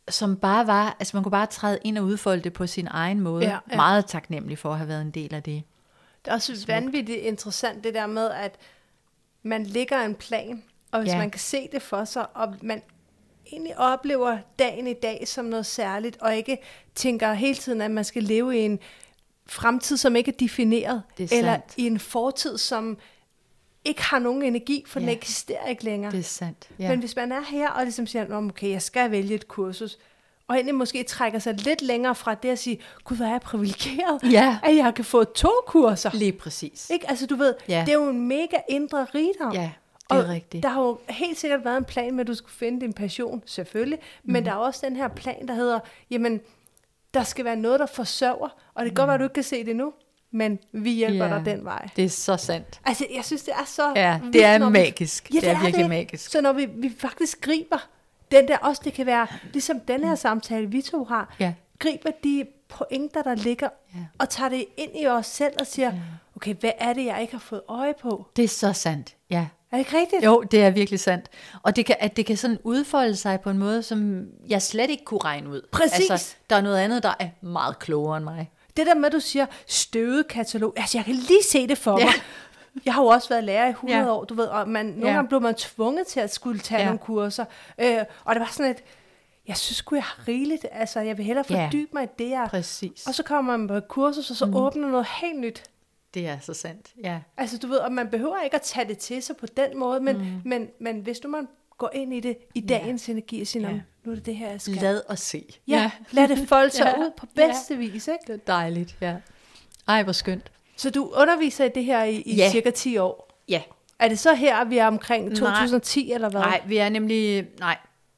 som bare var, altså man kunne bare træde ind og udfolde det på sin egen måde. Ja, ja. Meget taknemmelig for at have været en del af det. Det er også Smukt. vanvittigt interessant det der med, at man lægger en plan, og hvis ja. man kan se det for sig, og man egentlig oplever dagen i dag som noget særligt, og ikke tænker hele tiden, at man skal leve i en fremtid, som ikke er defineret, det er eller sandt. i en fortid, som ikke har nogen energi, for ja. den eksisterer ikke længere. Det er sandt. Ja. Men hvis man er her, og ligesom siger, okay, jeg skal vælge et kursus, og egentlig måske trækker sig lidt længere fra det at sige, gud, hvor er jeg privilegeret, ja. at jeg kan få to kurser. Lige præcis. Ikke? Altså du ved, ja. det er jo en mega indre rigdom. Ja, det er og rigtigt. Der har jo helt sikkert været en plan med, at du skal finde din passion, selvfølgelig, mm. men der er også den her plan, der hedder, jamen, der skal være noget, der forsørger, og det kan mm. godt være, at du ikke kan se det nu, men vi hjælper yeah. dig den vej. Det er så sandt. Altså, jeg synes, det er så... Ja, det er magisk. Vi, ja, det, det er virkelig det. magisk. Så når vi, vi faktisk griber den der også, det kan være, ligesom den her samtale, vi to har, ja. griber de pointer, der ligger, ja. og tager det ind i os selv og siger, ja. okay, hvad er det, jeg ikke har fået øje på? Det er så sandt, ja. Er det ikke rigtigt? Jo, det er virkelig sandt. Og det kan, at det kan sådan udfolde sig på en måde, som jeg slet ikke kunne regne ud. Præcis. Altså, der er noget andet, der er meget klogere end mig. Det der med, at du siger, støvet katalog, altså jeg kan lige se det for ja. mig. Jeg har jo også været lærer i hundrede ja. år, du ved, og man, nogle ja. gange blev man tvunget til at skulle tage ja. nogle kurser. Øh, og det var sådan et, jeg synes sgu, jeg har rigeligt, altså jeg vil hellere fordybe ja. mig i det her. Præcis. Og så kommer man på et kursus, og så mm. åbner noget helt nyt. Det er så sandt, ja. Altså du ved, og man behøver ikke at tage det til sig på den måde, men, mm. men, men hvis nu man går ind i det, i dagens ja. energi, og siger, ja. nu er det det her, jeg skal. Lad os se. Ja, ja. lad det folde sig ja. ud på bedste ja. vis, ikke? Det er dejligt, ja. Ej, hvor skønt. Så du underviser i det her i, i ja. cirka ti år? Ja. Er det så her, vi er omkring to tusind og ti, nej. eller hvad? Nej, vi er nemlig, nej,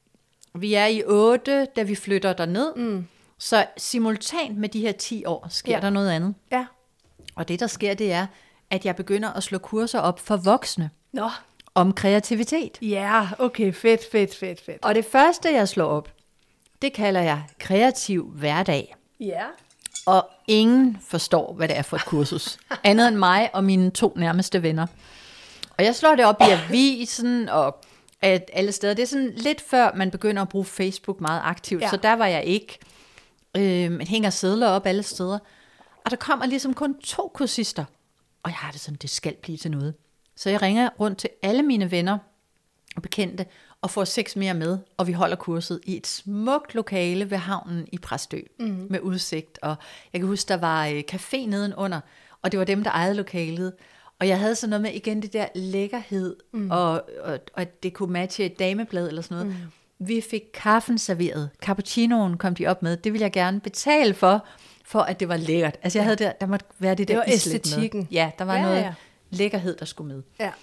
vi er i otte, da vi flytter derned. Mm. Så simultant med de her ti år, sker ja. der noget andet. Ja. Og det, der sker, det er, at jeg begynder at slå kurser op for voksne. Nå. Om kreativitet. Ja, okay, fedt, fedt, fedt, fedt. Og det første, jeg slår op, det kalder jeg kreativ hverdag. Ja. Og ingen forstår, hvad det er for et kursus. Andet end mig og mine to nærmeste venner. Og jeg slår det op i avisen og at alle steder. Det er sådan lidt før, man begynder at bruge Facebook meget aktivt. Ja. Så der var jeg ikke. Øh, man hænger sedler op alle steder. Og der kommer ligesom kun to kursister. Og jeg har det sådan, det skal blive til noget. Så jeg ringer rundt til alle mine venner og bekendte, og får seks mere med, og vi holder kurset i et smukt lokale ved havnen i Præstø, mm-hmm. med udsigt. Og jeg kan huske, der var øh, café nedenunder, og det var dem, der ejede lokalet. Og jeg havde sådan noget med, igen, det der lækkerhed, mm. og, og, og at det kunne matche et dameblad eller sådan noget. Mm. Vi fik kaffen serveret. Cappuccinoen kom de op med. Det ville jeg gerne betale for, for at det var lækkert. Altså jeg havde der, der måtte være det der det var æstetikken. Med. Ja, der var ja, noget ja. lækkerhed, der skulle med. Ja.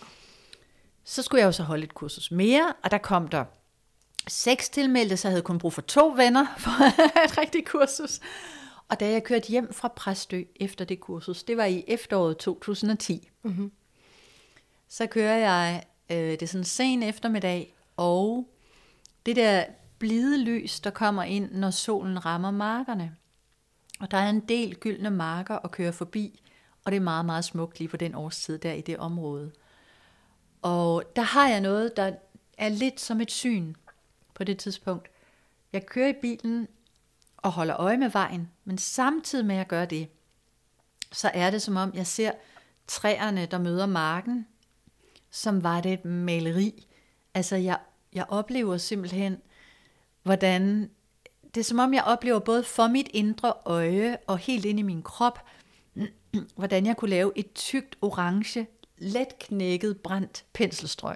Så skulle jeg jo så holde et kursus mere, og der kom der seks tilmeldte, så jeg havde kun brug for to venner for et rigtigt kursus. Og da jeg kørte hjem fra Præstø efter det kursus, det var i efteråret to tusind og ti, mm-hmm. så kører jeg, øh, det er sådan en sen eftermiddag, og det der blide lys, der kommer ind, når solen rammer markerne. Og der er en del gyldne marker at køre forbi, og det er meget, meget smukt lige på den årstid der i det område. Og der har jeg noget, der er lidt som et syn på det tidspunkt. Jeg kører i bilen og holder øje med vejen, men samtidig med at jeg gør det, så er det som om, jeg ser træerne, der møder marken, som var det et maleri. Altså, jeg, jeg oplever simpelthen, hvordan, det er som om, jeg oplever både for mit indre øje og helt ind i min krop, hvordan jeg kunne lave et tykt orange, let knækket, brændt penselstrøg.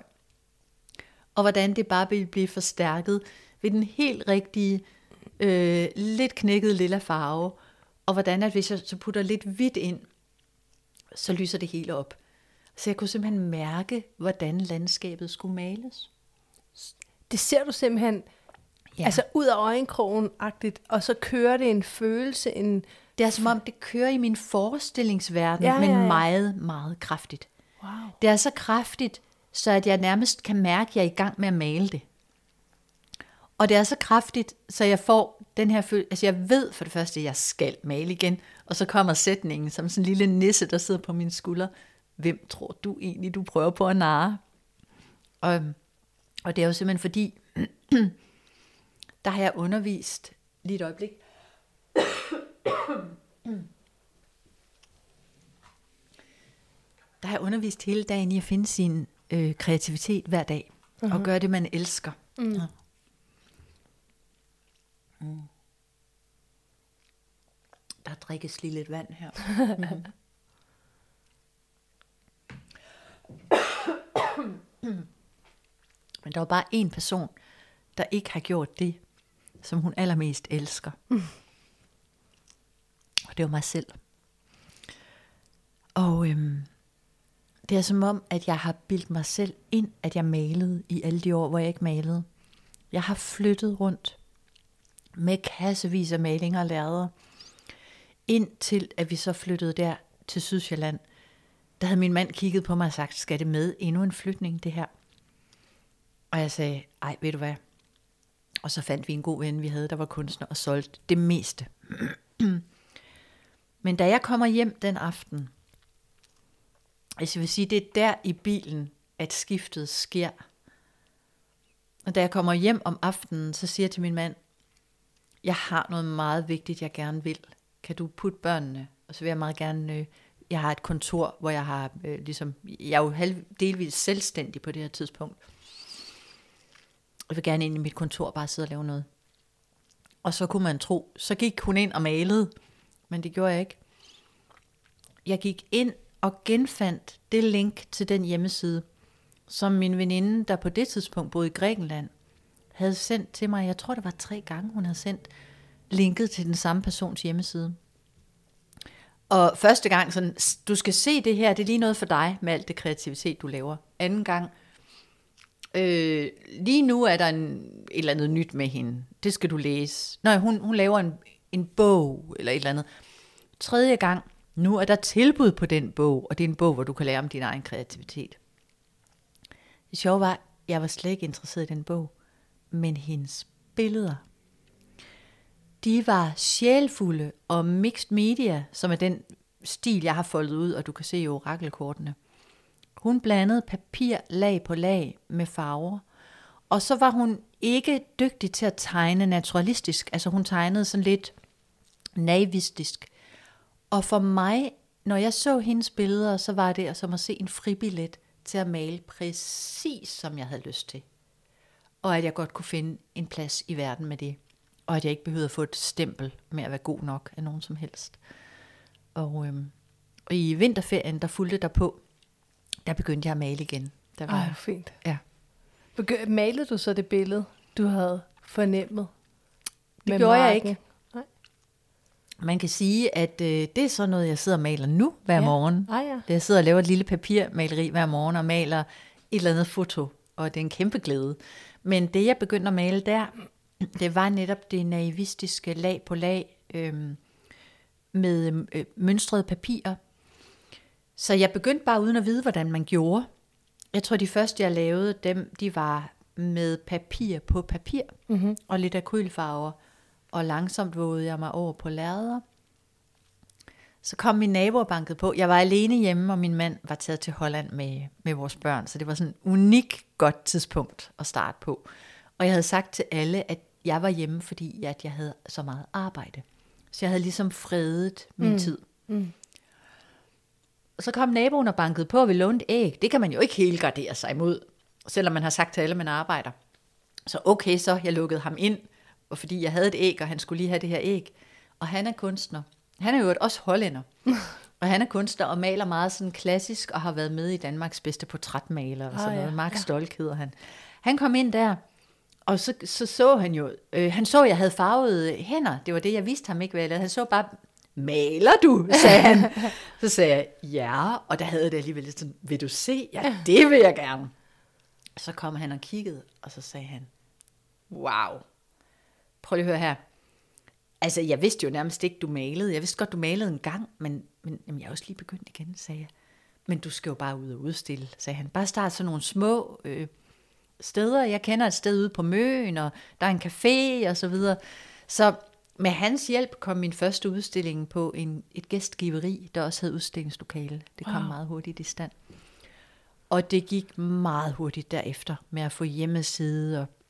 Og hvordan det bare ville blive forstærket ved den helt rigtige, øh, lidt knækkede lilla farve. Og hvordan, at hvis jeg så putter lidt hvidt ind, så lyser det hele op. Så jeg kunne simpelthen mærke, hvordan landskabet skulle males. Det ser du simpelthen, ja. Altså ud af øjenkrogen-agtigt, og så kører det en følelse, en... Det er som om, det kører i min forestillingsverden, ja, ja, ja. men meget, meget kraftigt. Wow. Det er så kraftigt, så at jeg nærmest kan mærke, at jeg er i gang med at male det. Og det er så kraftigt, så jeg får den her følelse, altså jeg ved for det første, at jeg skal male igen, og så kommer sætningen som sådan en lille nisse, der sidder på mine skuldre. Hvem tror du egentlig, du prøver på at narre? Og, og det er jo simpelthen fordi, der har jeg undervist, lige et øjeblik, der har jeg undervist hele dagen i at finde sin øh, kreativitet hver dag, uh-huh. og gøre det, man elsker. Mm. Ja. Mm. Der drikkes lige lidt vand her. Men der var bare en person, der ikke har gjort det, som hun allermest elsker. Mm. Og det var mig selv. Og øhm, det er som om, at jeg har bildt mig selv ind, at jeg malede i alle de år, hvor jeg ikke malede. Jeg har flyttet rundt med kassevis af malinger og lærreder, indtil at vi så flyttede der til Sydsjælland. Der havde min mand kigget på mig og sagt, skal det med endnu en flytning, det her? Og jeg sagde, ej, ved du hvad? Og så fandt vi en god ven, vi havde, der var kunstner, og solgte det meste. Men da jeg kommer hjem den aften, altså jeg vil sige, det er der i bilen, at skiftet sker. Og da jeg kommer hjem om aftenen, så siger jeg til min mand, jeg har noget meget vigtigt, jeg gerne vil. Kan du putte børnene? Og så vil jeg meget gerne, øh, jeg har et kontor, hvor jeg har, øh, ligesom, jeg er jo halv, delvis selvstændig på det her tidspunkt. Jeg vil gerne ind i mit kontor og bare sidde og lave noget. Og så kunne man tro, så gik hun ind og malede, men det gjorde jeg ikke. Jeg gik ind og genfandt det link til den hjemmeside, som min veninde, der på det tidspunkt boede i Grækenland, havde sendt til mig. Jeg tror, det var tre gange, hun havde sendt linket til den samme persons hjemmeside. Og første gang, sådan, du skal se det her, det er lige noget for dig, med alt det kreativitet, du laver. Anden gang, øh, lige nu er der en, et eller andet nyt med hende. Det skal du læse. Nej, hun, hun laver en, en bog, eller et eller andet. Tredje gang, nu er der tilbud på den bog, og det er en bog, hvor du kan lære om din egen kreativitet. Det sjove var, jeg var slet ikke interesseret i den bog, men hendes billeder, de var sjælfulde og mixed media, som er den stil, jeg har foldet ud, og du kan se i orakelkortene. Hun blandede papir lag på lag med farver, og så var hun ikke dygtig til at tegne naturalistisk, altså hun tegnede sådan lidt naivistisk. Og for mig, når jeg så hendes billeder, så var det som at se en fribillet til at male præcis som jeg havde lyst til. Og at jeg godt kunne finde en plads i verden med det. Og at jeg ikke behøvede at få et stempel med at være god nok af nogen som helst. Og, øhm, og i vinterferien, der fulgte der på, der begyndte jeg at male igen. Der var, Ej, fint. Ja. Begy- malede du så det billede, du havde fornemmet? Det gjorde marken? Jeg ikke. Nej. Man kan sige, at øh, det er sådan noget, jeg sidder og maler nu hver ja. morgen. Ah, ja. Jeg sidder og laver et lille papirmaleri hver morgen og maler et eller andet foto. Og det er en kæmpe glæde. Men det, jeg begyndte at male der, det var netop det naivistiske lag på lag øh, med øh, mønstrede papirer. Så jeg begyndte bare uden at vide, hvordan man gjorde. Jeg tror, de første, jeg lavede dem, de var med papir på papir mm-hmm. og lidt akrylfarver. Og langsomt vågede jeg mig over på lærreder. Så kom min nabo og bankede på. Jeg var alene hjemme, og min mand var taget til Holland med, med vores børn. Så det var sådan et unikt godt tidspunkt at starte på. Og jeg havde sagt til alle, at jeg var hjemme, fordi at jeg havde så meget arbejde. Så jeg havde ligesom fredet min mm. tid. Mm. Og så kom naboen og bankede på, og vi lånte æg. Det kan man jo ikke helt gardere sig imod, selvom man har sagt til alle, at man arbejder. Så okay, så jeg lukkede ham ind, og fordi jeg havde et æg, og han skulle lige have det her æg. Og han er kunstner. Han er jo også hollænder. Og han er kunstner og maler meget sådan klassisk, og har været med i Danmarks bedste portrætmaler og sådan ah, ja. noget. Mark ja. Stolk hedder han. Han kom ind der, og så så, så han jo, øh, han så, at jeg havde farvede hænder. Det var det, jeg vidste ham ikke, hvad jeg lavede. Han så bare, maler du, sagde han. Så sagde jeg, ja, og der havde det alligevel lidt sådan, vil du se? Ja, det vil jeg gerne. Så kom han og kiggede, og så sagde han, wow, prøv lige at høre her. Altså, jeg vidste jo nærmest ikke, du malede. Jeg vidste godt, du malede en gang, men, men jamen, jeg er også lige begyndt igen, sagde jeg. Men du skal jo bare ud og udstille, sagde han. Bare start sådan nogle små øh, steder. Jeg kender et sted ude på Møn, og der er en café og så videre. Så med hans hjælp kom min første udstilling på en, et gæstgiveri, der også havde udstillingslokale. Det kom wow. meget hurtigt i stand. Og det gik meget hurtigt derefter med at få hjemmeside og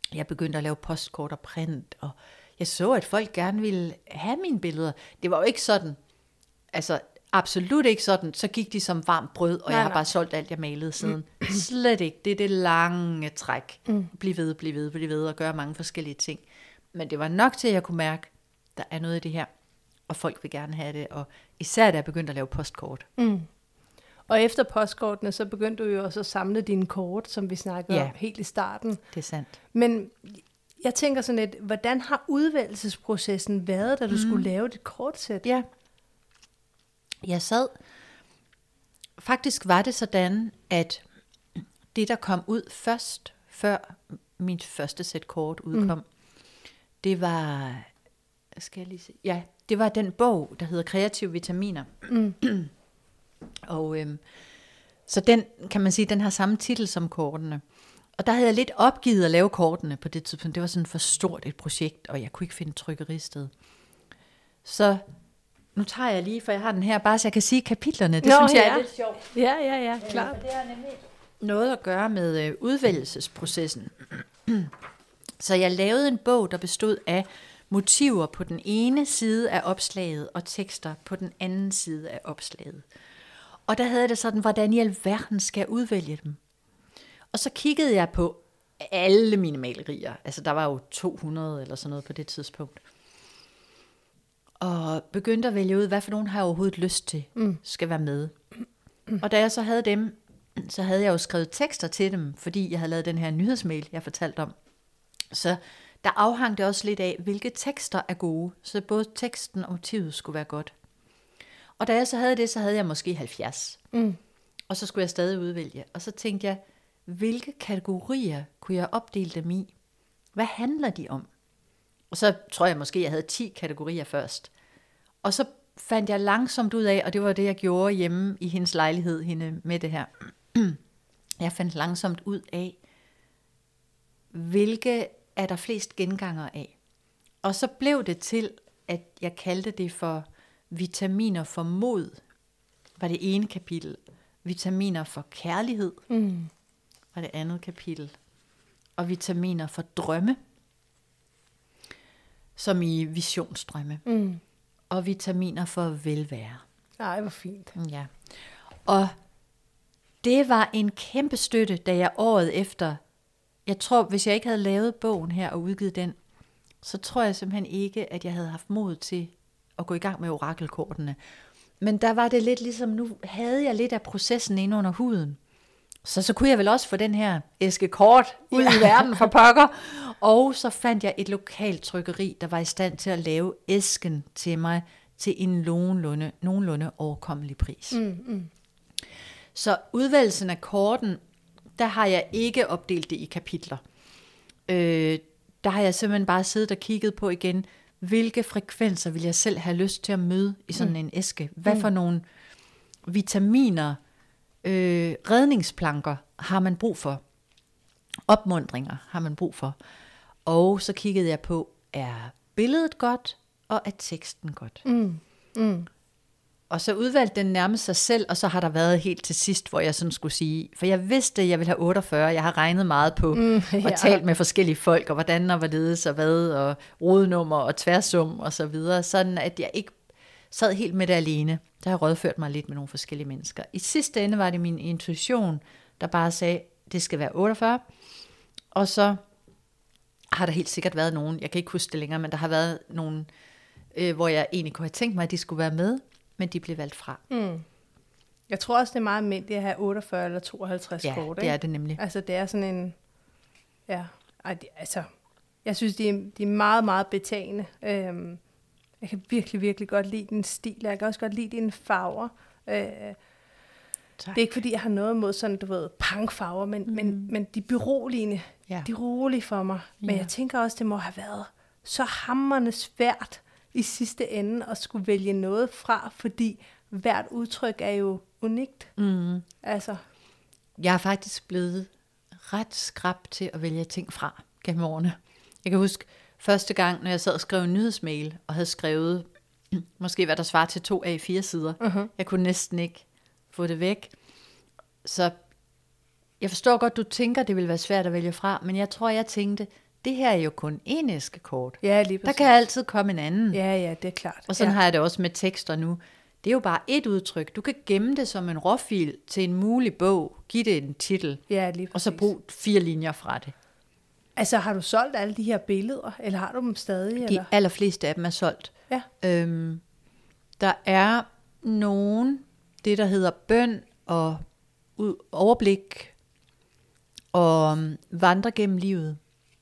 Jeg begyndte at lave postkort og print, og jeg så, at folk gerne ville have mine billeder. Det var jo ikke sådan, altså absolut ikke sådan, så gik de som varmt brød, og nej, jeg har nej. bare solgt alt, jeg malede siden. Mm. Slet ikke. Det er det lange træk. Mm. Bliv ved, bliv ved, bliv ved, og gøre mange forskellige ting. Men det var nok til, at jeg kunne mærke, der er noget i det her, og folk vil gerne have det, og især da jeg begyndte at lave postkort. Mm. Og efter postkortene, så begyndte du jo også at samle dine kort, som vi snakkede ja. om helt i starten. Det er sandt. Men jeg tænker sådan lidt, hvordan har udvælgelsesprocessen været, da du mm. skulle lave dit kortsæt? Ja. Jeg sad, faktisk var det sådan, at det der kom ud først, før mit første sæt kort udkom, mm. det var, skal jeg lige se, ja, det var den bog, der hedder Kreative Vitaminer. Mm. Og øhm, så den, kan man sige, den har samme titel som kortene. Og der havde jeg lidt opgivet at lave kortene på det tidspunkt. Det var sådan for stort et projekt, og jeg kunne ikke finde trykkeristed. Så nu tager jeg lige, for jeg har den her, bare så jeg kan sige kapitlerne. Det Nå, synes jeg ja. er lidt sjovt. Ja, ja, ja, klart. Øh, det har nemlig noget at gøre med øh, udvælgelsesprocessen. Så jeg lavede en bog, der bestod af motiver på den ene side af opslaget, og tekster på den anden side af opslaget. Og der havde det sådan, hvordan i alverden skal jeg udvælge dem? Og så kiggede jeg på alle mine malerier. Altså der var jo to hundrede eller sådan noget på det tidspunkt. Og begyndte at vælge ud, hvad for nogen har jeg overhovedet lyst til, mm. skal være med. Mm. Og da jeg så havde dem, så havde jeg jo skrevet tekster til dem, fordi jeg havde lavet den her nyhedsmail, jeg fortalte om. Så der afhang det også lidt af, hvilke tekster er gode. Så både teksten og motivet skulle være godt. Og da jeg så havde det, så havde jeg måske halvfjerds. Mm. Og så skulle jeg stadig udvælge. Og så tænkte jeg, hvilke kategorier kunne jeg opdele dem i? Hvad handler de om? Og så tror jeg måske, jeg havde ti kategorier først. Og så fandt jeg langsomt ud af, og det var det, jeg gjorde hjemme i hendes lejlighed, hende med det her. Jeg fandt langsomt ud af, hvilke er der flest genganger af. Og så blev det til, at jeg kaldte det for vitaminer for mod, var det ene kapitel. Vitaminer for kærlighed, mm. var det andet kapitel. Og vitaminer for drømme, som i visionsdrømme. Mm. Og vitaminer for velvære. Ej, hvor fint. Ja. Og det var en kæmpe støtte, da jeg året efter, jeg tror, hvis jeg ikke havde lavet bogen her og udgivet den, så tror jeg simpelthen ikke, at jeg havde haft mod til at gå i gang med orakelkortene. Men der var det lidt ligesom, nu havde jeg lidt af processen inde under huden. Så så kunne jeg vel også få den her æske kort ud i verden for pokker. Og så fandt jeg et lokalt trykkeri, der var i stand til at lave æsken til mig til en nogenlunde, nogenlunde overkommelig pris. Mm, mm. Så udvælgelsen af korten, der har jeg ikke opdelt det i kapitler. Øh, der har jeg simpelthen bare siddet og kigget på igen, hvilke frekvenser vil jeg selv have lyst til at møde i sådan mm. en æske? Hvad for nogle vitaminer, øh, redningsplanker har man brug for? Opmundringer har man brug for. Og så kiggede jeg på, er billedet godt, og er teksten godt? Mm. Mm. Og så udvalgte den nærmest sig selv, og så har der været helt til sidst, hvor jeg sådan skulle sige, for jeg vidste, at jeg ville have otteogfyrre, jeg har regnet meget på, mm, ja. og talt med forskellige folk, og hvordan og hvorledes, og hvad, og rodnummer, og tværsum, og så videre, sådan at jeg ikke sad helt med det alene. Der har jeg rådført mig lidt med nogle forskellige mennesker. I sidste ende var det min intuition, der bare sagde, det skal være otteogfyrre, og så har der helt sikkert været nogen, jeg kan ikke huske det længere, men der har været nogen, øh, hvor jeg egentlig kunne have tænkt mig, at de skulle være med, men de blev valgt fra. Mm. Jeg tror også, det er meget almindeligt at have otteogfyrre eller tooghalvtreds ja, kort. Ja, det er det nemlig. Altså, det er sådan en... Ja, altså... Jeg synes, de er, de er meget, meget betagende. Øhm, jeg kan virkelig, virkelig godt lide din stil. Jeg kan også godt lide dine farver. Øh, det er ikke, fordi jeg har noget mod sådan, du ved, punkfarver, men, mm. men, men de er beroligende. Ja. De er rolige for mig. Men ja. jeg tænker også, det må have været så hamrende svært i sidste ende at skulle vælge noget fra, fordi hvert udtryk er jo unikt. Mm. Altså. Jeg er faktisk blevet ret skrap til at vælge ting fra gennem årene. Jeg kan huske første gang, når jeg sad og skrev en nyhedsmail, og havde skrevet, måske hvad der svarer til to A fire sider. Uh-huh. Jeg kunne næsten ikke få det væk. Så jeg forstår godt, du tænker, det ville være svært at vælge fra, men jeg tror, jeg tænkte, det her er jo kun en æskekort. Ja, lige præcis. Der kan altid komme en anden. Ja, ja, det er klart. Og sådan ja. har jeg det også med tekster nu. Det er jo bare et udtryk. Du kan gemme det som en råfil til en mulig bog, give det en titel, Ja, lige præcis. og så brug fire linjer fra det. Altså, har du solgt alle de her billeder, eller har du dem stadig? De eller? allerfleste af dem er solgt. Ja. Øhm, der er nogen, det der hedder bøn og ud, overblik og um, vandre gennem livet.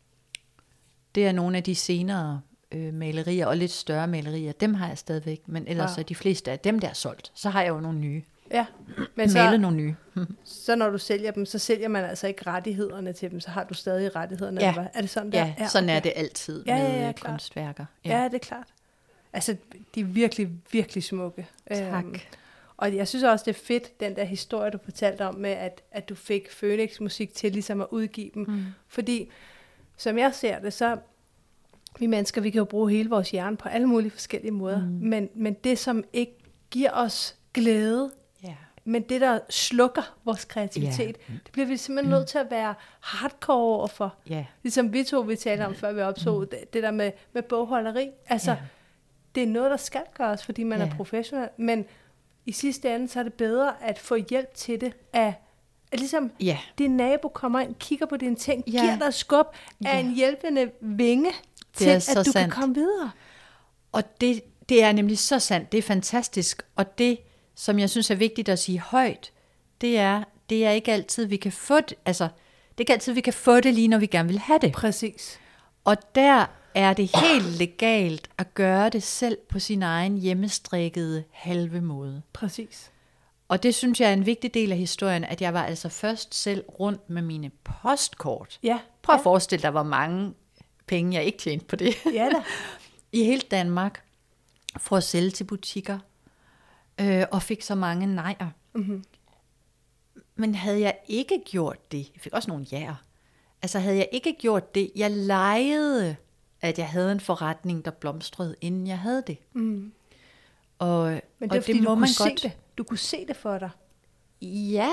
Det er nogle af de senere øh, malerier, og lidt større malerier. Dem har jeg stadigvæk, men ellers Wow. er de fleste af dem, der er solgt. Så har jeg jo nogle nye. Ja, men Malet så, nogle nye. så når du sælger dem, så sælger man altså ikke rettighederne til dem, så har du stadig rettighederne. Ja. Eller hvad? Er det sådan der? Ja, sådan er det altid Ja, ja, med ja, øh, klart. kunstværker. Ja. ja, det er klart. Altså, de er virkelig, virkelig smukke. Tak. Øhm, og jeg synes også, det er fedt, den der historie, du fortalte om, med at, at du fik Phoenix Musik til ligesom at udgive dem. Mm. Fordi, som jeg ser det, så vi mennesker, vi kan jo bruge hele vores hjerne på alle mulige forskellige måder. Mm. Men, men det, som ikke giver os glæde, Ja. men det, der slukker vores kreativitet, Ja. det bliver vi simpelthen nødt til at være hardcore overfor. Ja. Ligesom vi to, vi talte om, før vi optog, mm. det, det der med, med bogholderi. Altså, Ja. det er noget, der skal gøres, fordi man Ja. er professionel. Men i sidste ende, så er det bedre at få hjælp til det af, at ligesom Ja. din nabo kommer ind, kigger på dine ting, Ja. giver dig skub af Ja. en hjælpende vinge til, er at så du kan sandt. komme videre. Og det, det er nemlig så sandt, det er fantastisk. Og det, som jeg synes er vigtigt at sige højt, det er, det er ikke altid, vi kan få det, altså, det er ikke altid, vi kan få det lige, når vi gerne vil have det. Præcis. Og der er det helt legalt at gøre det selv på sin egen hjemmestrikkede halve måde. Præcis. Og det synes jeg er en vigtig del af historien, at jeg var altså først selv rundt med mine postkort. Ja. Prøv at forestille dig, hvor mange penge jeg ikke tjente på det. Ja da. I hele Danmark for at sælge til butikker, øh, og fik så mange nejer. Mm-hmm. Men havde jeg ikke gjort det, jeg fik også nogle ja'er, altså havde jeg ikke gjort det, jeg legede, at jeg havde en forretning, der blomstrede, inden jeg havde det. Mm. Og, Men det og er fordi, det må du man kunne godt. se det. Du kunne se det for dig. Ja,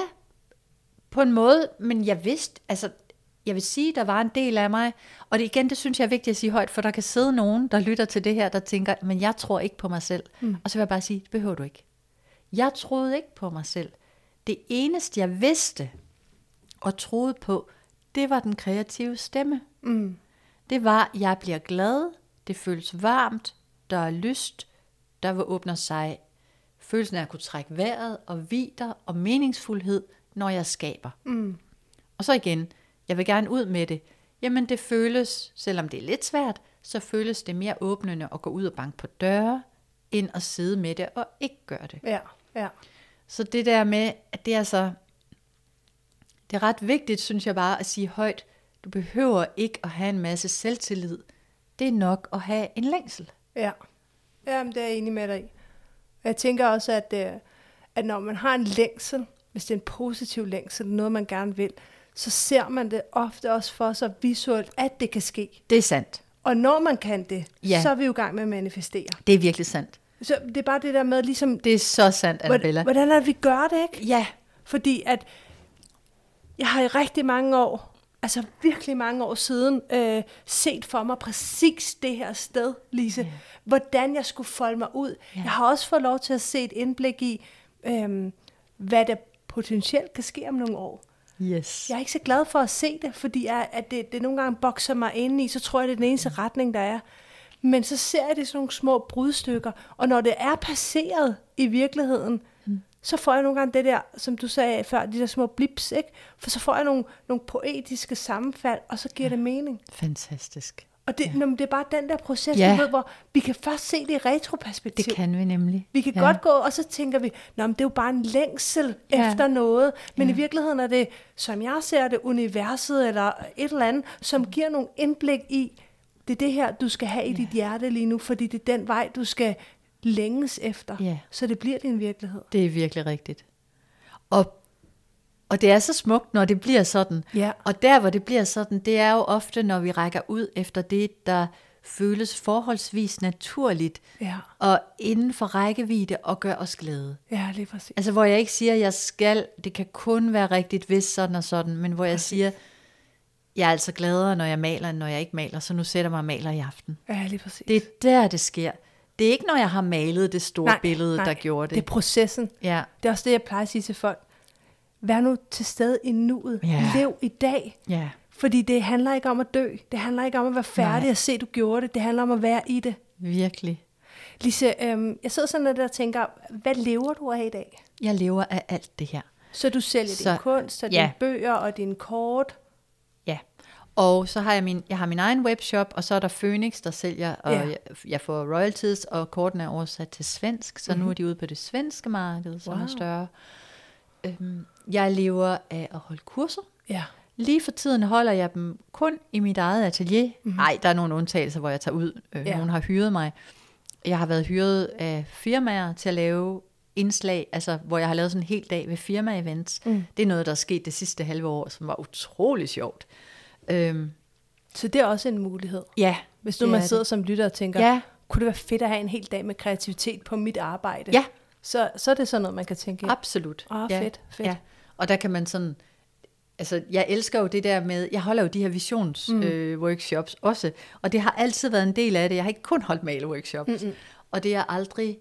på en måde, men jeg vidste, altså, jeg vil sige, der var en del af mig, og det igen, det synes jeg er vigtigt at sige højt, for der kan sidde nogen, der lytter til det her, der tænker, men jeg tror ikke på mig selv. Mm. Og så vil jeg bare sige, det behøver du ikke. Jeg troede ikke på mig selv. Det eneste, jeg vidste og troede på, det var den kreative stemme. Mm. Det var, jeg bliver glad, det føles varmt, der er lyst, der vil åbne sig følelsen af at kunne trække vejret og videre og meningsfuldhed, når jeg skaber. Mm. Og så igen, jeg vil gerne ud med det. Jamen det føles, selvom det er lidt svært, så føles det mere åbnende at gå ud og banke på døre, end at sidde med det og ikke gøre det. Ja, ja. Så det der med, at det er så, det er ret vigtigt, synes jeg bare, at sige højt, du behøver ikke at have en masse selvtillid. Det er nok at have en længsel. Ja, jamen, det er jeg enig med dig i. Jeg tænker også, at, øh, at når man har en længsel, hvis det er en positiv længsel, noget man gerne vil, så ser man det ofte også for sig visuelt, at det kan ske. Det er sandt. Og når man kan det, Ja. så er vi jo i gang med at manifestere. Det er virkelig sandt. Så det er bare det der med, ligesom, Det er så sandt, Annabella. hvordan, hvordan er det, vi gør det, ikke? Ja, Fordi at jeg har i rigtig mange år, altså virkelig mange år siden, øh, set for mig præcis det her sted, Lise. Ja. Hvordan jeg skulle folde mig ud. Ja. Jeg har også fået lov til at se et indblik i, øh, hvad der potentielt kan ske om nogle år. yes. Jeg er ikke så glad for at se det, fordi jeg, at det, det nogle gange bokser mig ind i, så tror jeg, det er den eneste retning, der er. Men så ser jeg det sådan nogle små brudstykker, og når det er passeret i virkeligheden, mm. så får jeg nogle gange det der, som du sagde før, de der små blips, ikke? For så får jeg nogle, nogle poetiske sammenfald, og så giver ja. det mening. Fantastisk. Og det, ja. nå, det er bare den der proces, Ja. du ved, hvor vi kan først se det i retroperspektiv. Det kan vi nemlig. Vi kan Ja. ja. godt gå, og så tænker vi, nå, men det er jo bare en længsel Ja. ja. efter noget. Men Ja. ja. i virkeligheden er det, som jeg ser det, universet eller et eller andet, som giver nogle indblik i, det er det her, du skal have i Ja. dit hjerte lige nu, fordi det er den vej, du skal længes efter. Ja. Så det bliver din virkelighed. Det er virkelig rigtigt. Og, og det er så smukt, når det bliver sådan. Ja. Og der, hvor det bliver sådan, det er jo ofte, når vi rækker ud efter det, der føles forholdsvis naturligt, Ja, og inden for rækkevidde, og gør os glade. ja lige præcis. Altså, hvor jeg ikke siger, at jeg skal, det kan kun være rigtigt, hvis sådan og sådan, men hvor jeg Præcis. siger, jeg er altså gladere, når jeg maler, end når jeg ikke maler, så nu sætter mig og maler i aften. Ja, lige præcis. Det er der, det sker. Det er ikke, når jeg har malet det store nej, billede, nej, der gjorde det. Det er processen. Ja. Det er også det, jeg plejer at sige til folk. Vær nu til stede i nuet. Ja. Lev i dag. Ja. Fordi det handler ikke om at dø. Det handler ikke om at være færdig nej. og se, du gjorde det. Det handler om at være i det. Virkelig. Lise, øhm, jeg sidder sådan lidt og tænker, hvad lever du af i dag? Jeg lever af alt det her. Så du sælger så, din kunst, og ja. dine bøger og dine kort? Ja. Og så har jeg min, jeg har min egen webshop, og så er der Phoenix, der sælger, og ja. jeg, jeg får royalties, og kortene er oversat til svensk, så mm-hmm. nu er de ude på det svenske marked, som wow. er større. Øhm, jeg lever af at holde kurser. Ja. Lige for tiden holder jeg dem kun i mit eget atelier. Nej, mm-hmm. der er nogle undtagelser, hvor jeg tager ud. Øh, ja. Nogen har hyret mig. Jeg har været hyret af firmaer til at lave indslag, altså hvor jeg har lavet sådan en hel dag ved firma-events. Mm. Det er noget, der er sket det sidste halve år, som var utrolig sjovt. Øhm, Så det er også en mulighed? Ja. Hvis nu man sidder det. som lytter og tænker, ja. kunne det være fedt at have en hel dag med kreativitet på mit arbejde? Ja. Så, så er det sådan noget, man kan tænke. Absolut. Åh, ja. fedt, fedt. Ja. Og der kan man sådan, altså jeg elsker jo det der med, jeg holder jo de her visions mm. øh, workshops også, og det har altid været en del af det. Jeg har ikke kun holdt male-workshops, Mm-mm. og det er aldrig,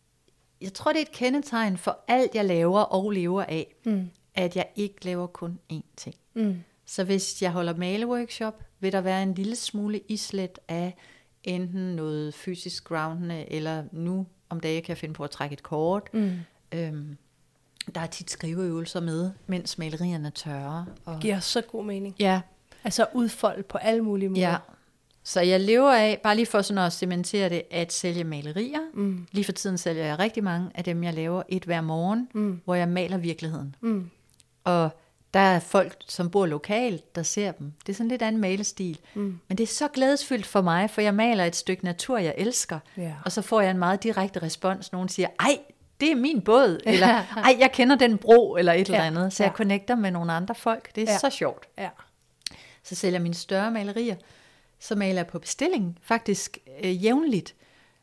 jeg tror det er et kendetegn for alt jeg laver og lever af, mm. at jeg ikke laver kun én ting. Mm. Så hvis jeg holder male-workshop, vil der være en lille smule islet af enten noget fysisk groundende, eller nu om dagen kan jeg finde på at trække et kort. Mm. Øhm, der er tit skriveøvelser med, mens malerierne tørrer. Og giver så god mening. Ja. Altså udfolde på alle mulige måder. Ja. Så jeg lever af, bare lige for sådan at cementere det, at sælge malerier. Mm. Lige for tiden sælger jeg rigtig mange af dem, jeg laver et hver morgen, mm. hvor jeg maler virkeligheden. Mm. Og der er folk, som bor lokalt, der ser dem. Det er sådan lidt anden malestil. Mm. Men det er så glædesfyldt for mig, for jeg maler et stykke natur, jeg elsker. Yeah. Og så får jeg en meget direkte respons. Nogen siger, ej, det er min båd. Eller, ej, jeg kender den bro, eller et ja. eller andet. Så ja. jeg connecter med nogle andre folk. Det er ja. så sjovt. Ja. Så sælger jeg mine større malerier. Så maler jeg på bestilling, faktisk øh, jævnligt.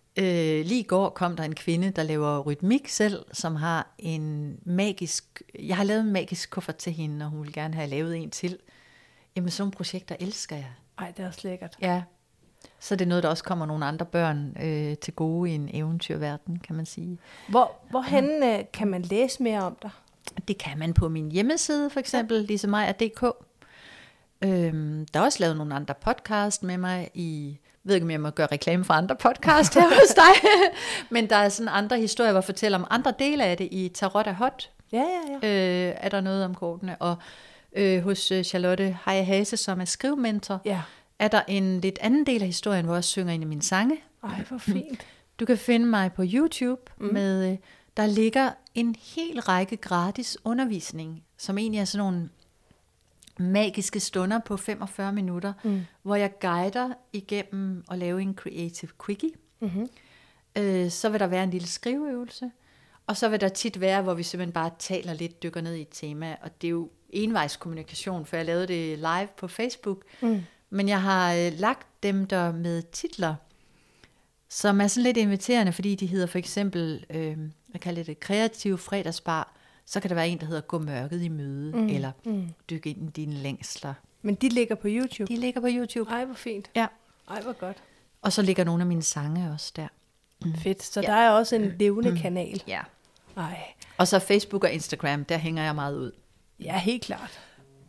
Øh, lige i går kom der en kvinde, der laver rytmik selv, som har en magisk, jeg har lavet en magisk kuffert til hende, og hun vil gerne have lavet en til. Jamen sådan nogle projekter elsker jeg. Ej, det er også lækkert. Ja, så det er noget, der også kommer nogle andre børn øh, til gode i en eventyrverden, kan man sige. Hvor, hvorhen øh, kan man læse mere om dig? Det kan man på min hjemmeside, for eksempel, ja. lisemaja punktum d k. Øhm, der er også lavet nogle andre podcast med mig i, jeg ved ikke om jeg må gøre reklame for andre podcast her hos dig, men der er sådan andre historier, hvor jeg fortæller om andre dele af det i Tarot er Hot. Ja, ja, ja. Øh, er der noget om kortene, og øh, hos øh, Charlotte Heje Hase, som er skrivementor, ja. er der en lidt anden del af historien, hvor jeg synger en af mine sange. Ej, hvor fint. Du kan finde mig på YouTube, mm. med, øh, der ligger en hel række gratis undervisning, som egentlig er sådan nogle magiske stunder på femogfyrre minutter, mm. hvor jeg guider igennem at lave en creative quickie. Mm-hmm. Øh, så vil der være en lille skriveøvelse, og så vil der tit være, hvor vi simpelthen bare taler lidt, dykker ned i et tema, og det er jo envejskommunikation, for jeg lavede det live på Facebook, mm. men jeg har øh, lagt dem der med titler, som er sådan lidt inviterende, fordi de hedder for eksempel, øh, jeg kalder det kreativ fredagsbar. Så kan der være en, der hedder Gå mørket i møde, mm, eller mm. Dyk ind i dine længsler. Men de ligger på YouTube? De ligger på YouTube. Ej, hvor fint. Ja. Ej, hvor godt. Og så ligger nogle af mine sange også der. Mm. Fedt, så ja. der er også en levende mm. kanal. Ja. Ej. Og så Facebook og Instagram, der hænger jeg meget ud. Ja, helt klart.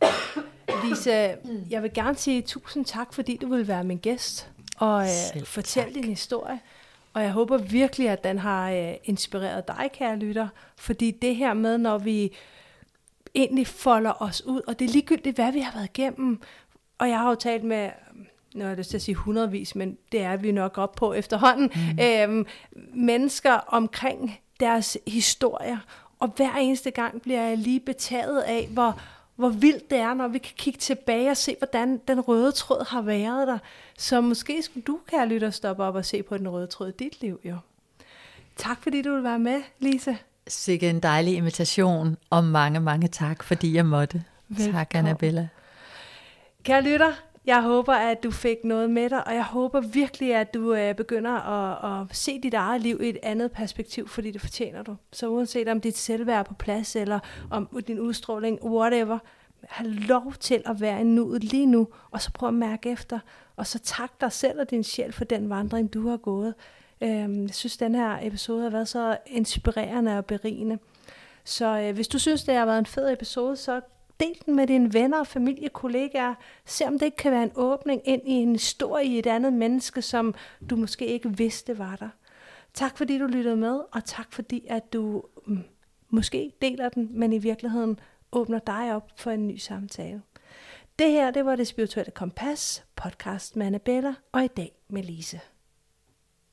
Lise, mm. jeg vil gerne sige tusind tak, fordi du vil være min gæst og øh, fortælle din historie. Og jeg håber virkelig, at den har øh, inspireret dig, kære lytter. Fordi det her med, når vi egentlig folder os ud, og det er ligegyldigt, hvad vi har været igennem. Og jeg har jo talt med, nu har jeg lyst til at sige hundredvis, men det er vi nok op på efterhånden, mm. øhm, mennesker omkring deres historier. Og hver eneste gang bliver jeg lige betaget af, hvor, hvor vildt det er, når vi kan kigge tilbage og se, hvordan den røde tråd har været der. Så måske skulle du, kære lytter, stoppe op og se på den røde tråd i dit liv, jo. Tak fordi du vil være med, Lise. Sikke en dejlig invitation, og mange, mange tak, fordi jeg måtte. Velkommen. Tak, Annabella. Kære lytter, jeg håber, at du fik noget med dig, og jeg håber virkelig, at du øh, begynder at, at se dit eget liv i et andet perspektiv, fordi det fortjener du. Så uanset om dit selvværd er på plads, eller om din udstråling, whatever, have lov til at være i nuet lige nu, og så prøv at mærke efter, og så tak dig selv og din sjæl for den vandring, du har gået. Jeg synes, den her episode har været så inspirerende og berigende. Så øh, hvis du synes, det har været en fed episode, så del den med dine venner og familie, kollegaer. Se om det ikke kan være en åbning ind i en historie i et andet menneske, som du måske ikke vidste var der. Tak fordi du lyttede med, og tak fordi at du mm, måske deler den, men i virkeligheden åbner dig op for en ny samtale. Det her, det var Det Spirituelle Kompas, podcast med Annabella, og i dag med Lise.